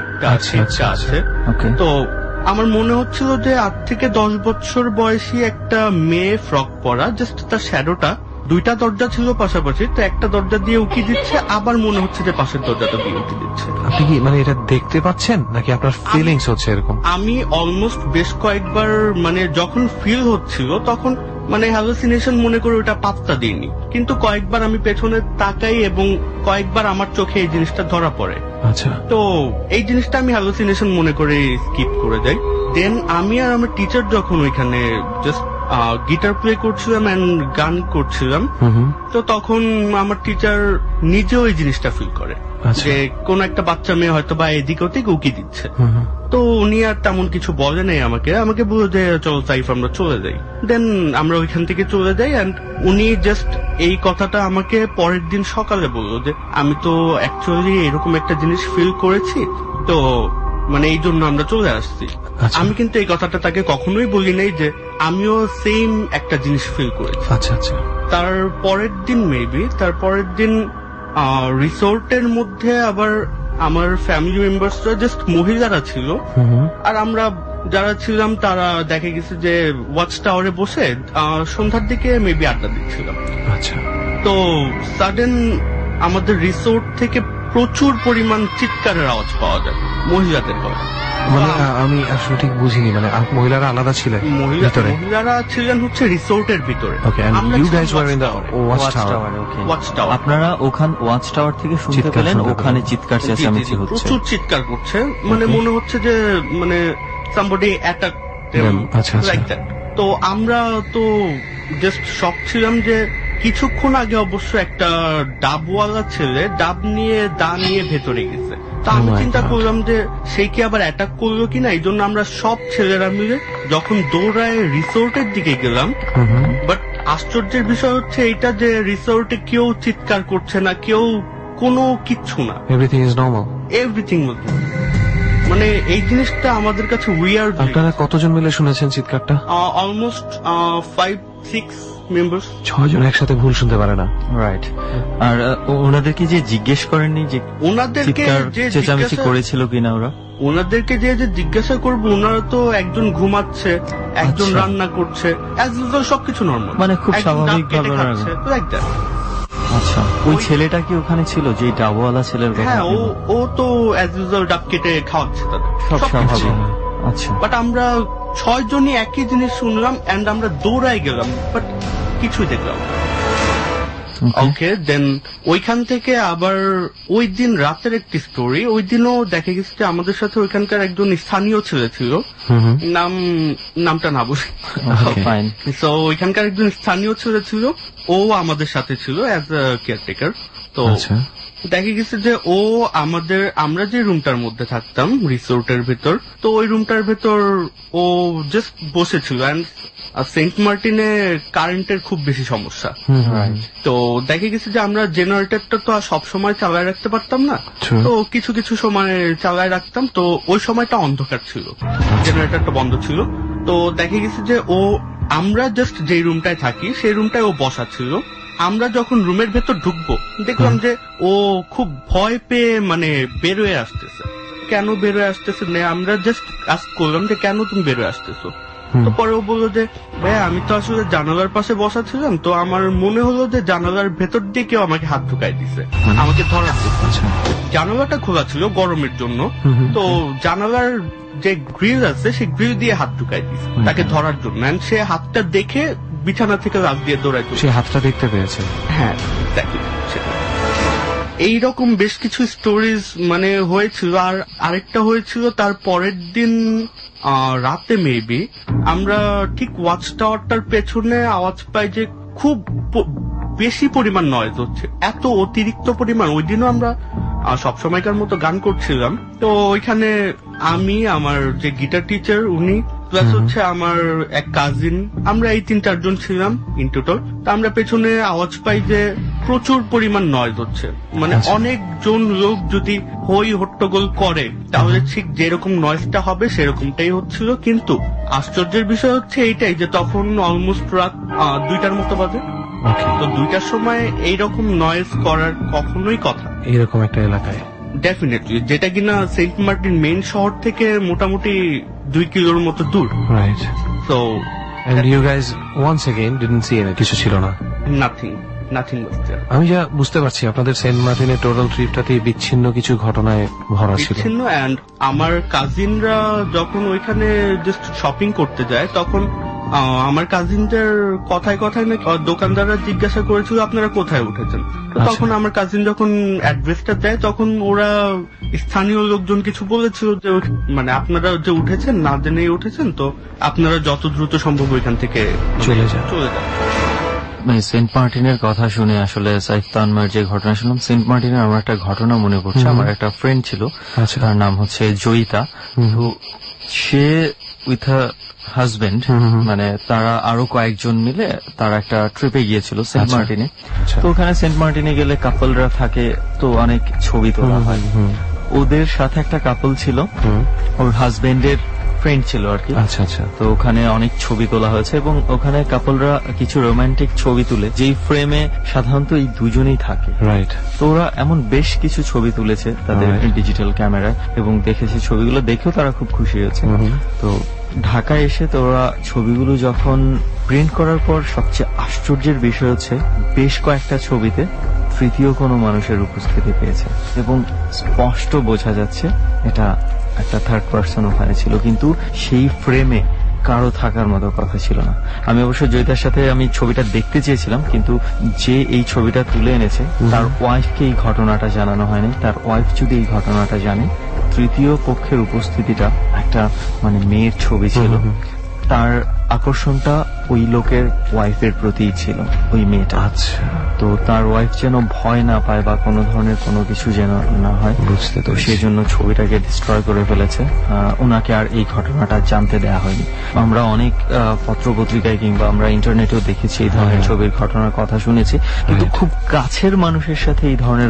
আছে। তো আমার মনে হচ্ছিল যে 8 থেকে 10 বছর বয়সী একটা মেয়ে ফ্রক পরা, জাস্ট তার শ্যাডোটা, দুইটা দরজা ছিল পাশাপাশি, তো একটা দরজা দিয়ে উকি দিচ্ছে, আবার মনে হচ্ছে যে পাশের দরজাটা দিয়ে উকি দিচ্ছে। আপনি কি মানে এটা দেখতে পাচ্ছেন নাকি আপনার ফিলিংস হচ্ছে এরকম? আমি অলমোস্ট বেশ কয়েকবার মানে যখন ফিল হচ্ছিল তখন মানে হ্যালুসিনেশন মনে করে ওটা পাত্তা দিইনি, কিন্তু কয়েকবার আমি পেছনে তাকাই এবং কয়েকবার আমার চোখে এই জিনিসটা ধরা পড়ে। আচ্ছা, তো এই জিনিসটা আমি হ্যালুসিনেশন মনে করে স্কিপ করে যাই। দেন আমি আর আমার টিচার যখন ওইখানে জাস্ট গিটার প্লে করছিলাম এন্ড গান করছিলাম, তো তখন আমার টিচার নিজেও এই জিনিসটা ফিল করে যে কোন একটা বাচ্চা মেয়ে হয়তো বা এদিক ওদিক উকি দিচ্ছে। তো উনি আর তেমন কিছু বলে নাই আমাকে বলে যে চলো সাইফ আমরা চলে যাই। দেন আমরা ওইখান থেকে চলে যাই, এন্ড উনি জাস্ট এই কথাটা আমাকে পরের দিন সকালে বললো যে আমি তো অ্যাকচুয়ালি এরকম একটা জিনিস ফিল করেছি, তো মানে এই জন্য আমরা চলে আসছি। আমি কিন্তু এই কথাটা তাকে কখনোই বলি নাই যে আমিও সেম একটা জিনিস ফিল করেছি। তার পরের দিন রিসোর্টের মধ্যে আবার আমার ফ্যামিলি মেম্বার্সরা জাস্ট মহিলারা ছিল, আর আমরা যারা ছিলাম তারা দেখে গেছে যে ওয়াচ টাওয়ারে বসে সন্ধ্যার দিকে মেবি আড্ডা দিচ্ছিলাম। তো সাডেন আমাদের রিসোর্ট থেকে প্রচুর পরিমাণ চিৎকারের আওয়াজ পাওয়া যায় মহিলাদের গলা। মানে আমি আসলে ঠিক বুঝিনি, মানে মহিলারা আলাদা ছিলেন? মহিলারা ছিলেন হচ্ছে রিসোর্টের ভিতরে। আপনারা ওখান ওয়াচ টাওয়ার থেকে শুনতে পেলেন ওখানে চিৎকার চেঁচামেচি হচ্ছে, প্রচুর চিৎকার করছে, মানে মনে হচ্ছে যে মানে সামবডি অ্যাটাক লাইক দ্যাট। তো আমরা তো জাস্ট শক ছিলাম যে কিছুক্ষণ আগে অবশ্য একটা ডাবওয়ালা ছেলে ডাব নিয়ে দা নিয়ে ভেতরে গেছে। তো আমি চিন্তা করলাম যে সে কি আবার অ্যাটাক করলো কিনা, এই জন্য আমরা সব ছেলেরা মিলে যখন দৌড়ায় রিসোর্টের দিকে গেলাম। বাট আশ্চর্যের বিষয় হচ্ছে এইটা যে রিসোর্টে কেউ চিৎকার করছে না, কেউ কোনো কিচ্ছু না, এভরিথিং ইজ নরমাল, এভরিথিং মানে এই জিনিসটা আমাদের কাছে উইয়ার্ড। আপনারা কতজন মিলে শুনেছেন চিৎকারটা? Almost 5-6 members. 6 জন একসাথে ভুল শুনতে পারে না, রাইট। আর ওনাদেরকে যে জিজ্ঞেস করেননি যে ওনাদেরকে চেঁচামেচি করেছিল কিনা? ওনাদেরকে যে জিজ্ঞাসা করবো, ওনারা তো একজন ঘুমাচ্ছে, একজন রান্না করছে, সবকিছু নর্মাল, মানে খুব স্বাভাবিক ভাবে। আচ্ছা, ওই ছেলেটা কি ওখানে ছিল যে ডাবওয়ালা ছেলের কথা? হ্যাঁ, ও তো অ্যাজ ইউজুয়াল ডাব কেটে খাওয়াচ্ছে তাদের, সব স্বাভাবিক। আচ্ছা, বাট আমরা 6 জনই একই জিনিস শুনলাম এন্ড আমরা দৌড়াই গেলাম, বাট কিছুই দেখলাম। ওকে, দেন ওইখান থেকে আবার ওই দিন রাতের একটি স্টোরি। ওই দিনও দেখে গেছে যে আমাদের সাথে ওইখানকার একজন স্থানীয় ছেলে ছিল, নামটা না বুঝি, তো ওইখানকার একজন স্থানীয় ছেলে ছিল, ও আমাদের সাথে ছিল অ্যাজ আ কেয়ারটেকার। তো দেখে গেছে যে ও আমরা যে রুমটার মধ্যে থাকতাম রিসোর্টের ভিতর, তো ওই রুমটার ভিতর ও জাস্ট বসেছিল। এন্ড সেন্ট মার্টিনে কারেন্টের খুব বেশি সমস্যা, তো দেখে গেছে যে আমরা জেনারেটরটা তো আর সবসময় চালায় রাখতে পারতাম না, তো কিছু কিছু সময় চালায় রাখতাম। তো ওই সময়টা অন্ধকার ছিল, জেনারেটরটা বন্ধ ছিল। তো দেখে গেছে যে আমরা জাস্ট যে রুমটায় থাকি সেই রুমটায় ও বসা ছিল। আমরা যখন রুমের ভেতর ঢুকবো দেখলাম যে ও খুব ভয় পেয়ে মানে বেরোয় আসতেছে। কেন বেরোয় আসতেছে, আমরা জাস্ট আস্ক করলাম যে কেন তুমি বেরোয় আসতেছো? তো পরে ও বললো যে ভাইয়া আমি তো আসলে জানালার পাশে বসা ছিলাম, তো আমার মনে হলো যে জানালার ভেতর দিয়ে কেউ আমাকে হাত ঢুকাই দিছে, আমাকে ধরার জন্য। জানালাটা খোলা ছিল গরমের জন্য, তো জানালার যে গ্রিল আছে সেই গ্রিল দিয়ে হাত ঢুকাই দিছে তাকে ধরার জন্য। সে হাতটা দেখে বিছানা থেকে লাফ দিয়ে দৌড়াই, সে হাতটা দেখতে পেয়েছে। হ্যাঁ, এইরকম বেশ কিছু স্টোরিজ মানে হয়েছিল। আর আরেকটা হয়েছিল তার পরের দিন রাতে মেবি আমরা ঠিক ওয়াচ টাওয়ারটার পেছনে আওয়াজ পাই যে খুব বেশি পরিমাণ নয়েজ হচ্ছে, এত অতিরিক্ত পরিমাণ। ওই দিনও আমরা সবসময়কার মতো গান করছিলাম, তো ওইখানে আমি, আমার যে গিটার টিচার উনি, প্লাস হচ্ছে আমার এক কাজিন, আমরা এই 3-4 জন ছিলাম ইন টোটাল। তা আমরা পেছনে আওয়াজ পাই যে প্রচুর পরিমাণ নয়েজ হচ্ছে, মানে অনেকজন লোক যদি হই হট্টগোল করে তাহলে ঠিক যেরকম নয়েজটা হবে সেরকমটাই হচ্ছিল। কিন্তু আশ্চর্যের বিষয় হচ্ছে এইটাই যে তখন অলমোস্ট রাত 2টার মতো বাজে। তো 2টার সময় এইরকম নয়েজ করার কখনোই কথা এইরকম একটা এলাকায় ডেফিনেটলি, যেটা কিনা সেন্ট মার্টিন মেইন শহর থেকে মোটামুটি 2 কিলোর মতো দূর। Right. So and you guys once again didn't see any, কিছু ছিল না, নাথিং was there। আমি যা বুঝতে পারছি আপনাদের সেন্ট মার্টিনের টোটাল ট্রিপটাতে বিচ্ছিন্ন কিছু ঘটনায় ভরা ছিল। বিচ্ছিন্ন। এন্ড আমার কাজিনরা যখন ওইখানে জাস্ট শপিং করতে যায় তখন আমার কাজিনদের কথায় কথায় নাকি দোকানদাররা জিজ্ঞাসা করেছিল আপনারা কোথায় উঠেছেন। তখন আমার কাজিন যখন অ্যাড্রেসটা দেয় তখন ওরা স্থানীয় লোকজন কিছু বলেছিল যে মানে আপনারা যে উঠেছেন না জেনেই উঠেছেন, তো আপনারা যত দ্রুত সম্ভব ওইখান থেকে চলে যান। সেন্ট মার্টিনের কথা শুনে আসলে সাইফ তানমার যে ঘটনা শুনলাম, সেন্ট মার্টিনের আমার একটা ঘটনা মনে পড়ছে। আমার একটা ফ্রেন্ড ছিল, তার নাম হচ্ছে জয়িতা। তো সে উইথ হাজবেন্ড, মানে তারা আরো কয়েকজন মিলে তারা একটা ট্রিপে গিয়েছিল সেন্ট মার্টিনে। তো ওখানে সেন্ট মার্টিনে গেলে কাপলরা থাকে, তো অনেক ছবি তোলা হয়। ওদের সাথে একটা কাপল ছিল, ওর হাজবেন্ডের ফ্রেন্ড ছিল আর কি। আচ্ছা আচ্ছা। তো ওখানে অনেক ছবি তোলা হয়েছে এবং ওখানে কাপলরা কিছু রোমান্টিক ছবি তুলে, যেই ফ্রেমে সাধারণত এই দুজনেই থাকে। রাইট। তো ওরা এমন বেশ কিছু ছবি তুলেছে তাদের ডিজিটাল ক্যামেরায় এবং দেখেছে ছবিগুলো দেখেও তারা খুব খুশি হয়েছে। তো ঢাকায় এসে তো ওরা ছবিগুলো যখন প্রিন্ট করার পর সবচেয়ে আশ্চর্যের বিষয় হচ্ছে বেশ কয়েকটা ছবিতে তৃতীয় কোনো মানুষের উপস্থিতি পেয়েছে এবং স্পষ্ট বোঝা যাচ্ছে এটা একটা থার্ড পার্সন ওখানে ছিল, কিন্তু সেই ফ্রেমে কারো থাকার মতো কথা ছিল না। আমি অবশ্য জয়িতার সাথে আমি ছবিটা দেখতে চেয়েছিলাম, কিন্তু যে এই ছবিটা তুলে এনেছে তার ওয়াইফকে এই ঘটনাটা জানানো হয়নি। তার ওয়াইফ যদি এই ঘটনাটা জানে, তৃতীয় পক্ষের উপস্থিতিটা একটা মানে মেয়ের ছবি ছিল, তার আকর্ষণটা ওই লোকের ওয়াইফের প্রতি ছিল, ওই মেয়েটা। আচ্ছা। তো তার ওয়াইফ যেন ভয় না পায় বা কোনো ধরনের কোনো কিছু যেন না হয়, বুঝতে তো সেই জন্য ছবিটাকে ডিস্ট্রয় করে ফেলেছে। ওনাকে আর এই ঘটনাটা জানতে দেয়া হয়নি। আমরা অনেক পত্র পত্রিকায় কিংবা আমরা ইন্টারনেটেও দেখেছি এই ধরনের ছবির ঘটনার কথা শুনেছি, কিন্তু খুব কাছের মানুষের সাথে এই ধরনের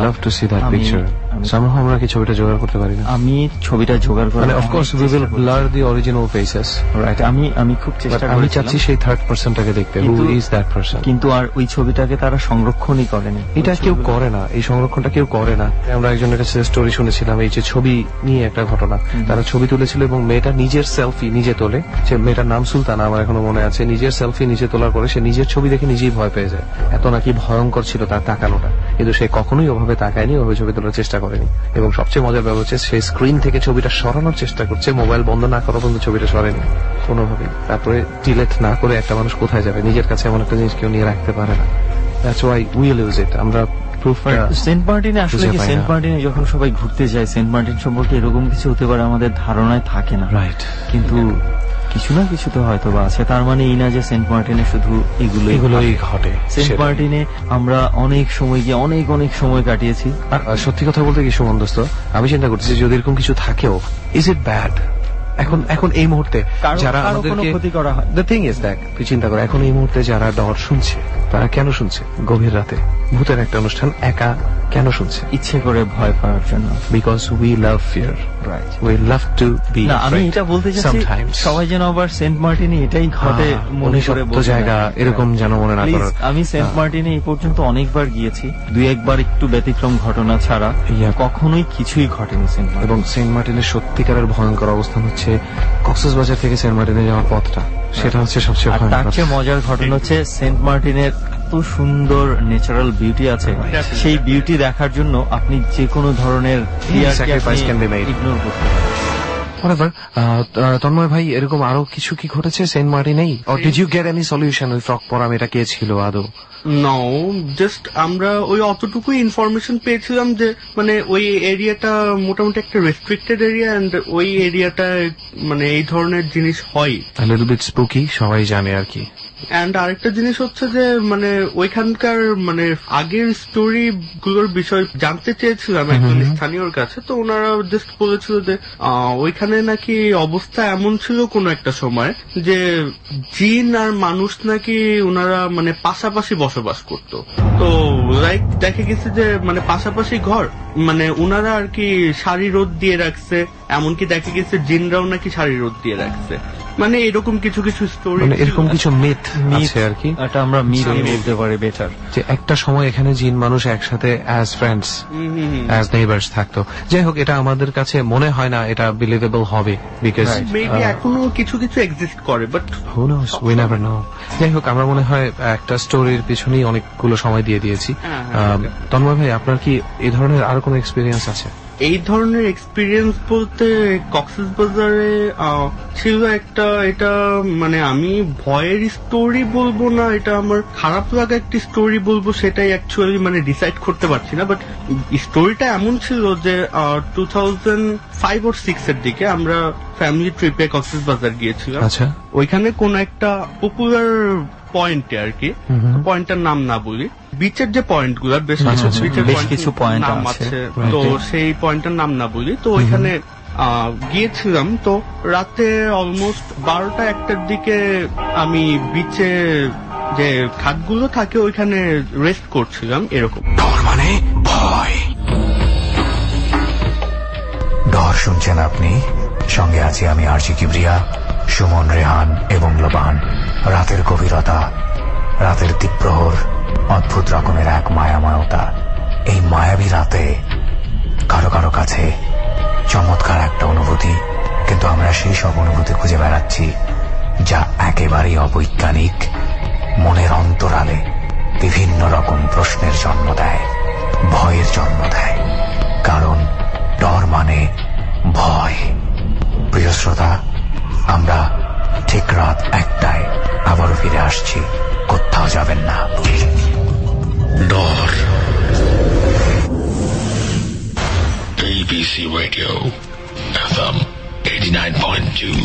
আমরা কি ছবিটা জোগাড় করতে পারি না? আমি ছবিটা জোগাড় করে of course we will blur the original faces. Right. আমি খুব চেষ্টা করি, আমি চাচ্ছি সেই থার্ড পারসনটাকে দেখতে, হু ইজ দ্যাট পারসন। কিন্তু আর ওই ছবিটাকে তারা সংরক্ষণই করেনি। এটা কেউ করে না, এই সংরক্ষণটা কেউ করে না। আমরা একজনের কাছে স্টোরি শুনেছিলাম, এই যে ছবি নিয়ে একটা ঘটনা, তারা ছবি তুলেছিল এবং মেয়েটা নিজের সেলফি নিজে তোলে। সে মেয়েটার নাম সুলতানা, আমার এখনো মনে আছে। নিজের সেলফি নিজে তোলার পরে সে নিজের ছবি দেখে নিজেই ভয় পেয়ে যায়, এত নাকি ভয়ঙ্কর ছিল তার তাকানোটা। কিন্তু সে কখনোই ওভাবে তাকায়নি, ওভাবে ছবি তোলার চেষ্টা করেনি। এবং সবচেয়ে মজার ব্যাপার হচ্ছে সে স্ক্রিন থেকে ছবিটা সরানোর চেষ্টা করছে, মোবাইল বন্ধ না করা পর্যন্ত ছবিটা সরেনি কোনোভাবেই। তারপরে ডিলেট না করে একটা মানুষ কোথায় যাবে? নিজের কাছে এমন একটা জিনিস কেউ নিয়ে রাখতে পারে না। That's why we use it. আমরা সেন্ট মার্টিনে আসলে কি, সেন্ট মার্টিনে যখন সবাই ঘুরতে যায়, সেন্ট মার্টিন সম্পর্কে এরকম কিছু হতে পারে আমাদের ধারণায় থাকে না। রাইট। কিন্তু কিছু না কিছু তো হয়তো বা আছে। তার মানে এই না যে সেন্ট মার্টিনে শুধু এগুলোই ঘটে। সেন্ট মার্টিনে আমরা অনেক সময় গিয়ে অনেক সময় কাটিয়েছি। আর সত্যি কথা বলতে কি সুমন দোস্ত, আমি চিন্তা করতেছি যদি এরকম কিছু থাকেও, ইজ ইট ব্যাড? এখন এই মুহূর্তে যারা আমাদেরকে ক্ষতি করা হয়, দ্য থিং ইজ দ্যাট, তুই চিন্তা কর, এখন এই মুহূর্তে যারা ডর শুনছে তারা কেন শুনছে? গভীর রাতে ভূতের একটা অনুষ্ঠান, একা কেন শুনছে? ইচ্ছে করে ভয় পাওয়ার জন্য। Because we love fear, right, we love to be. না, আমি এটা বলতে চাচ্ছি সবাই যেন আবার সেন্ট মার্টিনে এটাই ঘটে মনে করে বলতে জায়গা এরকম যেন মনে না করার। আমি সেন্ট মার্টিনে এই পর্যন্ত অনেকবার গিয়েছি, 2-1 একটু ব্যতিক্রম ঘটনা ছাড়া কখনোই কিছুই ঘটেনি সেন্ট মার্টিন। এবং সেন্ট মার্টিনের সত্যিকারের ভয়ঙ্কর অবস্থান হচ্ছে কক্সবাজার থেকে সেন্ট মার্টিনে যাওয়ার পথটা, সেটা হচ্ছে সবচেয়ে ভয়ঙ্কর। তার চেয়ে মজার ঘটনা হচ্ছে সেন্ট মার্টিনের এত সুন্দর ন্যাচারাল বিউটি আছে, সেই বিউটি দেখার জন্য আপনি যে কোনো ধরনের ইগনোর করতে পারেন। তন্ময় ভাই, এরকম আরো কিছু কি ঘটেছে সেন্ট মার্টিনেই? Or did you get any solution? ওই ফ্রক পরা মেয়েটা কে ছিল আদৌ? নো, জাস্ট আমরা ওই অতটুকুই ইনফরমেশন পেয়েছিলাম যে মানে ওই এরিয়াটা মোটামুটি একটা রেস্ট্রিক্টেড এরিয়া, এন্ড ওই এরিয়াটা মানে এই ধরনের জিনিস হয়, a little bit spooky, সবাই জানে আর কি। এন্ড আরেকটা জিনিস হচ্ছে যে মানে ওইখানকার মানে আগের স্টোরি গুলোর বিষয় জানতে চেয়েছিলাম একজন স্থানীয়র কাছে, তো ওনারা জাস্ট বলেছিল যে ওইখানে নাকি অবস্থা এমন ছিল কোন একটা সময় যে জিন আর মানুষ নাকি ওনারা মানে পাশাপাশি বসবাস করতো। তো লাইক দেখে গেছে যে মানে পাশাপাশি ঘর, মানে ওনারা আর কি সারি রোদ দিয়ে রাখছে, এমনকি দেখে গেছে জিনরাও নাকি সারি রোদ দিয়ে রাখছে। মানে এরকম কিছু কিছু স্টোরি, এরকম কিছু মিথ আছে আর কি। এটা আমরা মিথ বলতে পারি বেটার, যে একটা সময় এখানে জিন মানুষ একসাথে অ্যাজ ফ্রেন্ডস, অ্যাজ নেইবার্স থাকতো। যাই হোক, এটা আমাদের কাছে মনে হয় না এটা বিলিভেবল হবে, বিকজ মেবি এখনো কিছু কিছু এক্সিস্ট করে, but who knows, we never know. যাই হোক, আমরা মনে হয় একটা স্টোরির পিছনেই অনেকগুলো সময় দিয়ে দিয়েছি। তন্ময় ভাই, আপনার কি এই ধরনের আরো কোনো এক্সপিরিয়েন্স আছে? এই ধরনের এক্সপিরিয়েন্স বলতে কক্সবাজারে ছিল একটা, এটা মানে আমি ভয়ের স্টোরি বলবো না, এটা আমার খারাপ লাগা একটি স্টোরি বলবো, সেটাই অ্যাকচুয়ালি মানে ডিসাইড করতে পারছি না। বাট স্টোরিটা এমন ছিল যে 2005 or 6 এর দিকে আমরা ফ্যামিলি ট্রিপে কক্সবাজার গিয়েছিলাম। আচ্ছা, ওইখানে কোন একটা পপুলার পয়েন্টে আর কি, পয়েন্টটার নাম না বলি, বিচের যে পয়েন্ট গুলো বেশ কিছু পয়েন্ট আছে, তো সেই পয়েন্টটার নাম না বলি, তো ওইখানে গিয়েছিলাম। তো রাতে অলমোস্ট 12টা-1টার দিকে আমি বিচে যে খাটগুলো থাকে ওইখানে রেস্ট করছিলাম। এরকম ডর মানে ভয়। ডর শুনছেন আপনি, সঙ্গে আছি আমি আরজি কিবরিয়া, সুমন, রেহান এবং লোবান। রাতের গভীরতা, রাতের দ্বীপ্রহর, অদ্ভুত রকমের এক মায়াময়তা। এই মায়াবী রাতে কারো কারো কাছে চমৎকার একটা অনুভূতি, কিন্তু আমরা সেই সব অনুভূতি খুঁজে বেড়াচ্ছি যা একেবারেই অবৈজ্ঞানিক, মনের অন্তরালে বিভিন্ন রকম প্রশ্নের জন্ম দেয়, ভয়ের জন্ম দেয়। কারণ ডর মানে ভয়। প্রিয় শ্রোতা, আমরা ঠিক রাত 1টায় আবারও ফিরে আসছি, কোথাও যাবেন না। ডর, ABC Radio, FM 89.2.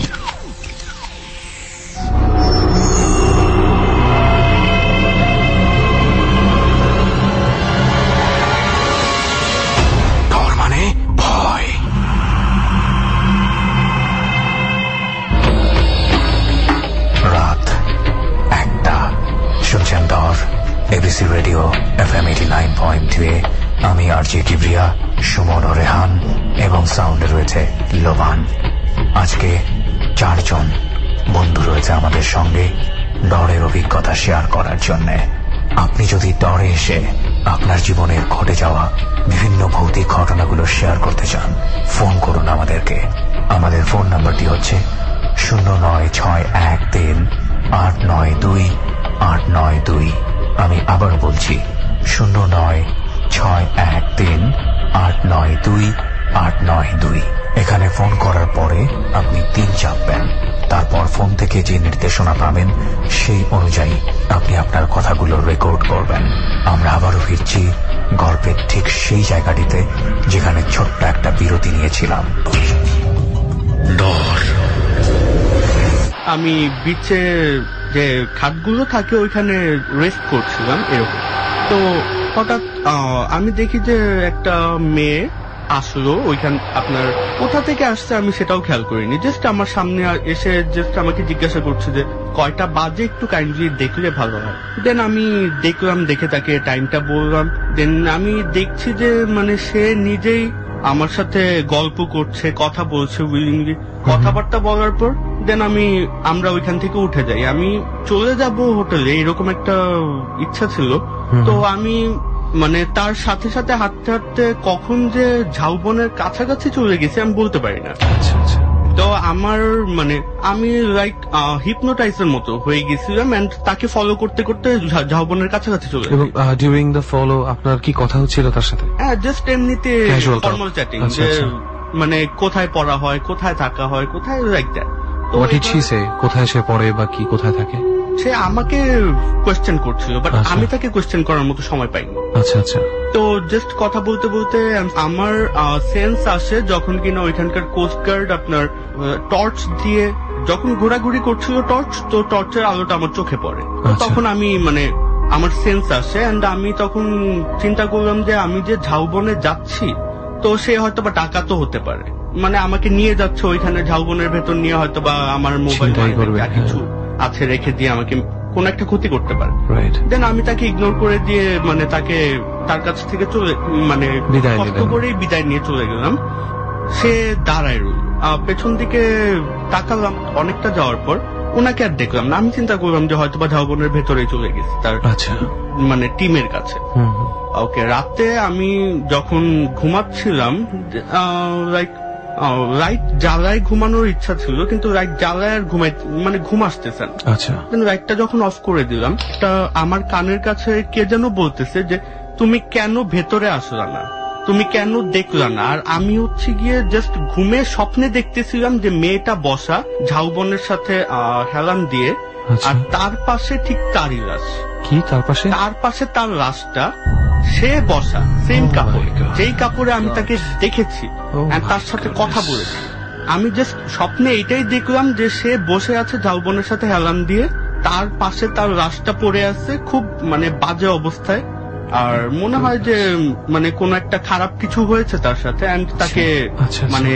ডর মানে ভয়। রাত 1টা, শুনছেন ডর, ABC রেডিও FM 89.2 এ। আমি আরজি কিবরিয়া, সুমন ও রেহান, এবং সাউন্ডে রয়েছে লোবান। আজকে 4 জন বন্ধু রয়েছে আমাদের সঙ্গে ডরের অভিজ্ঞতা শেয়ার করার জন্য। আপনি যদি ডরে এসে আপনার জীবনের ঘটে যাওয়া বিভিন্ন ভৌতিক ঘটনাগুলো শেয়ার করতে চান, ফোন করুন আমাদেরকে। আমাদের ফোন নাম্বারটি হচ্ছে 09613892892। আমি আবার বলছি 09613892892। এখানে ফোন করার পরে আপনি 3 চাপবেন, তারপর ফোন থেকে যে নির্দেশনা পাবেন সেই অনুযায়ী আপনি আপনার কথাগুলো রেকর্ড করবেন। আমরা আবারও ফিরছি গল্পের ঠিক সেই জায়গাটিতে যেখানে ছোট্ট একটা বিরতি নিয়েছিলাম। ডর। আমি বিচে যে খাটগুলো থাকে ওইখানে রেস্ট করছিলাম এরকম। তো হঠাৎ আমি দেখি যে একটা মেয়ে আসলো ওইখান আপনার কোথা থেকে আসছে আমি সেটাও খেয়াল করিনি, জাস্ট আমার সামনে এসে জাস্ট আমাকে জিজ্ঞাসা করছে যে কয়টা বাজে একটু কাইন্ডলি দেখলে ভালো হয়। দেন আমি দেখলাম, দেখে তাকে টাইমটা বললাম। দেন আমি দেখছি যে মানে সে নিজেই আমার সাথে গল্প করছে, কথা বলছে উইলিংলি। কথাবার্তা বলার পর দেন আমরা ওইখান থেকে উঠে যাই। আমি চলে যাব হোটেলে, এরকম একটা ইচ্ছা ছিল। তো আমি মানে তার সাথে সাথে হাঁটতে হাঁটতে কখন যে ঝাউবনের কাছাকাছি চলে গেছি আমি বলতে পারি না। তো আমার মানে আমি লাইক হিপনোটাইজের মতো হয়ে গেছিলাম এন্ড তাকে ফলো করতে করতে ঝাউবনের কাছাকাছি চলে গেছি। ডিউরিং দ্য ফলো আপনার কি কথা হচ্ছিল তার সাথে? হ্যাঁ, জাস্ট এমনিতে ফর্মাল চ্যাটিং, যে মানে কোথায় পড়া হয়, কোথায় থাকা হয়, কোথায় like that. What did she say? কোথায় সে পড়ে বা কি কোথায় থাকে? সে আমাকে কোয়েশ্চেন করছিল, বাট আমি তাকে কোয়েশ্চেন করার মতো সময় পাইনি। আচ্ছা আচ্ছা। তো জাস্ট কথা বলতে বলতে আমার সেন্স আসে যখন কিনা ওইখানকার কোস্ট গার্ড আপনার টর্চ দিয়ে যখন ঘোরাঘুরি করছিল টর্চ, তো টর্চের আলোটা আমার চোখে পড়ে। তখন আমি মানে আমার সেন্স আসে এন্ড আমি তখন চিন্তা করলাম যে আমি যে ঝাউবনে যাচ্ছি তো সে হয়তো বা ডাকাতও হতে পারে, মানে আমাকে নিয়ে যাচ্ছে ওইখানে ঝাউবনের ভেতর নিয়ে, হয়তো বা আমার মোবাইল কিছু আছে রেখে দিয়ে আমাকে কোন একটা ক্ষতি করতে পারে। দেন আমি তাকে ইগনোর করে দিয়ে মানে তাকে তার কাছ থেকে মানে কষ্ট করেই বিদায় নিয়ে চলে গেলাম। সে দাঁড়ায় রইল, পেছন দিকে তাকালাম অনেকটা যাওয়ার পর ওনাকে আর দেখলাম না। আমি চিন্তা করলাম যে হয়তো বা ঝাউবনের ভেতরে চলে গেছে তার মানে টিমের কাছে। ওকে, রাতে আমি যখন ঘুমাচ্ছিলাম লাইক রাইট জ্বালায় ঘুমানোর ইচ্ছা ছিল, কিন্তু রাইট জ্বালায় আর ঘুম আসতেছে না। রাইটটা যখন অফ করে দিলাম, আমার কানের কাছে কে যেন বলতেছে যে তুমি কেন ভেতরে আসলা না, তুমি কেন দেখলা না। আর আমি হচ্ছে গিয়ে জাস্ট ঘুমে স্বপ্নে দেখতেছিলাম যে মেয়েটা বসা ঝাউবনের সাথে হেলান দিয়ে, আর তার পাশে ঠিক তারই লাশ। কি তার পাশে তার লাশটা, সে বসা সেম কাপড়, যেই কাপড়ে আমি তাকে দেখেছি তার সাথে কথা বলেছি। আমি জাস্ট স্বপ্নে এইটাই দেখলাম যে সে বসে আছে ঝাউবনের সাথে হেলান দিয়ে, তার পাশে তার লাশটা পড়ে আছে খুব মানে বাজে অবস্থায়। আর মনে হয় যে মানে কোন একটা খারাপ কিছু হয়েছে তার সাথে এন্ড তাকে মানে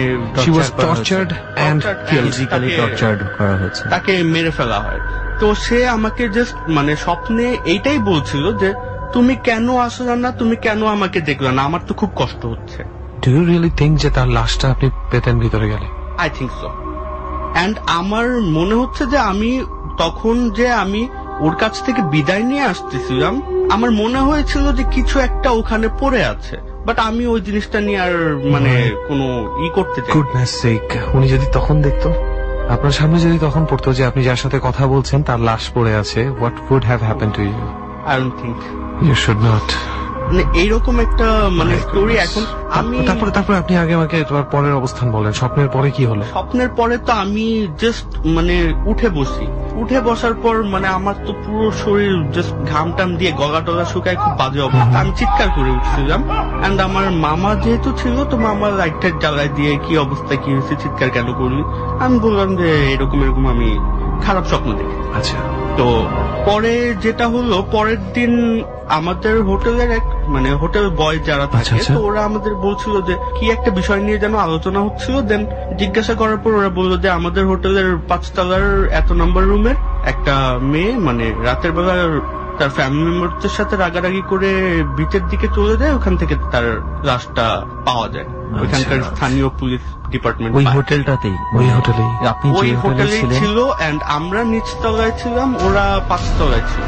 তাকে মেরে ফেলা হয়। তো সে আমাকে জাস্ট মানে স্বপ্নে এইটাই বলছিল যে তুমি কেন আসলে না, তুমি কেন আমাকে দেখলে না, আমার তো খুব কষ্ট হচ্ছে। ডু ইউ রিয়েলি থিংক যে তার লাশটা আপনি পেতেন ভিতরে গেলে? I think so. এন্ড আমার মনে হচ্ছে যে আমি তখন যে আমি ওর কাছ থেকে বিদায় নিয়ে আসতেছিলাম, আমার মনে হয়েছিল যে কিছু একটা ওখানে পড়ে আছে, বাট আমি ওই জিনিসটা নিয়ে আর মানে কোনো করতে চাই। গুডনেস সেক, উনি যদি তখন দেখতো, আপনার সামনে যদি তখন পড়তো যে আপনি যার সাথে কথা বলছেন তার লাশ পড়ে আছে, what would have happen to you? I don't think you should not. মানে এইরকম একটা মানে স্টোরি। এখন আমি তারপরে আপনি আগে আমাকে তোমার পরের অবস্থান বলেন, স্বপ্নের পরে কি হলো? স্বপ্নের পরে তো আমি জাস্ট মানে উঠে বসার পর মানে আমার তো পুরো শরীর জাস্ট ঘাম টাম দিয়ে গলা টলা শুকায়, খুব বাজে অবস্থা। আমি চিৎকার করে উঠছিলাম এন্ড আমার মামা যেহেতু ছিল, তো মামা লাইটটা জ্বালায় দিয়ে কি অবস্থা, কি হয়েছে, চিৎকার কেন করলি? আমি বললাম যে এরকম আমি খারাপ স্বপ্ন দেখি। আচ্ছা। তো পরে যেটা হলো, পরের দিন আমাদের হোটেলের এক মানে হোটেল বয় যারা থাকে, তো ওরা আমাদের বলছিল যে কি একটা বিষয় নিয়ে যেন আলোচনা হচ্ছিল। দেন জিজ্ঞাসা করার পর ওরা বললো যে আমাদের হোটেলের 5 তলার এত নম্বর রুমের একটা মেয়ে মানে রাতের বেলা তার ফ্যামিলি মেম্বারদের সাথে রাগারাগি করে বিচের দিকে চলে যায়, ওখান থেকে তার লাশটা পাওয়া যায়। ওইখানকার স্থানীয় পুলিশ ডিপার্টমেন্ট ওই হোটেলটাতেই আপনি ওই হোটেলে ছিল এন্ড আমরা নিচতলায় ছিলাম, ওরা 5 তলায় ছিল।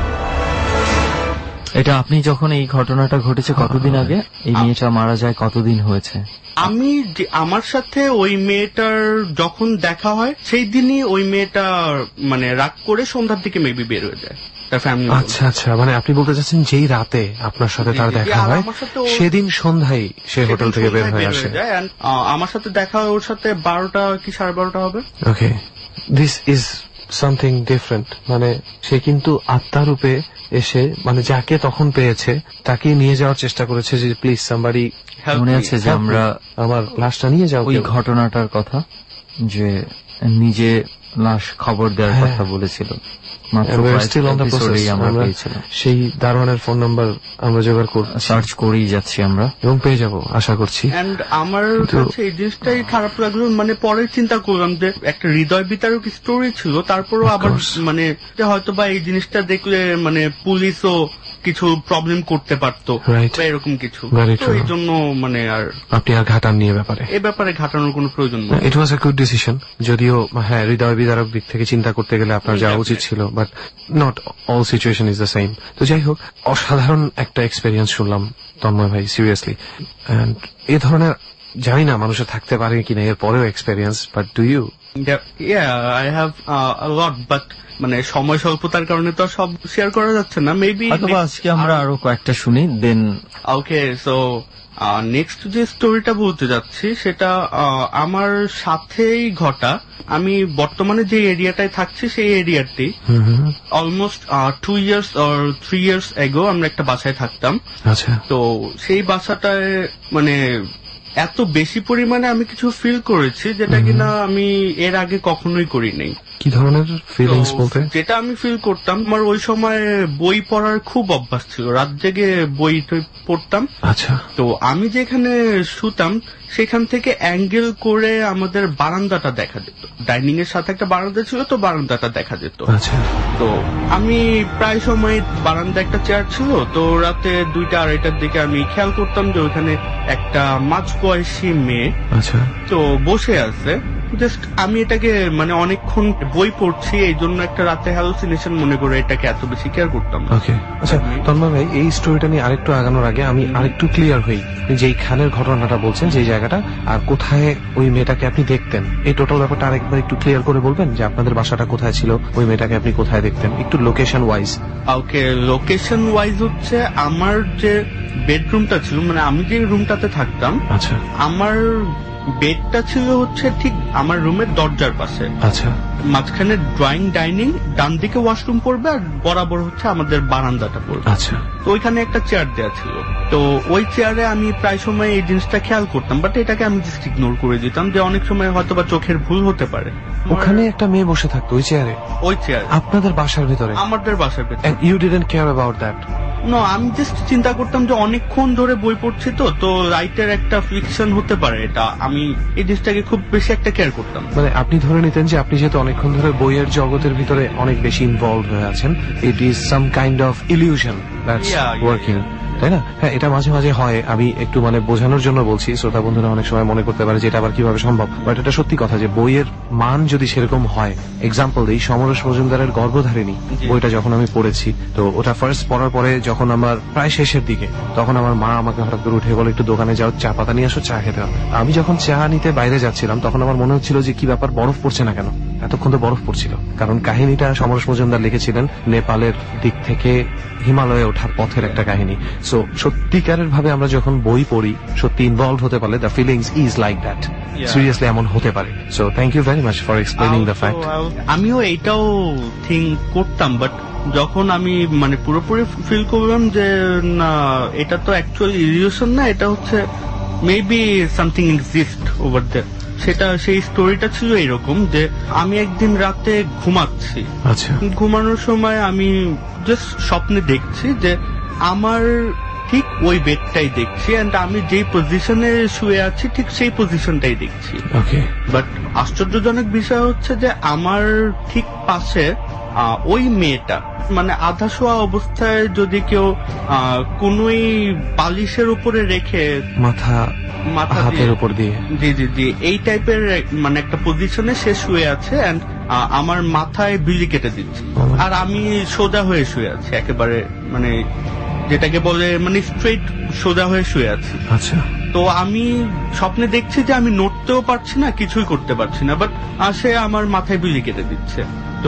এটা আপনি যখন এই ঘটনাটা ঘটেছে কতদিন আগে? এই মেয়েটা মারা যায় কতদিন হয়েছে? আমি আমার সাথে ওই মেয়েটার যখন দেখা হয় সেই দিনই ওই মেয়েটা মানে রাগ করে সন্ধ্যার দিকে মেবি বের হয়ে যায়। আচ্ছা আচ্ছা, মানে আপনি বলতে চাচ্ছেন যেই রাতে আপনার সাথে তার দেখা হয় সেদিন সন্ধ্যায় সে হোটেল থেকে বের হয়ে আসে। আমার সাথে দেখা হয় ওর সাথে 12টা কি 12:30 হবে। Okay, this is something different. মানে সে কিন্তু আত্মারূপে এসে মানে যাকে তখন পেয়েছে তাকে নিয়ে যাওয়ার চেষ্টা করেছে যে প্লিজ সামবাডি। মনে আছে যে আমরা আমার লাশটা নিয়ে যাও, ওই ঘটনাটার কথা যে নিজে লাশ খবর দেওয়ার কথা বলেছিল। সেই দারোয়ানের ফোন নাম্বার আমরা জোগাড় সার্চ করেই যাচ্ছি আমরা এবং পেয়ে যাব আশা করছি। এন্ড আমার কাছে এই জিনিসটাই খারাপ লাগলো, মানে পরে চিন্তা করলাম যে একটা হৃদয় বিতারক স্টোরি ছিল, তারপরও আবার মানে হয়তো বা এই জিনিসটা দেখলে মানে পুলিশও কিছু প্রবলেম করতে পারতো বা এরকম কিছু, তো এই জন্য মানে আর আপনি আর ঘাটান নিয়ে এ ব্যাপারে ঘাটানোর কোনো প্রয়োজন নেই। ইট ওয়াজ এ গুড ডিসিশন, যদিও হ্যাঁ হৃদয় বিদারক দিক থেকে চিন্তা করতে গেলে আপনার যাওয়া উচিত ছিল, but not all situation is the same. তো যাই হোক, অসাধারণ একটা এক্সপেরিয়েন্স শুনলাম তন্ময় ভাই, সিরিয়াসলি। এন্ড এই ধরনের জানি না মানুষের থাকতে পারে কিনা এর পরেও experience, but do you? I have a lot, but মানে সময় স্বল্পতার কারণে তো সব শেয়ার করা যাচ্ছে না। মেবি আজকে আমরা আরো কয়েকটা শুনি, দেন ওকে। সো নেক্সট যে স্টোরিটা বলতে যাচ্ছি সেটা আমার সাথেই ঘটা। আমি বর্তমানে যে এরিয়াটায় থাকছি সেই এরিয়াতেই almost 2 years or 3 years ago আমরা একটা বাসায় থাকতাম। আচ্ছা। তো সেই বাসাটায় মানে এত বেশি পরিমাণে আমি কিছু ফিল করেছি যেটা কিনা আমি এর আগে কখনোই করি নাই। কি ধরনের ফিলিংস বলতে? যেটা আমি ফিল করতাম, আমার ওই সময় বই পড়ার খুব অভ্যাস ছিল, রাত জেগে বই পড়তাম। আচ্ছা। তো আমি যেখানে শুতাম সেখান থেকে অ্যাঙ্গেল করে আমাদের বারান্দাটা দেখা যেত, ডাইনিং এর সাথে একটা বারান্দা ছিল, তো বারান্দাটা দেখা যেত। আচ্ছা। তো আমি প্রায় সময় বারান্দা একটা চেয়ার ছিল, তো রাতে 2টা-2:30টার দিকে আমি খেয়াল করতাম যে ওখানে একটা মাঝবয়সী মেয়ে আচ্ছা তো বসে আছে। জাস্ট আমি এটাকে মানে অনেকক্ষণ বই পড়ছি এই জন্য একটা রাতে হ্যালুসিনেশন মনে করে এটাকে এত বেশি কেয়ার করতাম। ওকে, আচ্ছা তন্ময় ভাই, এই স্টোরিটা নিয়ে আরেকটু আগানোর আগে আমি আরেকটু ক্লিয়ার হই, যে খানের ঘটনাটা বলছেন, যে জায়গাটা আর কোথায় ওই মেয়েটাকে আপনি দেখতেন, এই টোটাল ব্যাপারটা আরেকবার একটু ক্লিয়ার করে বলবেন, যে আপনাদের বাসাটা কোথায় ছিল, ওই মেয়েটাকে আপনি কোথায় দেখতেন, একটু location wise. Okay, location wise হচ্ছে আমার যে বেডরুমটা ছিল, মানে আমি যে রুমটাতে থাকতাম, আচ্ছা, আমার বেডটা ছিল হচ্ছে ঠিক আমার রুমের দরজার পাশে। আচ্ছা। মাঝখানে ড্রয়িং ডাইনিং, ডান দিকে ওয়াশরুম পড়বে, আর বরাবর হচ্ছে আমাদের বারান্দাটা পড়বে। আচ্ছা। তো ওইখানে একটা চেয়ার দেওয়া ছিল, তো ওই চেয়ারে আমি প্রায় সময় এই জিনিসটা খেয়াল করতাম, বাট এটাকে আমি জাস্ট ইগনোর করে দিতাম, যে অনেক সময় হয়তো বা চোখের ভুল হতে পারে। ওখানে একটা মেয়ে বসে থাকতো ওই চেয়ারে? ওই চেয়ারে আপনাদের বাসার ভিতরে? আমাদের বাসার ভিতরে। You didn't care about that? No, আমি জাস্ট চিন্তা করতাম যে অনেকক্ষণ ধরে বই পড়ছি, তো রাইটের একটা ফ্লিকশন হতে পারে, এটা আমি এই জিনিসটাকে খুব বেশি একটা কেয়ার করতাম। মানে আপনি ধরে নিতেন যে আপনি যেহেতু অনেকক্ষণ ধরে বইয়ের জগতের ভিতরে অনেক বেশি ইনভলভ হয়ে আছেন, it is some kind of illusion that's working, তাই না? হ্যাঁ, এটা মাঝে মাঝে হয়, আমি একটু মানে বোঝানোর জন্য বলছি, শ্রোতা বন্ধুরা অনেক সময় মনে করতে পারে যে এটা আবার কিভাবে সম্ভব, বাট এটা সত্যি কথা, যে বইয়ের মান যদি সেরকম হয়, এক্সাম্পল দিই, সমরেশ মজুমদারের গর্ভধারিণী বইটা যখন আমি পড়েছি, তো ওটা ফার্স্ট পড়ার পরে যখন আমার প্রায় শেষের দিকে, তখন আমার মা আমাকে হঠাৎ করে উঠে বলে, একটু দোকানে যাও, চা পাতা নিয়ে আসো, চা খেতে হবে। আমি যখন চা নিতে বাইরে যাচ্ছিলাম, তখন আমার মনে হচ্ছিল যে কি ব্যাপার, বরফ পড়ছে না কেন? এতক্ষণ তো বরফ পড়ছিল, কারণ কাহিনীটা সমরেশ মজুমদার লিখেছিলেন নেপালের দিক থেকে হিমালয়ে ওঠার পথের একটা কাহিনী। সো সত্যিকারের ভাবে আমরা যখন বই পড়ি, সত্যি ইনভলভ হতে পারলে the feelings is like that, seriously এমন হতে পারে। So thank you very much for explaining the fact. আমিও এইটাও থিঙ্ক করতাম, বাট যখন আমি মানে পুরোপুরি ফিল করলাম যে না, এটা তো অ্যাকচুয়ালি ইলিউশন না, এটা হচ্ছে maybe something exist over there, সেটা সেই স্টোরিটা ছিল এরকম যে আমি একদিন রাতে ঘুমাচ্ছি, আচ্ছা, ঘুমানোর সময় আমি জাস্ট স্বপ্নে দেখছি যে আমার ঠিক ওই বেডটাই দেখছি, এন্ড আমি যেই পজিশনে শুয়ে আছি ঠিক সেই পজিশনটাই দেখছি। ওকে, বাট আশ্চর্যজনক বিষয় হচ্ছে যে আমার ঠিক পাশে ওই মেয়েটা, মানে আধা শোয়া অবস্থায় যদি কেউ কোনোই বালিশের উপরে রেখে মাথা হাতের উপর দিয়ে, জি জি জি, এই টাইপের মানে একটা পজিশনে সে শুয়ে আছে, এন্ড আমার মাথায় বিলি কেটে দিচ্ছে, আর আমি সোজা হয়ে শুয়ে আছি, একেবারে মানে যেটাকে বলে মানে স্ট্রেট সোজা হয়ে শুয়ে আছি। আচ্ছা। তো আমি স্বপ্নে দেখছি যে আমি নড়তেও পারছি না, কিছুই করতে পারছি না, বাট সে আমার মাথায় বিলি কেটে দিচ্ছে। তো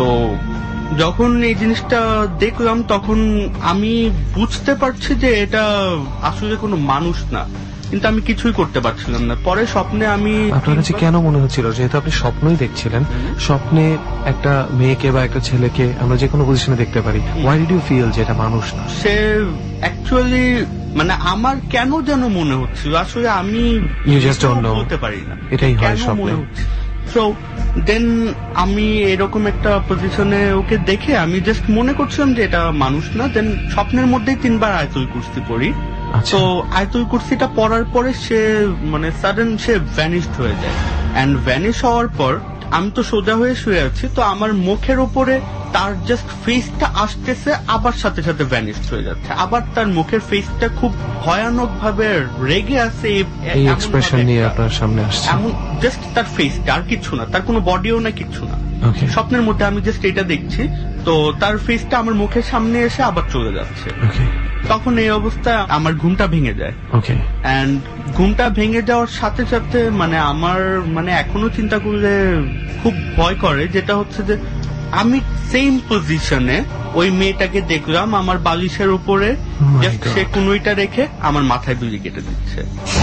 যখন এই জিনিসটা দেখলাম, তখন আমি বুঝতে পারছি যে এটা আসলে কোনো মানুষ না, কিন্তু আমি কিছুই করতে পারছিলাম না। পরে স্বপ্নে আমি, আপনার কাছে কেন মনে হচ্ছিল, যেহেতু আপনি স্বপ্নই দেখছিলেন, স্বপ্নে একটা মেয়েকে বা একটা ছেলেকে আমরা যে কোনো পজিশনে দেখতে পারি, ওয়াই ডিড ইউ ফিল যে এটা মানুষ না? সে অ্যাকচুয়ালি মানে আমার কেন যেন মনে হচ্ছিল, আসলে আমি ইউ জাস্ট ডোন্ট নো, বলতে পারি না এটাই হয় স্বপ্নে। সো দেন আমি এরকম একটা পজিশনে ওকে দেখে আমি জাস্ট মনে করছিলাম যে এটা মানুষ না। দেন স্বপ্নের মধ্যেই 3 বার আয়াতুল কুরসি পড়ি। তো আয়াতুল কুরসিটা পড়ার পরে সে মানে সাডেন সে ভ্যানিশড হয়ে যায়। এন্ড ভ্যানিশ হওয়ার পর আমি তো সোজা হয়ে শুয়ে আছি, তো আমার মুখের উপরে তার জাস্ট ফেসটা আসতেছে, আবার সাথে সাথে ভ্যানিশ হয়ে যাচ্ছে। আবার তার মুখের ফেসটা খুব ভয়ানক ভাবে রেগে আছে, এই এক্সপ্রেশন নিয়ে আপনার সামনে আসছে। এমন জাস্ট তার ফেসটা, আর কিছু না, তার কোনো বডিও না, কিছু না। স্বপ্নের মধ্যে আমি জাস্ট এটা দেখছি, তো তার ফেসটা আমার মুখের সামনে এসে আবার চলে যাচ্ছে। তখন এই অবস্থায় আমার ঘুমটা ভেঙে যায়। এন্ড ঘুমটা ভেঙে যাওয়ার সাথে সাথে মানে আমার মানে এখনো চিন্তা করলে খুব ভয় করে, যেটা হচ্ছে যে আমি সেম পজিশনে ওই মেয়েটাকে দেখলাম আমার বালিশের উপরে সে কুনুইটা রেখে আমার মাথায় বিলি কেটে দিচ্ছে।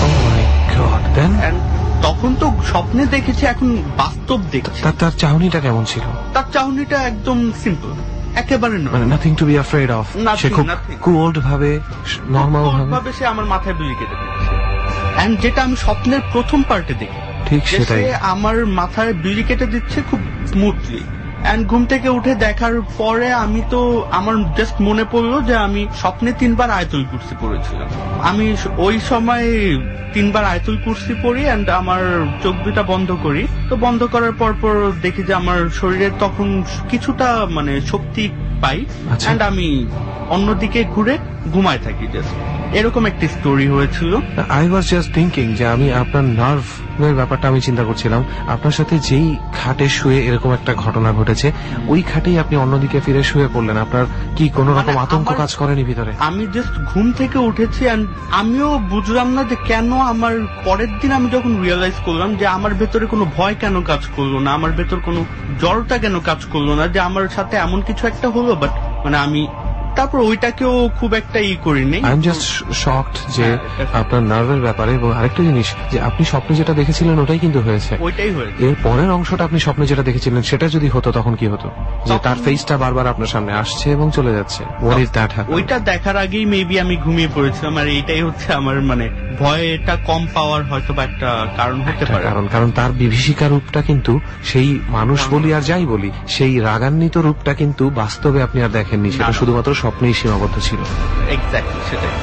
তখন তো স্বপ্নে দেখেছি, এখন বাস্তব দেখছি। তার চাহনিটা কেমন ছিল? তার চাহনিটা একদম সিম্পল, একেবারে মানে nothing to be afraid of. সে খুব কুলড ভাবে, নরমাল ভাবে সে আমার মাথায় বিলি কেটে দিচ্ছে। এন্ড যেটা আমি স্বপ্নের প্রথম পার্টে দেখি, ঠিক সেটাই, আমার মাথায় বিলি কেটে দিচ্ছে খুব স্মুথলি। এন্ড ঘুম থেকে উঠে দেখার পরে আমি তো আমার জাস্ট মনে পড়লো যে আমি স্বপ্নে 3 বার আয়াতুল কুরসি পড়েছিলাম। আমি ওই সময় 3 বার আয়াতুল কুরসি পড়ি এন্ড আমার চোখ দুটা বন্ধ করি। তো বন্ধ করার পর দেখি যে আমার শরীরে তখন কিছুটা মানে শক্তি পাই এন্ড আমি অন্যদিকে ঘুরে ঘুমায় থাকি। জাস্ট এরকম একটা স্টোরি হয়েছিল। আই ওয়াজ জাস্ট থিঙ্কিং যে আমি আপনার নার্ভ এর ব্যাপারটা আমি চিন্তা করছিলাম। আপনার সাথে যেই খাটে শুয়ে এরকম একটা ঘটনা ঘটেছে, ওই খাটেই আপনি অন্যদিকে ফিরে শুয়ে পড়লেন। আপনার কি কোন রকম আতঙ্ক কাজ করেনি ভিতরে? আমি জাস্ট ঘুম থেকে উঠেছি এন্ড আমিও বুঝলাম না যে কেন আমার পরের দিন আমি যখন রিয়েলাইজ করলাম যে আমার ভেতরে কোনো ভয় কেন কাজ করলো না, আমার ভেতর কোনো জ্বরটা কেন কাজ করলো না, যে আমার সাথে এমন কিছু একটা হলো। বাট মানে আমি তারপর ওইটাকেও খুব একটা করিনি। আই এম জাস্ট শকড যে আপনার নার্ভের ব্যাপারে। এবং আরেকটা জিনিস, যে আপনি স্বপ্নে যেটা দেখেছিলেন ওটাই কিন্তু হয়েছে। ওইটাই হয়েছে। এর পরের অংশটা আপনি স্বপ্নে যেটা দেখেছিলেন সেটা যদি হতো তখন কি হতো? যে তার ফেসটা বারবার আপনার সামনে আসছে এবং চলে যাচ্ছে। What is that happen? ওইটা দেখার আগেই মেবি আমি ঘুমিয়ে পড়েছিলাম। আর এইটাই হচ্ছে আমার মানে ভয়টা কম পাওয়ার হয়তো বা একটা কারণ হতে পারে। কারণ তার বিভীষিকা রূপটা কিন্তু সেই মানুষ বলি আর যাই বলি, সেই রাগান্বিত রূপটা কিন্তু বাস্তবে আপনি আর দেখেননি। সেটা শুধুমাত্র স্বপ্নেই সীমাবদ্ধ ছিল। এক্স্যাক্টলি সেটাই।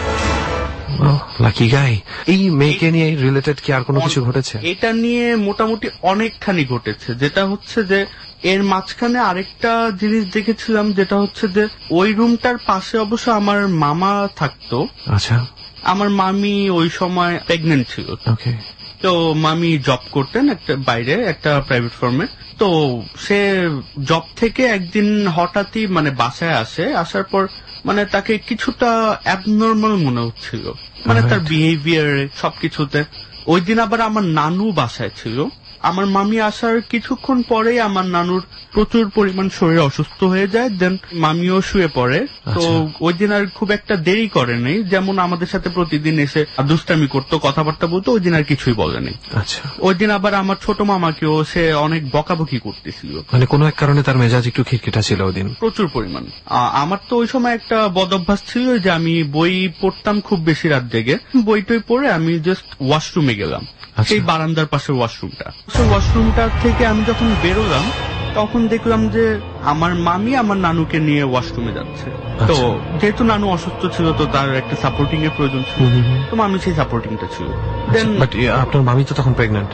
Lucky guy. এই মেয়েকে নিয়ে রিলেটেড কি আর কোনো কিছু ঘটেছে? এটা নিয়ে মোটামুটি অনেকখানি ঘটেছে। যেটা হচ্ছে যে এর মাঝখানে আরেকটা জিনিস দেখেছিলাম, যেটা হচ্ছে যে ওই রুমটার পাশে অবশ্য আমার মামা থাকতো। আচ্ছা। আমার মামি ওই সময় প্রেগনেন্ট ছিল। ওকে। তো মামি জব করতেন একটা বাইরে একটা প্রাইভেট ফার্মে। তো সে জব থেকে একদিন হঠাৎই মানে বাসায় আসে। আসার পর মানে তাকে কিছুটা অ্যাবনর্মাল মনে হচ্ছিল, মানে তার বিহেভিয়ার সবকিছুতে। ওই দিন আবার আমার নানু বাসায় ছিল। আমার মামি আসার কিছুক্ষণ পরেই আমার নানুর প্রচুর পরিমাণ শরীর অসুস্থ হয়ে যায়। দেন মামিও শুয়ে পড়ে। তো ওই দিন আর খুব একটা দেরি করে নেই, যেমন আমাদের সাথে প্রতিদিন এসে দুষ্টামি করতো, কথাবার্তা বলতো। ওই দিন আর কিছুই বলেনি। আচ্ছা। ওই দিন আবার আমার ছোট মামাকেও সে অনেক বকাবকি করতেছিল, মানে কোনো এক কারণে তার মেজাজ একটু খিটখিটা ছিল ওই দিন প্রচুর পরিমাণ। আমার তো ওই সময় একটা বদ অভ্যাস ছিল যে আমি বই পড়তাম খুব বেশি রাত জেগে। বইটই পড়ে আমি জাস্ট ওয়াশরুমে গেলাম, সেই বারান্দার পাশে ওয়াশরুমটা। ওয়াশরুমটা থেকে আমি যখন বেরোলাম তখন দেখলাম যে আমার মামি আমার নানুকে নিয়ে ওয়াশরুমে যাচ্ছে। তো যেহেতু নানু অসুস্থ ছিল, তো তার একটা সাপোর্টিং এর প্রয়োজন ছিল। তো মামি সেই সাপোর্টিংটা ছিল। দেন আপনার মামি তো তখন প্রেগন্যান্ট।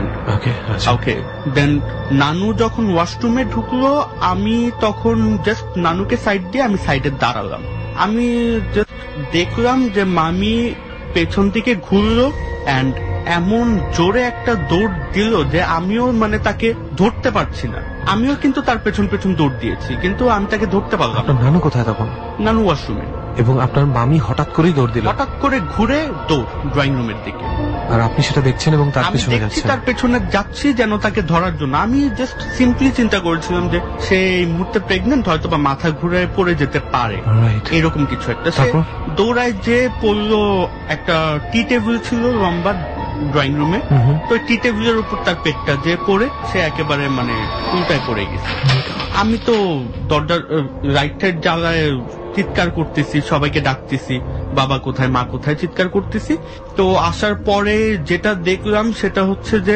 ওকে। দেন নানু যখন ওয়াশরুমে ঢুকলো, আমি তখন জাস্ট নানুকে সাইড দিয়ে আমি সাইডে দাঁড়ালাম। আমি জাস্ট দেখলাম যে মামি পেছন দিকে ঘুরলো এন্ড এমন জোরে একটা দৌড় দিল যে আমিও মানে তাকে ধরতে পারছি না। আমিও কিন্তু তার পেছন পেছন দৌড় দিয়েছি, কিন্তু আমি তাকে ধরতে পারলাম। আপনার নানু কোথায় তখন? নানু ওয়াশরুমে। এবং আপনার মামি হঠাৎ করেই দৌড় দিল? হঠাৎ করে ঘুরে দৌড় ড্রয়িং রুমের দিকে। আর আপনি সেটা দেখছেন এবং তার পেছনে যাচ্ছেন? তার পেছনে যাচ্ছি যেন তাকে ধরার জন্য। আমি জাস্ট সিম্পলি চিন্তা করেছিলাম যে সে এই মুহূর্তে প্রেগনেন্ট, হয়তো বা মাথা ঘুরে পড়ে যেতে পারে, এরকম কিছু একটা। সে দৌড়ায় যে পড়লো, একটা টি টেবিল ছিল লম্বা ড্রয়িং রুমে। তো টি টেবিলের উপর তার পেটটা যে পড়ে সে একেবারে মানে উল্টায় পড়ে গেছে। আমি তো দরজার রাইট সাইড জায়গায় চিৎকার করতেছি, সবাইকে ডাকতেছি, বাবা কোথায়, মা কোথায় চিৎকার করতেছি। তো আসার পরে যেটা দেখলাম সেটা হচ্ছে যে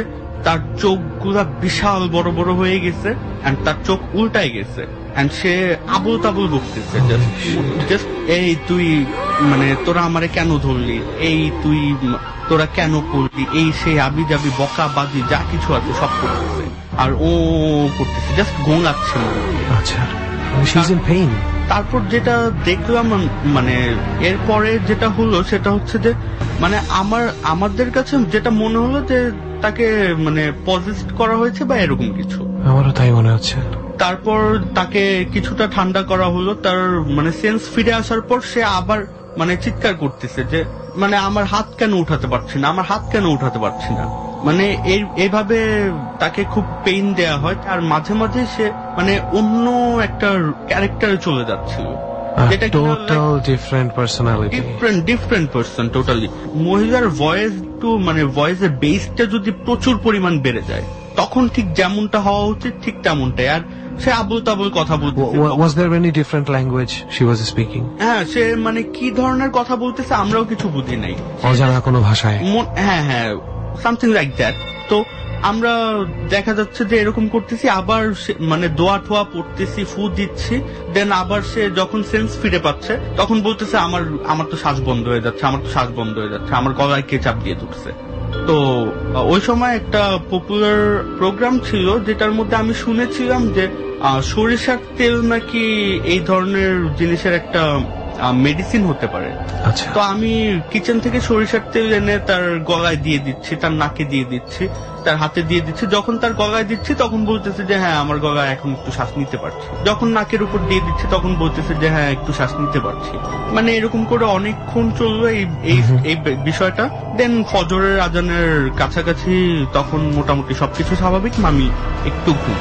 তার চোখগুলা বিশাল বড় বড় হয়ে গেছে এন্ড তার চোখ উল্টাই গেছে এন্ড সে আবুল তাবুল বকতেছে জাস্ট এই তুই মানে তোরা আমারে কেন ধরলি, এই তুই তোরা কেন করলি, এই সেই আবি যাবি বকা বাজি যা কিছু আছে সব করতেছে আর ও করতেছে জাস্ট গোঙাচ্ছে। আচ্ছা, শি ইজ ইন পেইন। তারপর যেটা দেখলাম মানে এরপরে যেটা হলো সেটা হচ্ছে যে মানে আমাদের কাছে যেটা মনে হলো যে তাকে মানে পজেসড করা হয়েছে বা এরকম কিছু, আমারও তাই মনে হচ্ছে। তারপর তাকে কিছুটা ঠান্ডা করা হলো, তার মানে সেন্স ফিরে আসার পর সে আবার মানে চিৎকার করতেছে যে মানে আমার হাত কেন উঠাতে পারছি না, আমার হাত কেন উঠাতে পারছি না, মানে এইভাবে তাকে খুব পেইন দেয়া হয়। আর মাঝে মাঝে সে মানে অন্য একটা ক্যারেক্টারে চলে যাচ্ছিল, যেটা total different personality, different person totally. মহিলার ভয়েস টু মানে ভয়েসের বেসটা যদি প্রচুর পরিমাণ বেড়ে যায় তখন ঠিক যেমনটা হওয়া উচিত ঠিক তেমনটাই। আর সে আবুল তাবুল কথা বলতে। Was there any different language she was speaking? হ্যাঁ, সে মানে কি ধরনের কথা বলতেছে আমরাও কিছু বুঝি নাই, অজানা কোনো ভাষায়। হ্যাঁ সামথিং লাইক দ্যাট। তো আমরা দেখা যাচ্ছে যে এরকম করতেছি, আবার মানে দোয়া ঠোয়া পড়তেছি, ফু দিচ্ছি, দেন আবার সে যখন সেন্স ফিরে পাচ্ছে তখন বলতেছে আমার তো শ্বাস বন্ধ হয়ে যাচ্ছে, আমার তো শ্বাস বন্ধ হয়ে যাচ্ছে, আমার গলায় কে চাপ দিয়ে তুলছে। তো ওই সময় একটা পপুলার প্রোগ্রাম ছিল যেটার মধ্যে আমি শুনেছিলাম যে সরিষার তেল নাকি এই ধরনের জিনিসের একটা মেডিসিন হতে পারে। আচ্ছা, তো আমি কিচেন থেকে সরিষার তেল এনে তার গলায় দিয়ে দিচ্ছি, তার নাকে দিয়ে দিচ্ছি, তার হাতে দিয়ে দিচ্ছি। যখন তার গলায় দিচ্ছি তখন বলতেছে যে হ্যাঁ আমার গলায় এখন একটু শ্বাস নিতে পারছি। যখন নাকের উপর দিয়ে দিচ্ছি তখন বলতেছে যে হ্যাঁ একটু শ্বাস নিতে পারছি। মানে এরকম করে অনেকক্ষণ চললো এই বিষয়টা। দেন ফজরের আজানের কাছাকাছি তখন মোটামুটি সবকিছু স্বাভাবিক, মামি একটু ঘুম।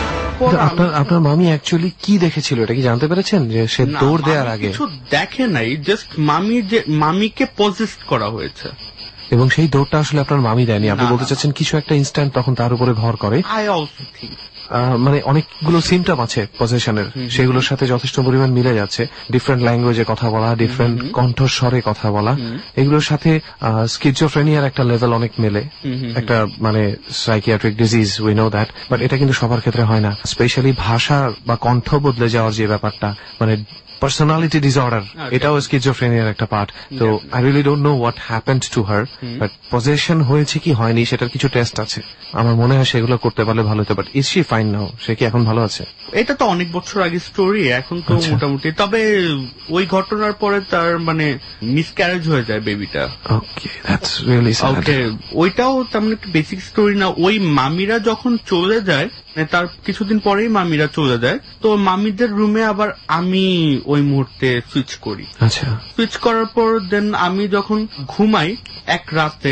আপনার মামি অ্যাকচুয়ালি কি দেখেছিল এটা কি জানতে পেরেছেন যে সে দৌড় দেওয়ার আগে? কিছু দেখে নাই, জাস্ট মামিকে পজেসড করা হয়েছে এবং সেই দৌড়টা আসলে আপনার মামি দেয়নি। আপনি বলতে চাচ্ছেন কিছু একটা ইনস্ট্যান্ট তখন তার উপরে ভর করে। আই অলসো থিংক মানে অনেকগুলো সিমটম আছে পজেশনের, সেগুলোর সাথে যথেষ্ট পরিমাণ মিলে যাচ্ছে। ডিফারেন্ট ল্যাঙ্গুয়েজে কথা বলা, ডিফারেন্ট কণ্ঠস্বরে কথা বলা, এগুলোর সাথে স্কিজোফ্রেনিয়ার একটা লেভেল অনেক মেলে। একটা মানে psychiatric disease, we know that, but এটা কিন্তু সবার ক্ষেত্রে হয় না। স্পেশালি ভাষা বা কণ্ঠ বদলে যাওয়ার যে ব্যাপারটা, মানে পার্সোনালিটি ডিসঅর্ডার, এটাও স্কিজোফ্রেনিয়ার একটা পার্ট। তো I really don't know what happened to her, but possession হয়েছে কি হয়নি সেটার কিছু টেস্ট আছে। আমার মনে হয় সেগুলো করতে পারলে ভালো হতো। But is she fine now? সে কি এখন ভালো আছে? এটা তো অনেক বছর আগে স্টোরি, এখন তো মোটামুটি। তবে ওই ঘটনার পরে তার মানে মিসক্যারেজ হয়ে যায় বেবিটা। Okay, that's really sad. Okay, ওইটাও তেমন একটা বেসিক স্টোরি না। ওই মামিরা যখন চলে যায়, তার কিছুদিন পরেই মামিরা চলে যায়, তো মামিদের রুমে আবার আমি ওই মুহূর্তে সুইচ করি। আচ্ছা, সুইচ করার পর দেন আমি যখন ঘুমাই এক রাতে,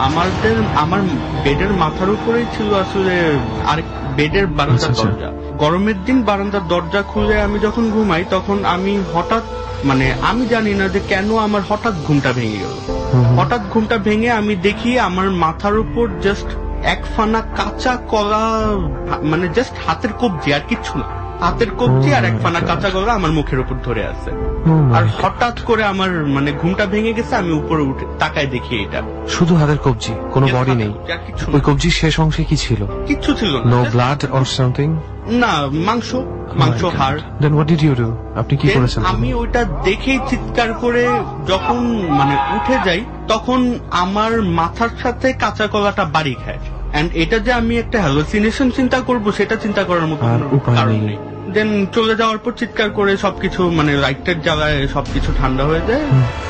আমার বেডের মাথার উপরেই ছিল আসলে আরেক বেডের বারান্দার দরজা। গরমের দিন বারান্দার দরজা খুলে আমি যখন ঘুমাই তখন আমি হঠাৎ মানে আমি জানি না যে কেন আমার হঠাৎ ঘুমটা ভেঙে গেল। হঠাৎ ঘুমটা ভেঙে আমি দেখি আমার মাথার উপর জাস্ট এক ফানা কাঁচা কলা, মানে জাস্ট হাতের কবজি আর কিচ্ছু না, হাতের কবজি আর এক ফানা কাঁচা কলা আমার মুখের উপর ধরে আছে। আর হঠাৎ করে আমার মানে ঘুমটা ভেঙে গেছে, আমি উপরে উঠে তাকায় দেখি এটা শুধু হাতের কবজি, কোনো বডি নেই। ওই কবজির শেষ অংশে কি ছিল? কিচ্ছু ছিল না। No blood or something? না, মাংস হাড়। Then what did you do? আপনি কি করেছেন? আমি ওইটা দেখেই চিৎকার করে যখন মানে উঠে যাই তখন আমার মাথার সাথে কাঁচা কলাটা বাড়ি খায়। এন্ড এটা যে আমি একটা হ্যালুসিনেশন চিন্তা করব সেটা চিন্তা করার মতো কারণ নেই। দেন চলে যাওয়ার পর চিৎকার করে সবকিছু মানে লাইটের জ্বালায় সবকিছু ঠান্ডা হয়ে যায়।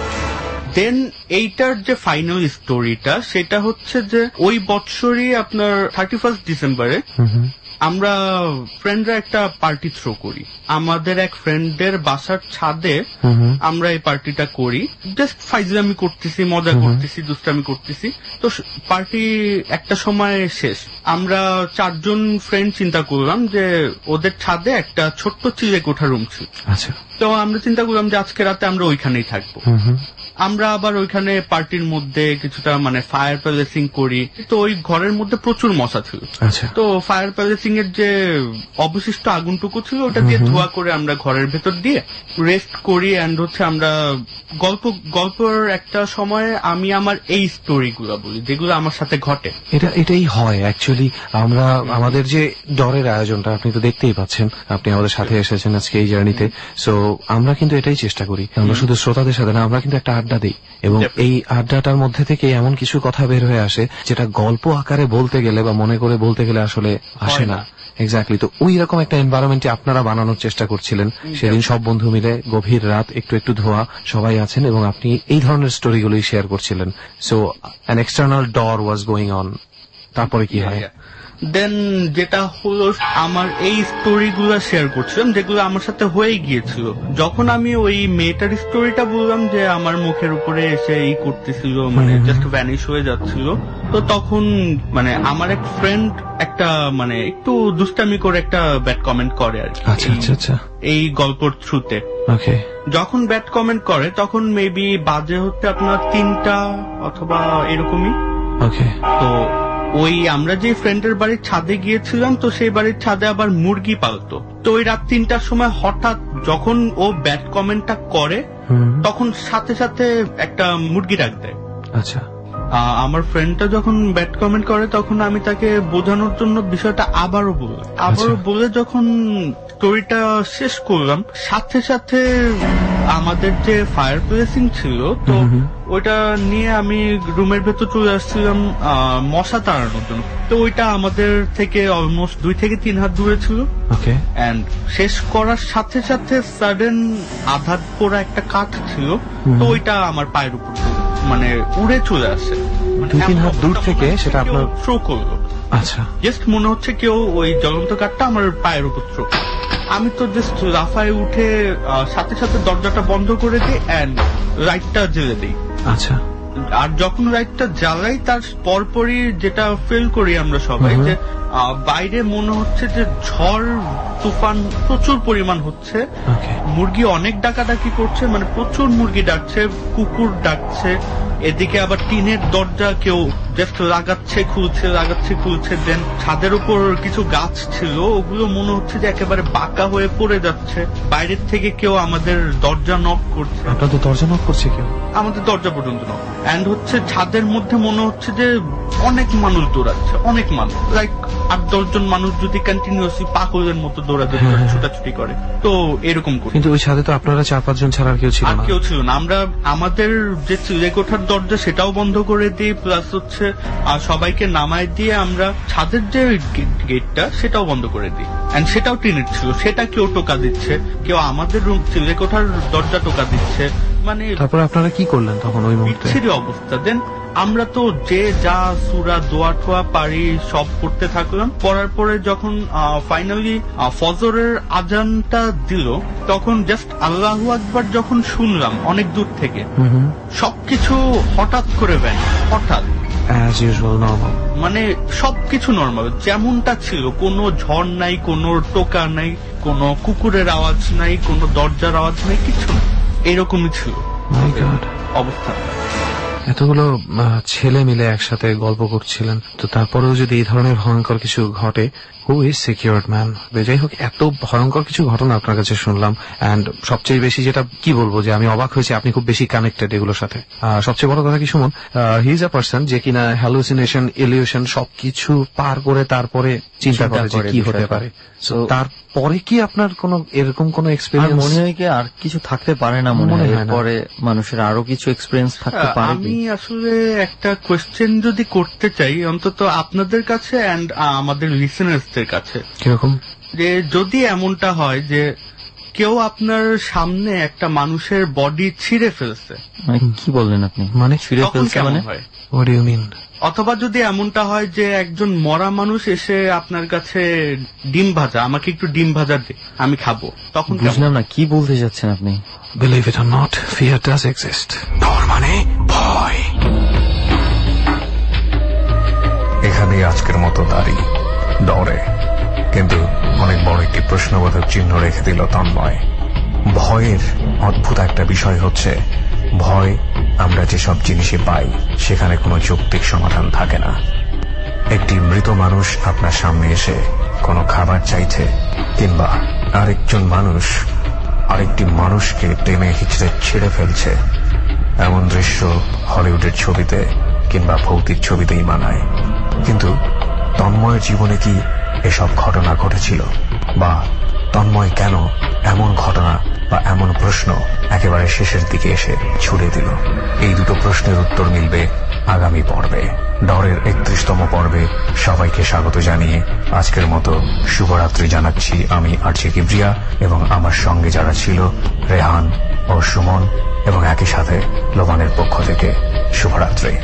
দেন এইটার যে ফাইনাল স্টোরিটা সেটা হচ্ছে যে ওই বছরই আপনার 31 ডিসেম্বরে আমরা ফ্রেন্ডরা একটা পার্টি থ্রো করি। আমাদের এক ফ্রেন্ডের বাসার ছাদে আমরা এই পার্টিটা করি। জাস্ট ফাইজলামি করতেছি, মজা করতেছি, দুষ্টামি করতেছি। তো পার্টি একটা সময় শেষ। আমরা 4 জন ফ্রেন্ড চিন্তা করলাম যে ওদের ছাদে একটা ছোট্ট চিলে কোঠা রুম ছিল। আচ্ছা, তো আমরা চিন্তা করলাম যে আজকে রাতে আমরা ওইখানেই থাকবো। আমরা আবার ওইখানে পার্টির মধ্যে কিছুটা মানে ফায়ার প্যালেসিং করি, তো ওই ঘরের মধ্যে প্রচুর মশা ছিল। তো ফায়ার প্যালেসিং এর যে অবশিষ্ট আগুনটুকু ছিল ওটা দিয়ে ধোয়া করে আমরা ঘরের ভেতর দিয়ে রেস্ট করি। এন্ড হচ্ছে আমরা গল্পের একটা সময়ে আমি আমার এই স্টোরিগুলো বলি যেগুলো আমার সাথে ঘটে। এটাই হয় অ্যাকচুয়ালি। আমরা আমাদের যে ডরের আয়োজনটা আপনি তো দেখতেই পাচ্ছেন, আপনি আমাদের সাথে এসেছেন আজকে এই জার্নিতে। সো আমরা কিন্তু এটাই চেষ্টা করি, আমরা শুধু শ্রোতাদের সাথে না, আমরা কিন্তু একটা আড্ডা দিই এবং এই আড্ডাটার মধ্যে থেকে এমন কিছু কথা বের হয়ে আসে যেটা গল্প আকারে বলতে গেলে বা মনে করে বলতে গেলে আসলে আসে না। এক্স্যাক্টলি। তো ওই রকম একটা এনভায়রনমেন্টে আপনারা বানানোর চেষ্টা করছিলেন সেদিন, সব বন্ধু মিলে গভীর রাত, একটু ধোয়া, সবাই আছেন এবং আপনি এই ধরনের স্টোরিগুলোই শেয়ার করছিলেন। So an external Dor was going on. তারপরে কি হয়? দেন যেটা হলো, আমার এই স্টোরিগুলো শেয়ার করছিলাম যেগুলো আমার সাথে হয়ে গিয়েছিল। যখন আমি ওই মেয়েটার স্টোরিটা বললাম যে আমার মুখের উপরে এসে এই করতেছিল, মানে জাস্ট ভ্যানিশ হয়ে যাচ্ছিল, তো তখন মানে আমার এক ফ্রেন্ড একটা মানে একটু দুষ্টামি করে একটা ব্যাড কমেন্ট করে আর কি। আচ্ছা। এই গল্পের থ্রুতে যখন ব্যাড কমেন্ট করে তখন মেবি বাজে হচ্ছে আপনার 3টা অথবা এরকমই। তো ওই আমরা যে ফ্রেন্ডের বাড়ির ছাদে গিয়েছিলাম, তো সেই বাড়ির ছাদে আবার মুরগি পালতো। তো ওই রাত 3টার সময় হঠাৎ যখন ও ব্যাড কমেন্টটা করে তখন সাথে সাথে একটা মুরগি ডাক দেয়। আচ্ছা। আমার ফ্রেন্ডটা যখন ব্যাড কমেন্ট করে তখন আমি তাকে বোঝানোর জন্য বিষয়টা আবারও বলে যখন স্টোরিটা শেষ করলাম, সাথে সাথে আমাদের যে ফায়ার প্লেসিং ছিল তো ওইটা নিয়ে আমি রুমের ভেতর চলে আসছিলাম মশা তাড়ানোর জন্য। তো ওইটা আমাদের থেকে অলমোস্ট 2 থেকে 3 হাত দূরে ছিল। এন্ড শেষ করার সাথে সাথে সাডেন আঘাত পোড়া একটা কাঠ ছিল, তো ওইটা আমার পায়ের উপর মানে উড়ে চলে আসে। 2-3 হাত দূর থেকে সেটা আপনার থ্রো করলো। আচ্ছা। জাস্ট মনে হচ্ছে কেউ ওই জ্বলন্ত কাঠটা আমার পায়ের উপর থ্রো। আমি তো জাস্ট লাফায় উঠে সাথে সাথে দরজাটা বন্ধ করে দিই এন্ড লাইটটা জ্বেলে দিই। আচ্ছা। আর যখন লাইটটা জ্বালাই তার পরপরই যেটা ফিল করি আমরা সবাই যে বাইরে মনে হচ্ছে যে ঝড় তুফান প্রচুর পরিমাণ হচ্ছে, মুরগি অনেক ডাকাডাকি করছে, মানে প্রচুর মুরগি ডাকছে, কুকুর ডাকছে, এদিকে আবার টিনের দরজা কেউ জাস্ট লাগাচ্ছে খুলছে। দেন ছাদের উপর কিছু গাছ ছিল, ওগুলো মনে হচ্ছে যে একেবারে বাঁকা হয়ে পড়ে যাচ্ছে। বাইরের থেকে কেউ আমাদের দরজা নক করছে। আপনাদের দরজা নক করছে কেউ? আমাদের দরজা পর্যন্ত নক। এন্ড হচ্ছে ছাদের মধ্যে মনে হচ্ছে যে অনেক মানুষ দৌড়াচ্ছে, অনেক মানুষ, লাইক 8-10 জন মানুষ যদি কন্টিনিউয়াসলি পাগলের মতো দৌড়াদৌড়ি করে, ছোটাছুটি করে, তো এরকম করে। কিন্তু ওই ছাদে তো আপনারা 4-5 জন ছাড়া আর কেউ ছিল না? আমরা আমাদের যে চিলে কোঠার দরজা সেটাও বন্ধ করে দিই, প্লাস হচ্ছে সবাইকে নামায় দিয়ে আমরা ছাদের যে গেটটা সেটাও বন্ধ করে দিই। এন্ড সেটাও টিনের ছিল, সেটা কেউ টোকা দিচ্ছে, কেউ আমাদের রুম চিলে কোঠার দরজা টোকা দিচ্ছে। মানে তারপর আপনারা কি করলেন তখন ওই মুহূর্তে? বিচ্ছিরি অবস্থা। দেন আমরা তো যে যা সূরা দোয়া টোয়া পারি সব করতে থাকলাম। পড়ার পরে যখন ফাইনালি ফজরের আজানটা দিল তখন জাস্ট আল্লাহু আকবার যখন শুনলাম অনেক দূর থেকে, সবকিছু হঠাৎ করে হঠাৎ as usual normal, মানে সবকিছু নর্মাল যেমনটা ছিল, কোনো ঝড় নাই, কোনো টোকা নাই, কোনো কুকুরের আওয়াজ নাই, কোনো দরজার আওয়াজ নাই, কিছু না, এরকমই ছিল অবস্থা। এতগুলো ছেলে মিলে একসাথে গল্প করছিলেন, তো তারপরেও যদি এই ধরনের ভয়ঙ্কর কিছু ঘটে, হু ইজ সিকিউরড ম্যান? যাই হোক, এত ভয়ঙ্কর কিছু ঘটনা আপনার কাছে শুনলাম, এন্ড সবচেয়ে বেশি যেটা কি বলবো যে আমি অবাক হয়েছি আপনি খুব বেশি কানেক্টেড এগুলোর সাথে। সবচেয়ে বড় কথা কি Suman, he is a person যে কিনা হ্যালুসিনেশন, ইলিউশন সবকিছু পার করে তারপরে চিন্তা করে যে কি হতে পারে। তারপরে কি আপনার কোন এরকম কোন এক্সপেরিয়েন্স মনে হয় কি আর কিছু থাকতে পারে না? মনে হয় পরে মানুষের আরো কিছু এক্সপেরিয়েন্স থাকতে পারে। আমি আসলে একটা কোয়েশ্চেন যদি করতে চাই অন্তত আপনাদের কাছে এন্ড আমাদের লিসেনার্সদের কাছে, কিরকম, যে যদি এমনটা হয় যে কেউ আপনার সামনে একটা মানুষের বডি ছিঁড়ে ফেলছে, মানে কি বললেন আপনি? মানে ছিঁড়ে ফেলছে মানে হোয়াট ডু ইউ মিন? অথবা যদি এমনটা হয় যে একজন মরা মানুষ এসে আপনার কাছে ডিম ভাজা, আমাকে একটু ডিম ভাজা দে, আমি খাবো, তখন বুঝলাম না কি বলতে যাচ্ছেন আপনি। Believe it or not, fear does exist. ডর মানে ভয়। এখানেই আজকের মতো দাঁড়ি ডরে, কিন্তু অনেক বড় একটি প্রশ্নবোধক চিহ্ন রেখে দিল তন্ময়। ভয়ের অদ্ভুত একটা বিষয় হচ্ছে ভয় আমরা যেসব জিনিসে পাই সেখানে কোনো যৌক্তিক সমাধান থাকে না। একটি মৃত মানুষ আপনার সামনে এসে কোনো খাবার চাইছে, কিংবা আরেকজন মানুষ আরেকটি মানুষকে টেনে হিচড়ে ছিঁড়ে ফেলছে, এমন দৃশ্য হলিউডের ছবিতে কিংবা ভৌতিক ছবিতেই মানায়। কিন্তু তন্ময়ের জীবনে কি এসব ঘটনা ঘটেছিল? বা তন্ময় কেন এমন ঘটনা বা এমন প্রশ্ন একেবারে শেষের দিকে এসে ছুড়ে দিল? এই দুটো প্রশ্নের উত্তর মিলবে আগামী পর্বে। ডরের 31তম পর্বে সবাইকে স্বাগত জানিয়ে আজকের মতো শুভরাত্রি জানাচ্ছি আমি আরজে কিবরিয়া, এবং আমার সঙ্গে যারা ছিল রেহান ও সুমন, এবং একই সাথে লোবানের পক্ষ থেকে শুভরাত্রি।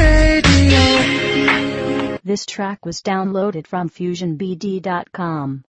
This track was downloaded from FusionBD.com.